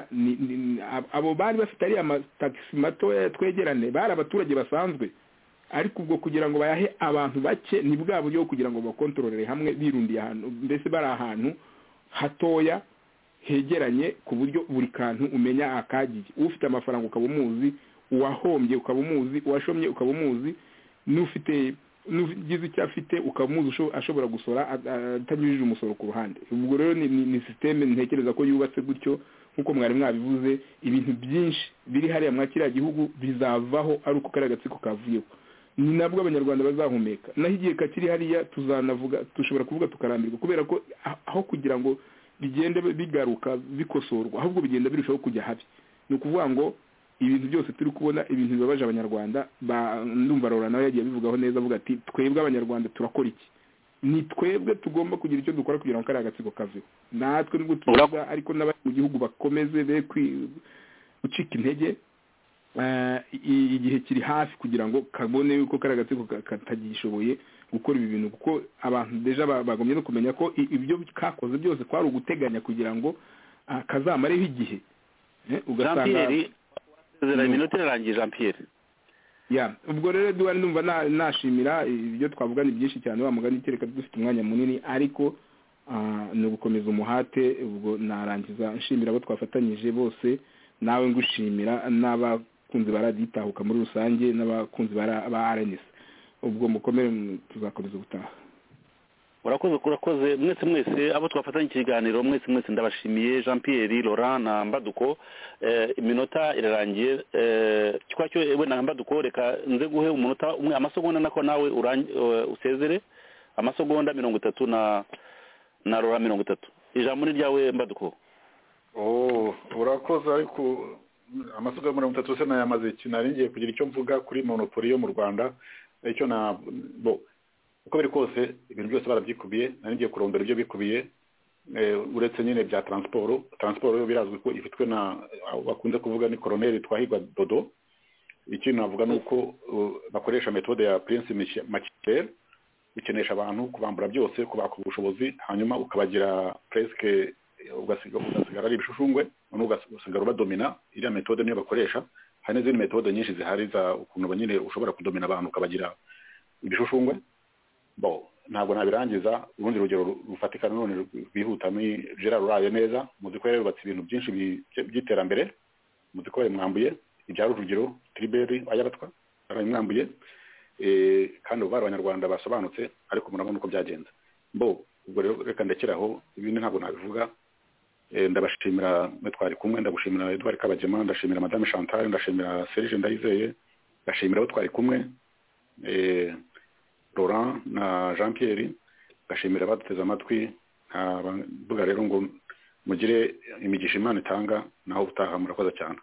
abo bari bafite ari amatagisi mato twegerane bari abaturage basanzwe ariko ubwo kugira ngo bayahe abantu bake ni bwa buryo kugira ngo bakontororere hamwe birundiye ahantu mbese bari ahantu hatoya hegeranye ku buryo buri kantu umenya akagiye ufite amafaranga ukaba umuzi uwahombye ukaba umuzi uwashomye ukaba umuzi n'ufite n'ugize icyo afite ukaba umuzi ashobora gusora atanyujije umusoro ku ruhande ubwo rero ni systeme ntekereza ko yubatse gutyo nkuko mwari mwabivuze ibintu byinshi biri hariya mwakira gihugu bizavaho ari uko kari agatsiko kavuyeho ni nabwo abanyarwanda bazahumeka naho igihe kakiri hariya tuzanavuga dushobora kuvuga tukarambirwa kubera ko aho kugira ngo bigende bigaruka bikosorwa ahubwo bigenda birushaho kujya habi ni ukuvuga ngo ibintu byose turi kubona ibintu bibabaje abanyarwanda ndumva Rora nawe yagiye bivugaho neza avuga ati twebwe abanyarwanda turakora iki ni twebwe tugomba kugira icyo dukora kugira ngo kari agatsiko kaveho natwe nubwo tuvuga ariko n'abari mu gihugu bakomeze be gucika intege igihe kiri hafi kugira ngo kabone yuko kari agatsiko katagishoboye gukora ibi bintu kuko abantu deja bagomye no kumenya ko ibyo kakoze byose kwari uguteganya kugira ngo kazamareho igihe ugasanga zera iminota irangiye Jean Pierre ya ubwo rero duwari numva nashimira ibyo twavuga ni byinshi cyane wa mugani kereka dufite umwanya munini ariko ni ugukomeza umuhate. Ubwo narangiza nshimira abo twafatanyije bose, nawe ngushimira n'abakunzi baraditahuka muri rusange n'abakunzi ba R N C. Ubwo mukomere, tuzakomeza ubutaha. urakoze urakoze mwese mwese abo twafatanya ikiganiro, mwese mwese ndabashimiye. Jean Pierre, Laurent na Mbaduko, iminota irarangiye. Cyakyo ewe na Mbaduko, reka nze guhe umunota umwe amasegonda nako nawe usezere, amasegonda mirongo itatu na na Laurent mirongo itatu. Ijambo ni ryawe Mbaduko. Oh, urakoze. Ariko amasegonda mirongo itatu se nayamaze iki? Nari ngiye kugira icyo mvuga kuri monopoli yo mu Rwanda. Icyo na bo uko biri kose ibintu byose barabyikubiye, nari ngiye kurondera ibyo bikubiye, uretse nyine bya transport. Transport yo birazwi ko ifitwe na bakunze kuvuga ni Colonel Twahirwa Dodo. Ikintu navuga nuko bakoresha metode ya Prince Machiavelli, ukenesha abantu kubambura byose, kubaka ubushobozi, hanyuma ukabagira presque ugasiga ugasigara ari ibishushungwe, none ugasigara ubadomina. Iriya metode niyo bakoresha. Hari n'izindi metode nyinshi zihari za ukuntu banyine ushobora kudomina abantu ukabagira ibishushungwe. Bo ntabwo nabirangiza. Urundi rugero rufatika none rwihuta ni Gerard Uraye neza. Muziko rero batse ibintu byinshi by'iterambere. Muziko bari mwambuye ibyaro urugero Triberi ayabatwa baramwambuye, eh kandi ubara abanyarwanda basobanutse, ariko murabona uko byagenze. Bo ubwo rero reka ndekeraho, ibindi ntabwo nabivuga. Eh ndabashimira mwe twari kumwe, ndagushimira Edouard Kabagema, ndashimira Madame Chantal, ndashimira Serge Ndayizeye, ndashimira abo twari kumwe, eh Laurent na Jean Pierre, ndashimira baduteze amatwi. Mvuga rero ngo mugire imigisha Imana itanga, naho utaha murakoze cyane.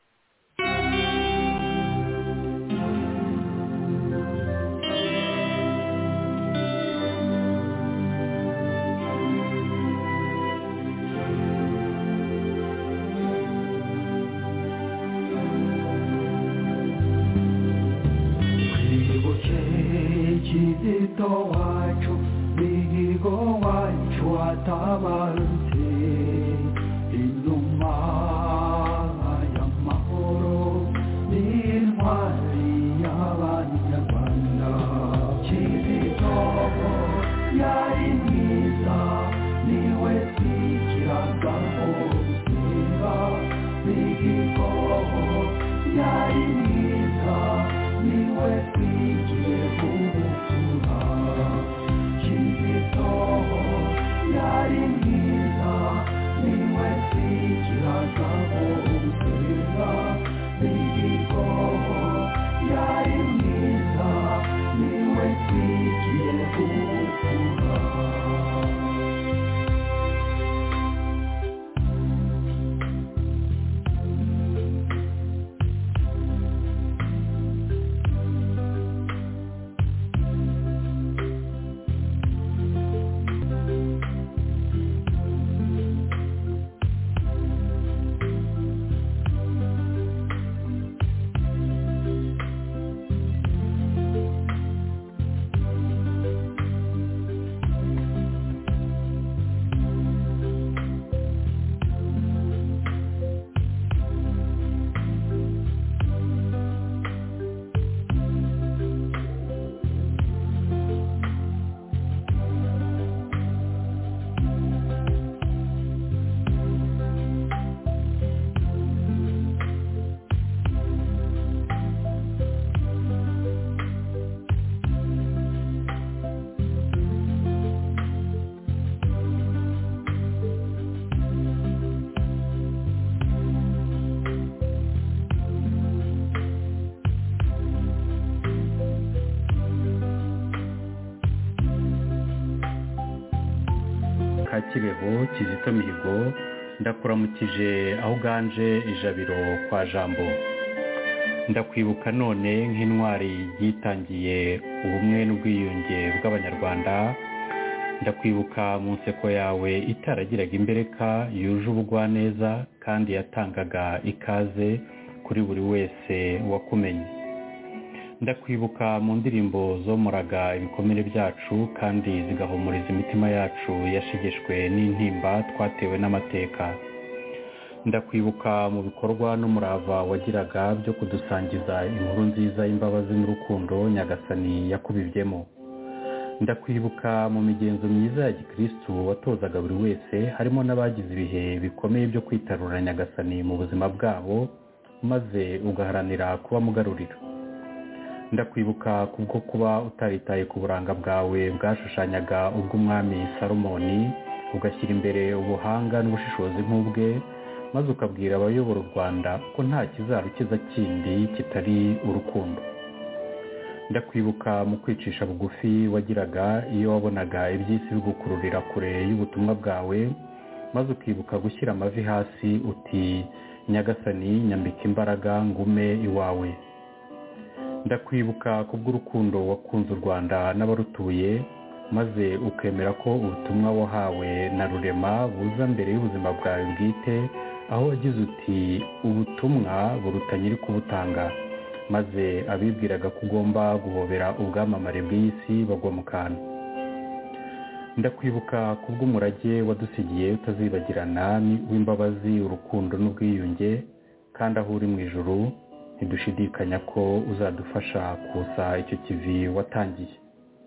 Kizito wacu, mihigo wacu atabarutse, inuma y'amahoro n'intwari y'abanyarwanda. Kizito yari mwiza, niwe twigiragaho gusenga. Mihigo yari mwiza, niwe twigiye kubutura. Kizito yari mwiza, niwe twigiragaho gusenga. Mihigo yari mwiza, niwe twigiye kubutura. Kibeho Kizito Mihigo, ndakuramukije aho uganje ijabiro kwa Jambo. Ndakwibuka none nk'intwari yitangiye ubumwe n'ubwiyunge bw'abanyarwanda. Ndakwibuka mu nseko yawe itaragiraga imbereka, yuje ubugwaneza kandi yatangaga ikaze kuri buri wese wakumenye. Ndakwibuka mu ndirimbo zomoraga ibikomere byacu kandi zigahumuriza imitima yacu yashigeshwe n'intimba twatewe n'amateka. Ndakwibuka mu bikorwa n'umurava wagiraga byo kudusangiza inkuru nziza y'imbabazi n'urukundo Nyagasani yakubibyemo. ndakwibuka mu migenzo myiza ya gikristu watozaga buri wese harimo n'abagize ibihe bikomeye byo kwitarura nyagasani mu buzima bwabo maze ugaharanira kuba mugarurira. ndakwibuka kubwo kuba utaritaye ku buranga bwawe bwashushanyaga ubw'umwami Salomoni ugashyira imbere ubuhanga n'ubushishozi nk'ubwe maze ukabwira abayobora u Rwanda ko nta kizarukiza kindi kitari urukundo. ndakwibuka mu kwicisha bugufi wagiraga iyo wabonaga iby'isi bigukururira kure y'ubutumwa bwawe maze ukibuka gushyira amavi hasi uti nyagasani nyambika imbaraga ngume iwawe. ndakwibuka kubw'urukundo wakunze u Rwanda n'abarutuye maze ukemera ko ubutumwa wahawe na rurema buza mbere y'ubuzima bwawe bwite aho wagize uti ubutumwa buruta nyiri kubutanga maze abibwiraga ko ugomba guhobera ubwamamare bw'isi bagwa mu kantu. ndakwibuka kubw'umurage wadusigiye utazibagirana w'imbabazi urukundo n'ubwiyunge kandi aho uri mu ijuru ntidushidikanya ko uzadufasha kusa icyo kivi watangiye.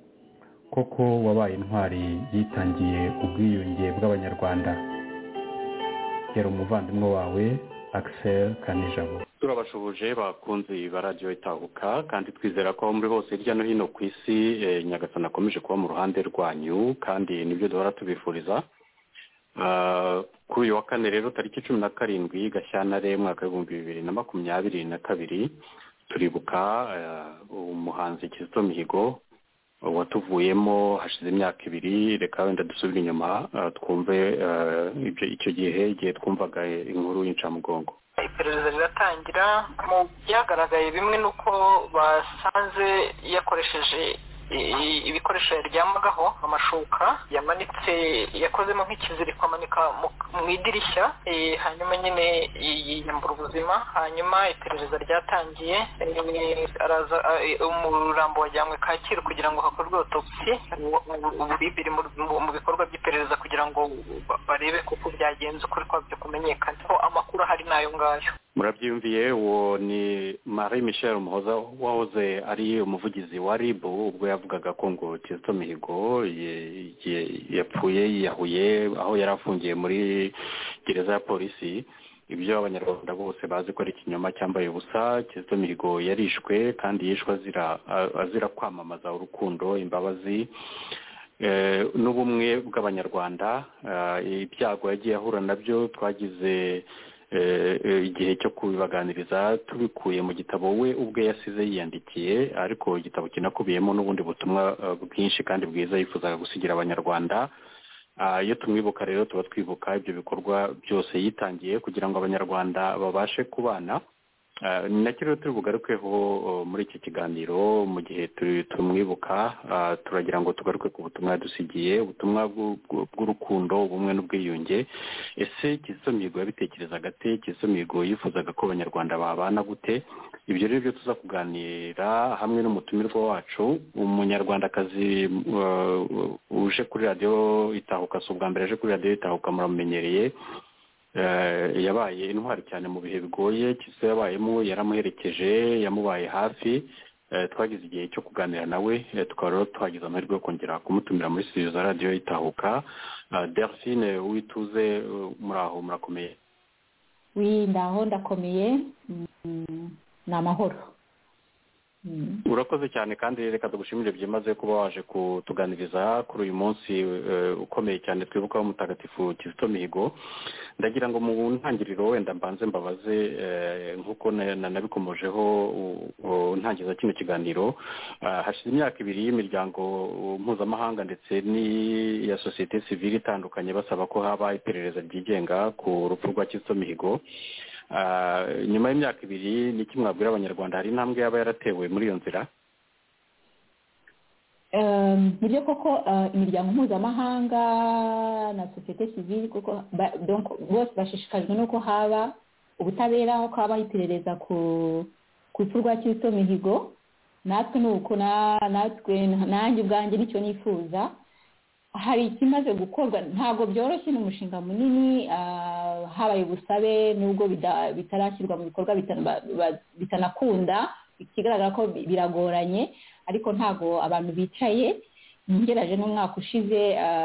koko wabaye intwari yitangiye ubwiyunge bw'abanyarwanda. yari umuvandimwe wawe Axel Kanijabo. turabashubuje bakunze ba radiyo itahuka kandi twizera ko muri hose hirya no hino ku isi nyagasani akomeje kuba mu ruhande rwanyu kandi nibyo duhora tubifuriza. kuri uyu wa kane rero tariki cumi na karindwi Gashyantare mwaka w'ibihumbi bibiri na makumyabiri na kabiri turibuka umuhanzi Kizito Mihigo watuvuyemo hashize imyaka ibiri. reka wenda dusubire inyuma twumve icyo gihe igihe twumvaga inkuru y'incamugongo. iperereza riratangira. mu byagaragaye bimwe nuko basanze yakoresheje ibikoresho yaryamagaho amashuka yamanitse yakozemo nk'ikiziriko amanika mu idirishya hanyuma nyine yiyambura ubuzima. hanyuma iperereza ryatangiye araza umurambo wajyanywe Kacyiru kugira ngo hakorwe autopsy. ubu biri mu bikorwa by'iperereza kugira ngo barebe kuko byagenze ukuri kwabyo kumenyekana. amakuru ahari nayo ngayo murabyiyumviye. uwo ni Marie Michel Muhoza wahoze ari umuvugizi wa R I B ubwo yavugaga ko ngo Kizito Mihigo yapfuye yiyahuye aho yari afungiye muri gereza ya polisi. ibyo abanyarwanda bose bazi ko ari ikinyoma cyambaye ubusa. Kizito Mihigo yarishwe kandi yishwe azira azira kwamamaza urukundo, imbabazi n'ubumwe bw'abanyarwanda. ibyago yagiye ahura nabyo twagize igihe cyo kubibaganiriza tubikuye mu gitabo we ubwe yasize yiyandikiye, ariko igitabo kinakubiyemo n'ubundi butumwa bwinshi kandi bwiza yifuzaga gusigira abanyarwanda. iyo tumwibuka rero tuba twibuka ibyo bikorwa byose yitangiye kugira ngo abanyarwanda babashe kubana. ni nacyo rero turi bugarukeho muri iki kiganiro. mu gihe tumwibuka turagira ngo tugaruke ku butumwa yadusigiye, ubutumwa bw'urukundo, ubumwe n'ubwiyunge. ese Kizito Mihigo yabitekerezaga ate? Kizito Mihigo yifuzaga ko abanyarwanda babana gute? ibyo rero byo tuza kuganira hamwe n'umutumirwa wacu, umunyarwandakazi uje kuri radiyo itahuka. si ubwa mbere aje kuri radiyo itahuka, muramumenyereye. yabaye intwari cyane mu bihe bigoye. Kizito yabayemo, yaramuherekeje, yamubaye hafi. twagize igihe cyo kuganira nawe, tukaba rero twagize amahirwe yo kongera kumutumira muri studio za radiyo itahuka. Delphine Uwituze, muri aho murakomeye? wi ndaho ndakomeye. ni amahoro. urakoze cyane kandi reka tugushimire byimaze kuba waje kutuganiriza kuri uyu munsi ukomeye cyane twibukaho mutagatifu Kizito Mihigo. ndagira ngo mu ntangiriro wenda mbanze mbabaze nk'uko nabikomojeho ntangiza kino kiganiro. hashize imyaka ibiri y'imiryango mpuzamahanga ndetse n'iya sosiyete sivile itandukanye basaba ko haba iperereza ryigenga ku rupfu rwa Kizito Mihigo. nyuma y'imyaka ibiri ni iki mwabwira abanyarwanda? hari intambwe yaba yaratewe muri iyo nzira? nibyo koko imiryango mpuzamahanga na sosiyete sivile kuko bose bashishikajwe n'uko haba ubutabera, aho habaho iperereza ku rupfu rwa Kizito Mihigo. natwe ni uko natwe nanjye ubwanjye nicyo nifuza. hari ikimaze gukorwa, ntabwo byoroshye, ni umushinga munini. habaye ubusabe nubwo bitarashyirwa mu bikorwa bitanakunda, ikigaragara ko biragoranye, ariko ntabwo abantu bicaye ngeraje n'umwaka ushize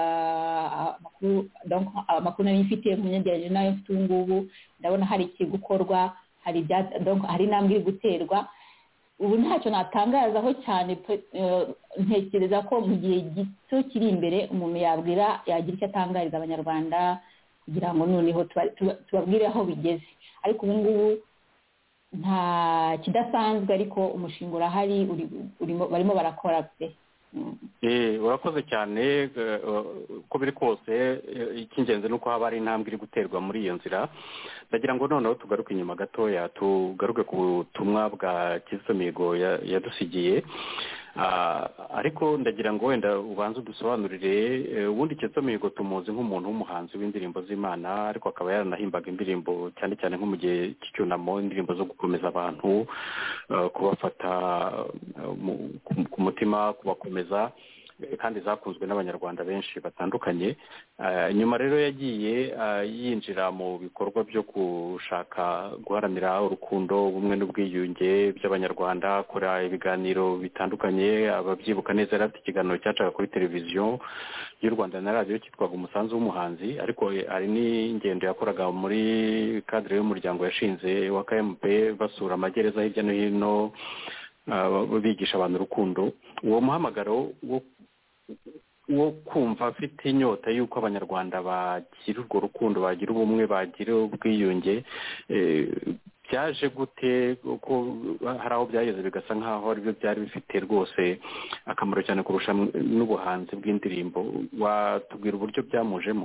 amakuru nari mfite ngeraje nayo mfite ubu ngubu ndabona hari iki gukorwa hari hari intambwe iri guterwa ubu ntacyo natangazaho cyane ntekereza ko mu gihe gito kiri imbere umuntu yabwira yagira icyo atangariza abanyarwanda kugira ngo noneho tubabwire aho bigeze ariko ubu ngubu nta kidasanzwe ariko umushinga urahari barimo barakora pe urakoze cyane uko biri kose icy'ingenzi ni uko haba hari intambwe iri guterwa muri iyo nzira ndagira ngo noneho tugaruke inyuma gatoya tugaruke ku butumwa bwa Kizito Mihigo yadusigiye ariko ndagira ngo wenda ubanze udusobanurire ubundi Kizito Mihigo tumuzi nk'umuntu w'umuhanzi w'indirimbo z'Imana ariko akaba yaranahimbaga indirimbo cyane cyane nko mu gihe cy'icyunamo indirimbo zo gukomeza abantu kubafata ku mutima kubakomeza kandi zakunzwe n'abanyarwanda benshi batandukanye nyuma rero yagiye yinjira mu bikorwa byo gushaka guharanira urukundo ubumwe n'ubwiyunge by'abanyarwanda akora ibiganiro bitandukanye ababyibuka neza yari afite ikiganiro cyacaga kuri televiziyo y'u Rwanda na radiyo cyitwaga umusanzu w'umuhanzi ariko hari n'ingendo yakoraga muri kadire y'umuryango yashinze wa K M P basura amagereza hirya no hino bigisha abantu urukundo uwo muhamagaro wo wo kumva afite inyota y'uko abanyarwanda bagira urwo rukundo bagira ubumwe bagira ubwiyunge byaje gute ko hari aho byageze bigasa nk'aho aribyo byari bifite rwose akamaro cyane kurusha n'ubuhanzi bw'indirimbo watubwira uburyo byamujemo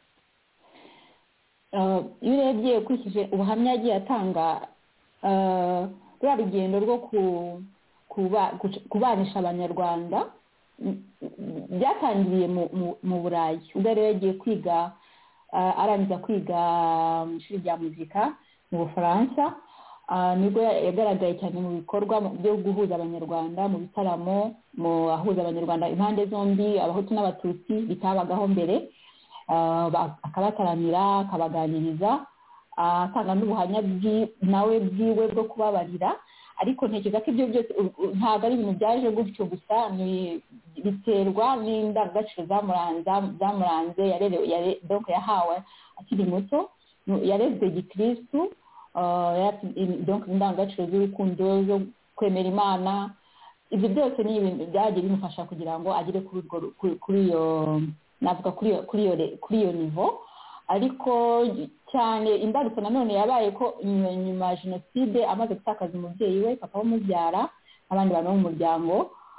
iyo urebye ukurikije ubuhamya yagiye atanga rwa rugendo rwo kubanisha abanyarwanda byatangiriye mu Burayi ubwo rero yagiye kwiga arangiza kwiga mu ishuri rya muzika mu Bufaransa nibwo yagaragaye cyane mu bikorwa byo guhuza abanyarwanda mu bitaramo mu ahuza abanyarwanda impande zombi abahutu n'abatutsi bitabagaho mbere akabataramira akabaganiriza atanga n'ubuhamya nawe bwiwe bwo kubabarira ariko ntekereza ko ibyo byose ntabwo ari ibintu byaje gutyo gusa biterwa n'indangagaciro zamuranze yahawe akiri muto yarezwe gikirisitu indangagaciro z'urukundo zo kwemera Imana ibyo byose ni ibintu byagiye bimufasha kugira ngo agere kuri iyo navuga kuri iyo nivo ariko cyane imbarutso nanone yabaye ko nyuma ya jenoside amaze gutakaza umubyeyi we papa w'umubyara n'abandi bantu bo mu muryango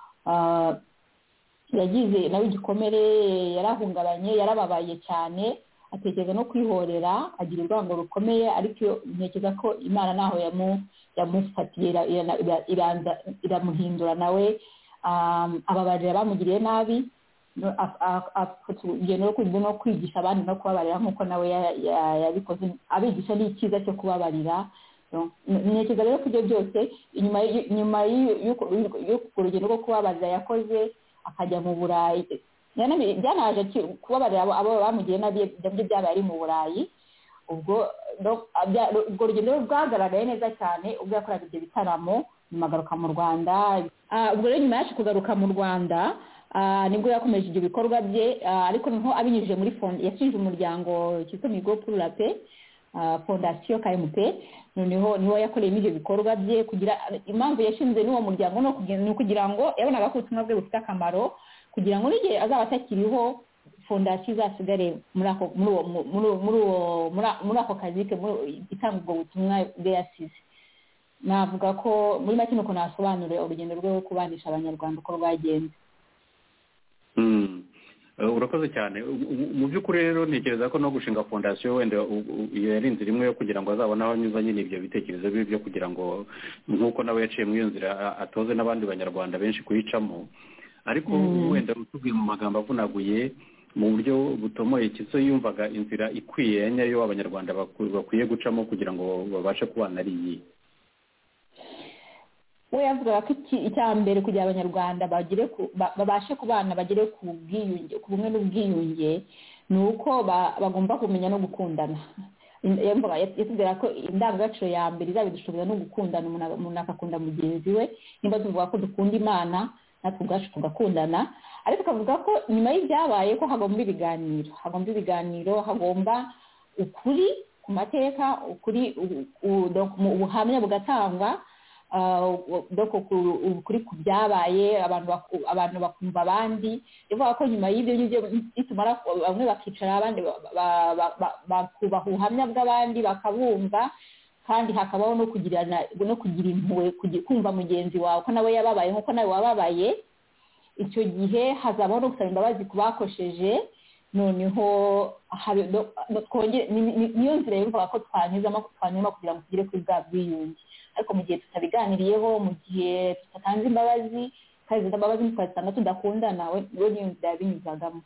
yagize nawe igikomere yarahungabanye yarababaye cyane atekereza no kwihorera agira urwango rukomeye ariko ntekereza ko Imana naho yamufatiye iramuhindura nawe ababarira bamugiriye nabi urugendo no kwigisha abandi no kubabarira nk'uko nawe yabikoze abigisha ni icyiza cyo kubabarira ntekereza rero ko ibyo byose nyuma y'urwo rugendo rwo kubabarira yakoze akajya mu Burayi byanaje kubabarira abo bamugiye nabi byo byabaye ari mu Burayi ubwo ubwo rugendo rwagaragaye neza cyane ubwo yakoraga ibyo bitaramo nyuma agaruka mu Rwanda ubwo rero nyuma yaje kugaruka mu Rwanda nibwo yakomeje ibyo bikorwa bye ariko niho abinyujije muri yashinje umuryango Kizito Mihigo pour la paix fondation K M P noneho niho yakoreyemo ibyo bikorwa bye kugira impamvu yashinze n'uwo muryango no kugira ngo yabonaga ko ubutumwa bwe bufite akamaro kugira ngo n'igihe azaba atakiriho fondation izasigare muri ako muri ako kazi ke itanga ubwo butumwa bwe yasize navuga ko muri make nuko nasobanurira urugendo rwo kubanisha abanyarwanda uko rwagenze urakoze cyane mu by'ukuri rero ntekereza ko no gushinga fondasiyo wenda iyo yari inzira imwe yo kugira ngo azabone aho anyuza nyine ibyo bitekerezo bibi byo kugira ngo nk'uko nawe yaciye muri iyo nzira atoze n'abandi banyarwanda benshi kuyicamo ariko wenda utubwiye mu magambo avunaguye mu buryo butomoye Kizito yumvaga inzira ikwiye nyayo abanyarwanda bakwiye gucamo kugira ngo babashe kubana ari iyi we yavugaga ko icya mbere kugira abanyarwanda bagire babashe kubana bagere ku bwiyunge ku bumwe n'ubwiyunge ni uko bagomba kumenya no gukundana yatubwira ko indangagaciro ya mbere izabidushoboza no gukundana umuntu akakunda mugenzi we nimba tuvuga ko dukunda Imana natwe ubwacu tugakundana ariko akavuga ko nyuma y'ibyabaye ko hagomba ibiganiro hagomba ibiganiro hagomba ukuri ku mateka ukuri ubuhamya bugatangwa ukuri ku byabaye abantu bakumva abandi bivuga ko nyuma y'ibyo ngibyo bitumara bamwe bakicara abandi bakubaha ubuhamya bw'abandi bakabumva kandi hakabaho no kugirana no kugira impuhwe kumva mugenzi wawe ko nawe yababaye nk'uko nawe wababaye icyo gihe hazabaho no gusaba imbabazi ku bakosheje noneho niyo nzira yumva ko twanyuzamo twanyuma kugira ngo tugere kuri bwa bwiyunge ariko mu gihe tutabiganiriyeho mu gihe tutatanze imbabazi kandi izo mbabazi ntitwazisanga tudakundana we niyo nzira yabinyuzagamo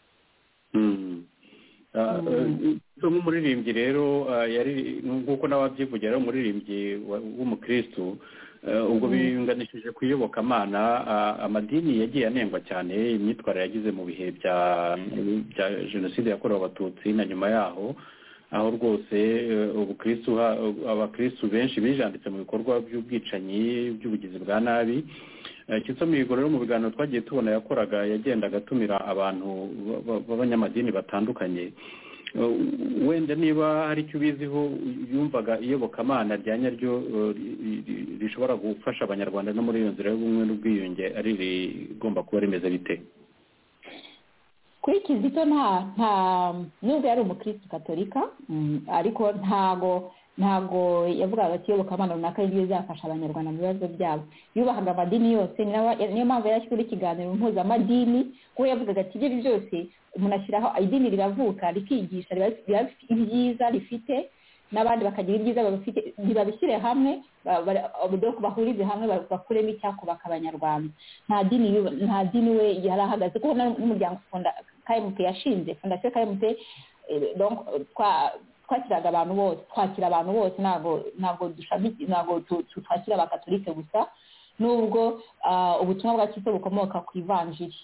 nk'umuririmbyi rero yari nk'uko nawe abyivugira umuririmbyi w'umukristu ubwo biyunganishije ku iyobokamana amadini yagiye anengwa cyane imyitwarire yagize mu bihe bya jenoside yakorewe abatutsi na nyuma yaho aho rwose ubukristu abakristu benshi bijanditse mu bikorwa by'ubwicanyi by'ubugizi bwa nabi Kitso Mihigo rero mu biganiro twagiye tubona yakoraga yagenda agatumira abantu b'abanyamadini batandukanye wenda niba hari icyo ubiziho yumvaga iyobokamana rya nyaryo rishobora gufasha abanyarwanda no muri iyo nzira y'ubumwe n'ubwiyunge ari rigomba kuba rimeze bite kuri Kizito nta nta nubwo yari umukristo katolika ariko ntago ntago yavugaga ati iyobokamana runaka ryo bizafasha abanyarwanda mu bibazo byabo yubahaga amadini yose niyo mpamvu yashyira ikiganiro mpuzamadini kuko yavugaga ati ibyo byose umuntu ashyiraho idini riravuka rikigisha riba ibyiza rifite n'abandi bakagira ibyiza babifite ntibabishyire hamwe bahurize hamwe bakuremo icyakubaka abanyarwanda nta dini nta dini we yarahagaze kuko n'umuryango K M P yashinze fondasiyo K M P twakiraga abantu bose twakira abantu bose ntabwo ntabwo dushabiki ntabwo twakira abakatolike gusa nubwo ubutumwa bwa Kristo bukomoka ku ivanjiri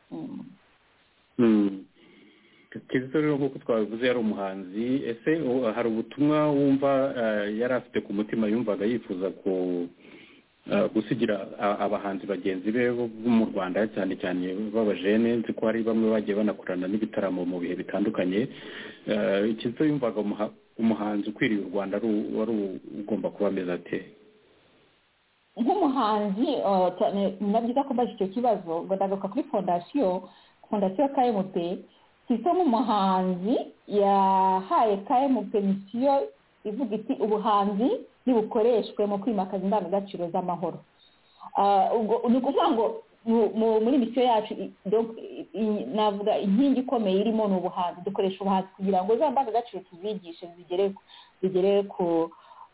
Kizito rero nk'uko twabivuze yari umuhanzi ese hari ubutumwa wumva yari afite ku mutima yumvaga yifuza ku gusigira abahanzi bagenzi be bo mu Rwanda cyane cyane b'abajene nzi ko hari bamwe bagiye banakorana n'ibitaramo mu bihe bitandukanye Kizito yumvaga umuhanzi ukwiriye u Rwanda wari ugomba kuba ameze ate nk'umuhanzi nabyiza ko mbaje icyo kibazo ngo ndagaruka kuri fondasiyo fondasiyo K M P Kizito nk'umuhanzi yahaye K M P misiyo ivuga iti ubuhanzi nibukoreshwe mu kwimakaza indangagaciro z'amahoro ni ukuvuga ngo muri misiyo yacu navuga inkingi ikomeye irimo ni ubuhanzi dukoresha ubuhanzi kugira ngo za ndangagaciro tuzigishe zigere zigere ku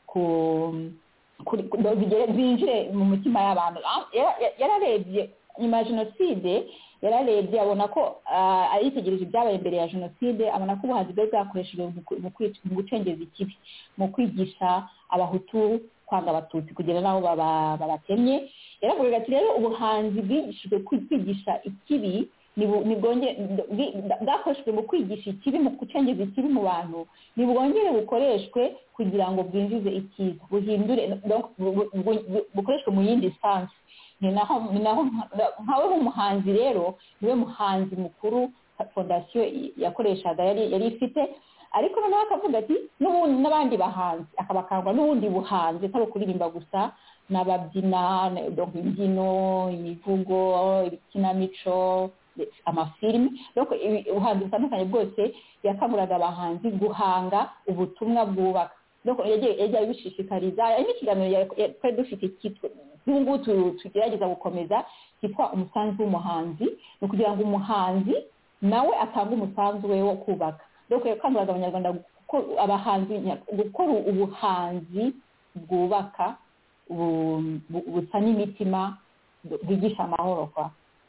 zinjire mu mitima y'abantu yararebye nyuma ya jenoside yararebye abona ko ayitegereje ibyabaye imbere ya jenoside abona ko ubuhanzi bwe bwakoreshejwe mu gucengeza ikibi mu kwigisha abahutu kwanga abatutsi kugira n'aho babatemye yaravugaga ati rero ubuhanzi bwigishijwe kwigisha ikibi bwakoreshejwe mu kwigisha ikibi mu gucengeza ikibi mu bantu ntibwongere bukoreshwe kugira ngo bwinjize ikiza buhindure bukoreshwe mu yindi sansi ni naho nkawe nk'umuhanzi rero niwe muhanzi mukuru fondasiyo yakoreshaga yari ifite ariko noneho akavuga ati n'ubundi n'abandi bahanzi akabakangwa n'ubundi buhanzi atari ukuririmba gusa n'ababyina imbyino imivugo ikinamico amafilimi ubuhanzi butandukanye bwose yakanguraga abahanzi guhanga ubutumwa bwubaka yagiye abishishikariza hari n'ikiganiro twari dufite cyitwa n'ubu tugerageza gukomeza cyitwa umusanzu w'umuhanzi ni ukugira ngo umuhanzi nawe atange umusanzu we wo kubaka dore yakanguraga abanyarwanda abahanzi gukora ubuhanzi bwubaka busa n'imitima bwigisha amahoro kwa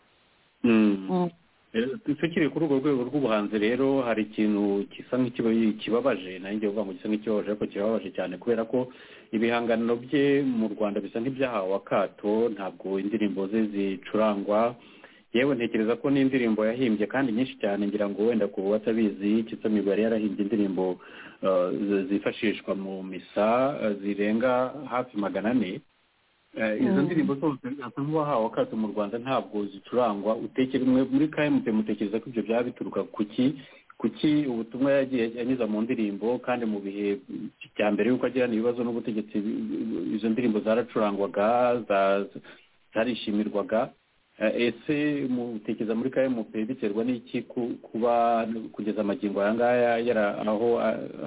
tukiri kuri urwo rwego rw'ubuhanzi rero hari ikintu gisa nk'ikibabaje nanjye uvuga ngo gisa nk'ikibabaje ariko kibabaje cyane kubera ko ibihangano bye mu Rwanda bisa nk'ibyahawe akato ntabwo indirimbo ze zicurangwa yewe ntekereza ko n'indirimbo yahimbye kandi nyinshi cyane ngira ngo wenda ku batabizi Kitso Mihigo yari yarahimbye indirimbo zifashishwa mu misa zirenga hafi magana ane izo ndirimbo zose asa nk'uwahawe akato mu rwanda ntabwo zicurangwa utekereza muri K M P mutekereza ko ibyo byaba bituruka kuki kuki ubutumwa yagiye anyuza mu ndirimbo kandi mu bihe cya mbere yuko agirana ibibazo n'ubutegetsi izo ndirimbo zaracurangwaga zarishimirwaga ese mutekereza muri K M P biterwa n'iki kuba kugeza amagingo aya ngaya yara aho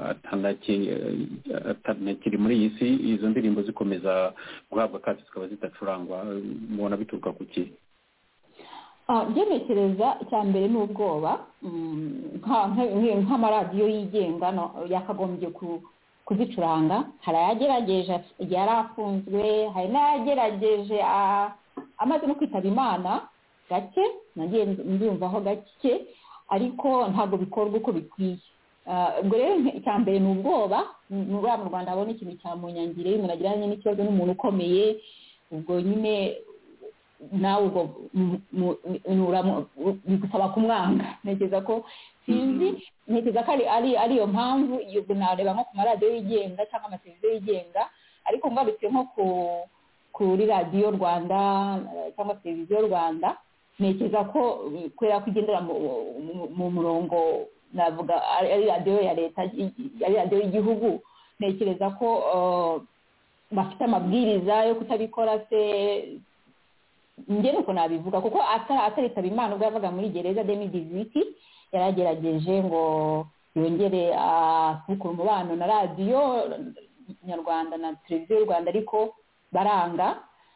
atanakiri muri iyi si izo ndirimbo zikomeza guhabwa akato zikaba zidacurangwa mubona bituruka kuki? byemekereza icya mbere ni ubwoba nk'amaradiyo yigenga yakagombye kuzicuranga hari ayagerageje yari afunzwe hari n'ayagerageje amaze no kwitaba imana gake nagiye mbyumvaho gake ariko ntabwo bikorwa uko bikwiye. ubwo rero icya mbere ni ubwoba mu Rwanda habona ikintu cya munyangire umuntu agiranye n'ikibazo n'umuntu ukomeye ubwo nyine nawe ubwo bigusaba kumwanga. ntekereza ko sinzi ntekereza ko ari ariyo mpamvu ubwo nareba nko ku maradiyo yigenga cyangwa amateleviziyo yigenga ariko ngarutse nko ku kuri radiyo Rwanda cyangwa televiziyo Rwanda ntekereza ko kubera ko igendera mu murongo navuga ari radiyo ya leta ari radiyo y'igihugu ntekereza ko bafite amabwiriza yo kutabikora se njye nuko nabivuga kuko ataritaba imana ubwo yavaga muri gereza deux mille dix-huit yaragerageje ngo yongere asukura umubano na radiyo nyarwanda na televiziyo y'u Rwanda ariko baranga.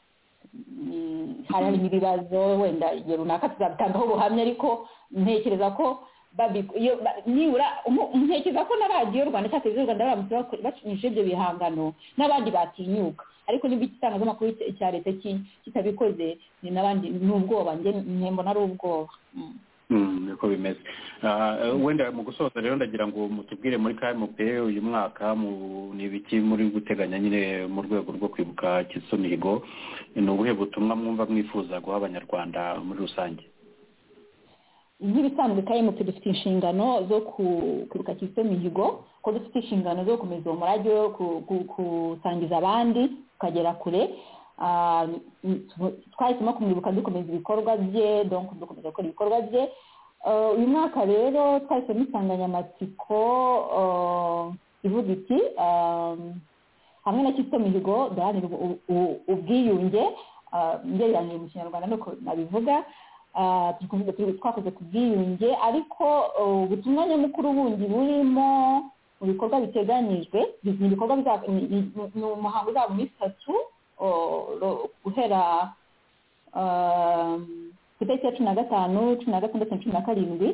hari ibibazo wenda runaka tuzabitangaho ubuhamya ariko ntekereza ko nibura ntekereza ko na radiyo Rwanda cyangwa televiziyo Rwanda baramutse bacinyije ibyo bihangano n'abandi batinyuka ariko niba igitangazamakuru cya leta kitabikoze ni n'abandi n'ubwoba njye mbona ari ubwoba. niko bimeze. wenda mu gusoza rero ndagira ngo mutubwire muri K M P uyu mwaka ni ibiki muri guteganya nyine mu rwego rwo kwibuka Kizito Mihigo ni ubuhe butumwa mwumva mwifuza guha abanyarwanda muri rusange? nk'ibisanzwe K M P dufite inshingano zo kwibuka Kizito Mihigo ko dufite inshingano zo gukomeza uwo murage wo gusangiza abandi ukagera kure. twahisemo kumwibuka dukomeza ibikorwa bye donc dukomeza gukora ibikorwa bye. uyu mwaka rero twahisemo insanganyamatsiko ivuga iti hamwe na Kizito Mihigo duharanira ubwiyunge. ngereranyije mu kinyarwanda nuko nabivuga twakoze ku bwiyunge ariko ubutumwa nyamukuru bundi burimo mu bikorwa biteganyijwe ni ibikorwa ni umuhango uzaba mu minsi itatu guhera ku itariki ya cumi na gatanu cumi na gatandatu cumi na karindwi.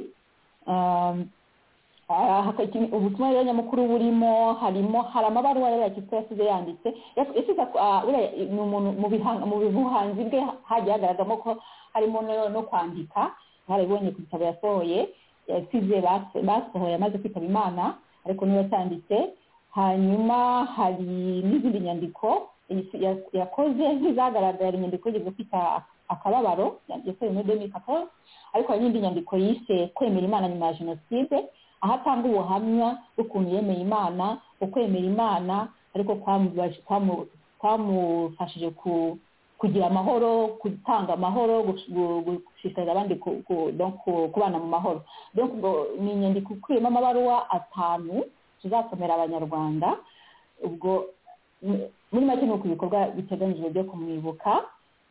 ubutumwa rero nyamukuru burimo harimo hari amabaruwa ya Kizito yasize yanditse ni umuntu mu buhanzi bwe hagiye hagaragaramo ko harimo no kwandika harabibonye ku bitabo yasohoye yasize basohoye amaze kwitaba imana ariko niyo yatanditse. hanyuma hari n'izindi nyandiko yakoze nk'izagaragara inyandiko zo kwita akababaro yasohoye muri deux mille quatorze ariko hari n'indi nyandiko yise kwemera imana nyuma ya jenoside aho atanga ubuhamya bw'ukuntu yemeye imana ukwemera imana ariko kwamufashije kugira amahoro gutanga amahoro gushishikariza abandi kubana mu mahoro. donc ni inyandiko ikubiyemo amabaruwa atanu tuzasomera abanyarwanda. ubwo muri make ni uko ibikorwa biteganyijwe byo kumwibuka.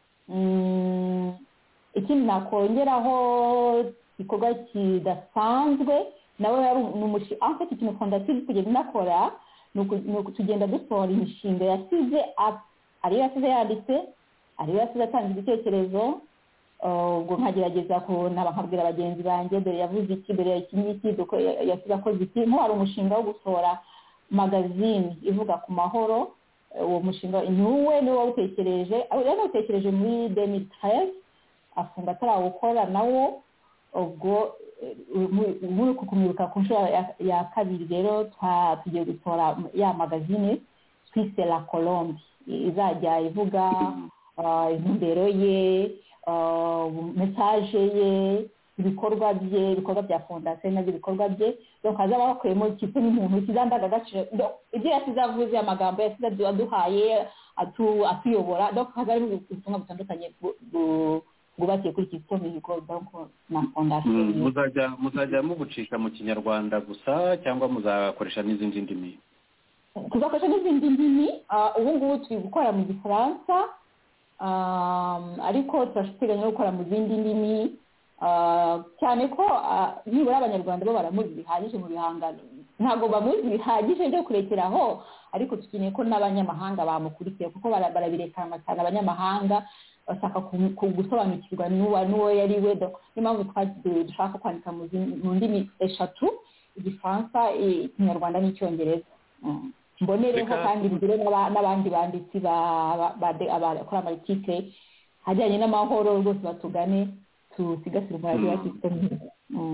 ikindi nakongeraho igikorwa kidasanzwe nawe yari umushinga afite ikintu fondasiyo kugenda inakora ni tugenda dusohora imishinga yasize ariyo yasize yanditse ariyo yasize atanga ibitekerezo. ubwo nkagerageza kunaba nkabwira bagenzi banjye dore yavuze iki dore iki ngiki yasize akoze iki. nko hari umushinga wo gusohora magazine ivuga ku mahoro. uwo mushinga niwe niwe wawutekereje rero nawutekereje muri deux mille treize afunga atarawukora nawo. ubwo muri kumwibuka ku nshuro ya kabiri rero tugiye gusohora ya magazine twise La Colombe izajya ivuga intumbero ye mesaje ye ibikorwa bye ibikorwa bya fondasiyo nabyo ibikorwa bye donc hazaba hakuyemo ikintu n'umuntu kizandaga agaciro ibyo yasize avuze amagambo yasize aduhaye atu atuyobora donc hazari ubutumwa butandukanye bwubakiye kuri Kizito Mihigo donc na fondation muzajya muzajya mubucisha mu kinyarwanda gusa cyangwa muzakoresha n'izindi ndimi? tuzakoresha n'izindi ndimi ubu ngubu turi gukora mu gifaransa ariko turashyiteganya no gukora mu zindi ndimi cyane ko nibura abanyarwanda bo baramuzi bihagije mu bihangano ntabwo bamuzi bihagije byo kurekeraho ariko tukeneye ko n'abanyamahanga bamukurikiye kuko barabirekana cyane abanyamahanga bashaka gusobanukirwa n'uwo yari we niyo mpamvu dushaka kwandika mu ndimi eshatu igifaransa ikinyarwanda n'icyongereza mbonereho kandi bigire n'abandi banditsi bakora amarikike hajyanye n'amahoro rwose batugane tusigasire umurage wa Kizito Mihigo.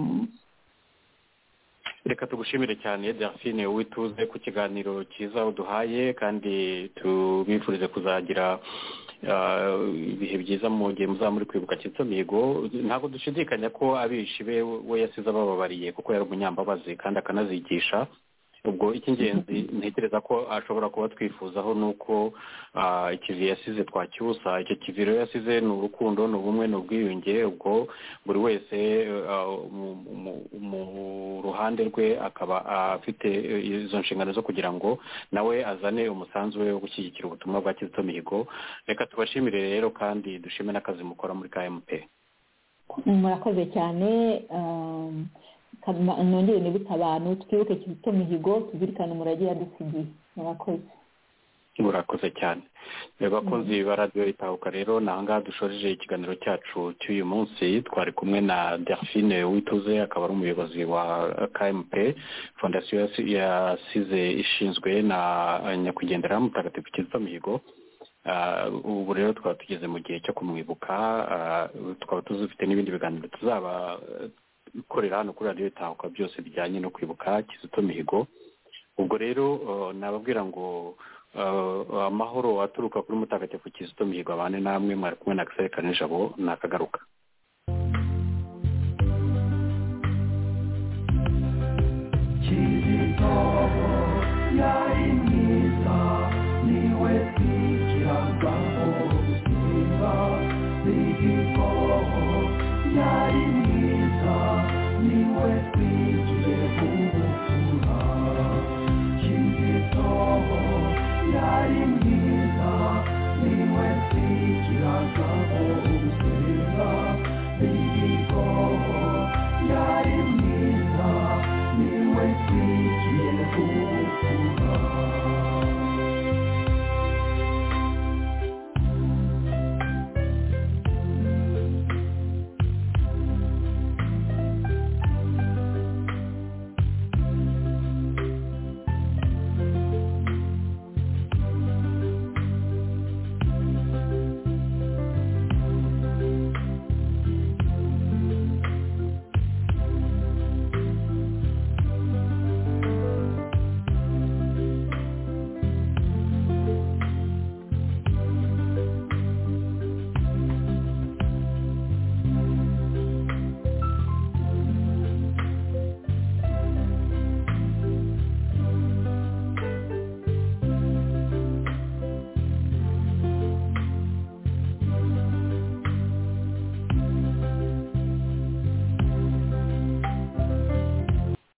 Reka tugushimire cyane Delphine Uwituze ku kiganiro cyiza uduhaye kandi tubifurize kuzagira ibihe byiza mu gihe muzaba muri kwibuka Kizito Mihigo. Ntabwo dushidikanya ko abishi be we yasize abababariye kuko yari umunyambabazi kandi akanazigisha. Ubwo icy'ingenzi ntekereza ko ashobora kuba twifuzaho nuko ikivi yasize twacyusa. Icyo kivi rero yasize ni urukundo, ni ubumwe, ni ubwiyunge. Ubwo buri wese mu ruhande rwe akaba afite izo nshingano zo kugira ngo nawe azane umusanzu we wo gushyigikira ubutumwa bwa Kizito Mihigo. Reka tubashimire rero kandi dushime n'akazi mukora muri K M P. Murakoze cyane. nongere nibutse abantu twibuke Kizito Mihigo tuzirikane umurage yadusigiye. Murakoze. Murakoze cyane. Bakunzi ba Radio Itahuka rero nanga dushoreje ikiganiro cyacu cy'uyu munsi. Twari kumwe na Delphine Uwituze akaba ari umuyobozi wa K M P fondation yasize ishinzwe na nyakwigendera Mutagatifu Kizito Mihigo. Ubu rero twaba tugeze mu gihe cyo kumwibuka, twaba tuzifite n'ibindi biganiro tuzaba korera hano kuri Radio Itahuka byose bijyanye no kwibuka Kizito Mihigo. Ubwo rero nababwira ngo amahoro aturuka kuri Mutagatifu Kizito Mihigo abane namwe. Mwari kumwe na Axel Kanijabo nakagaruka. Kizito yari mwiza niwe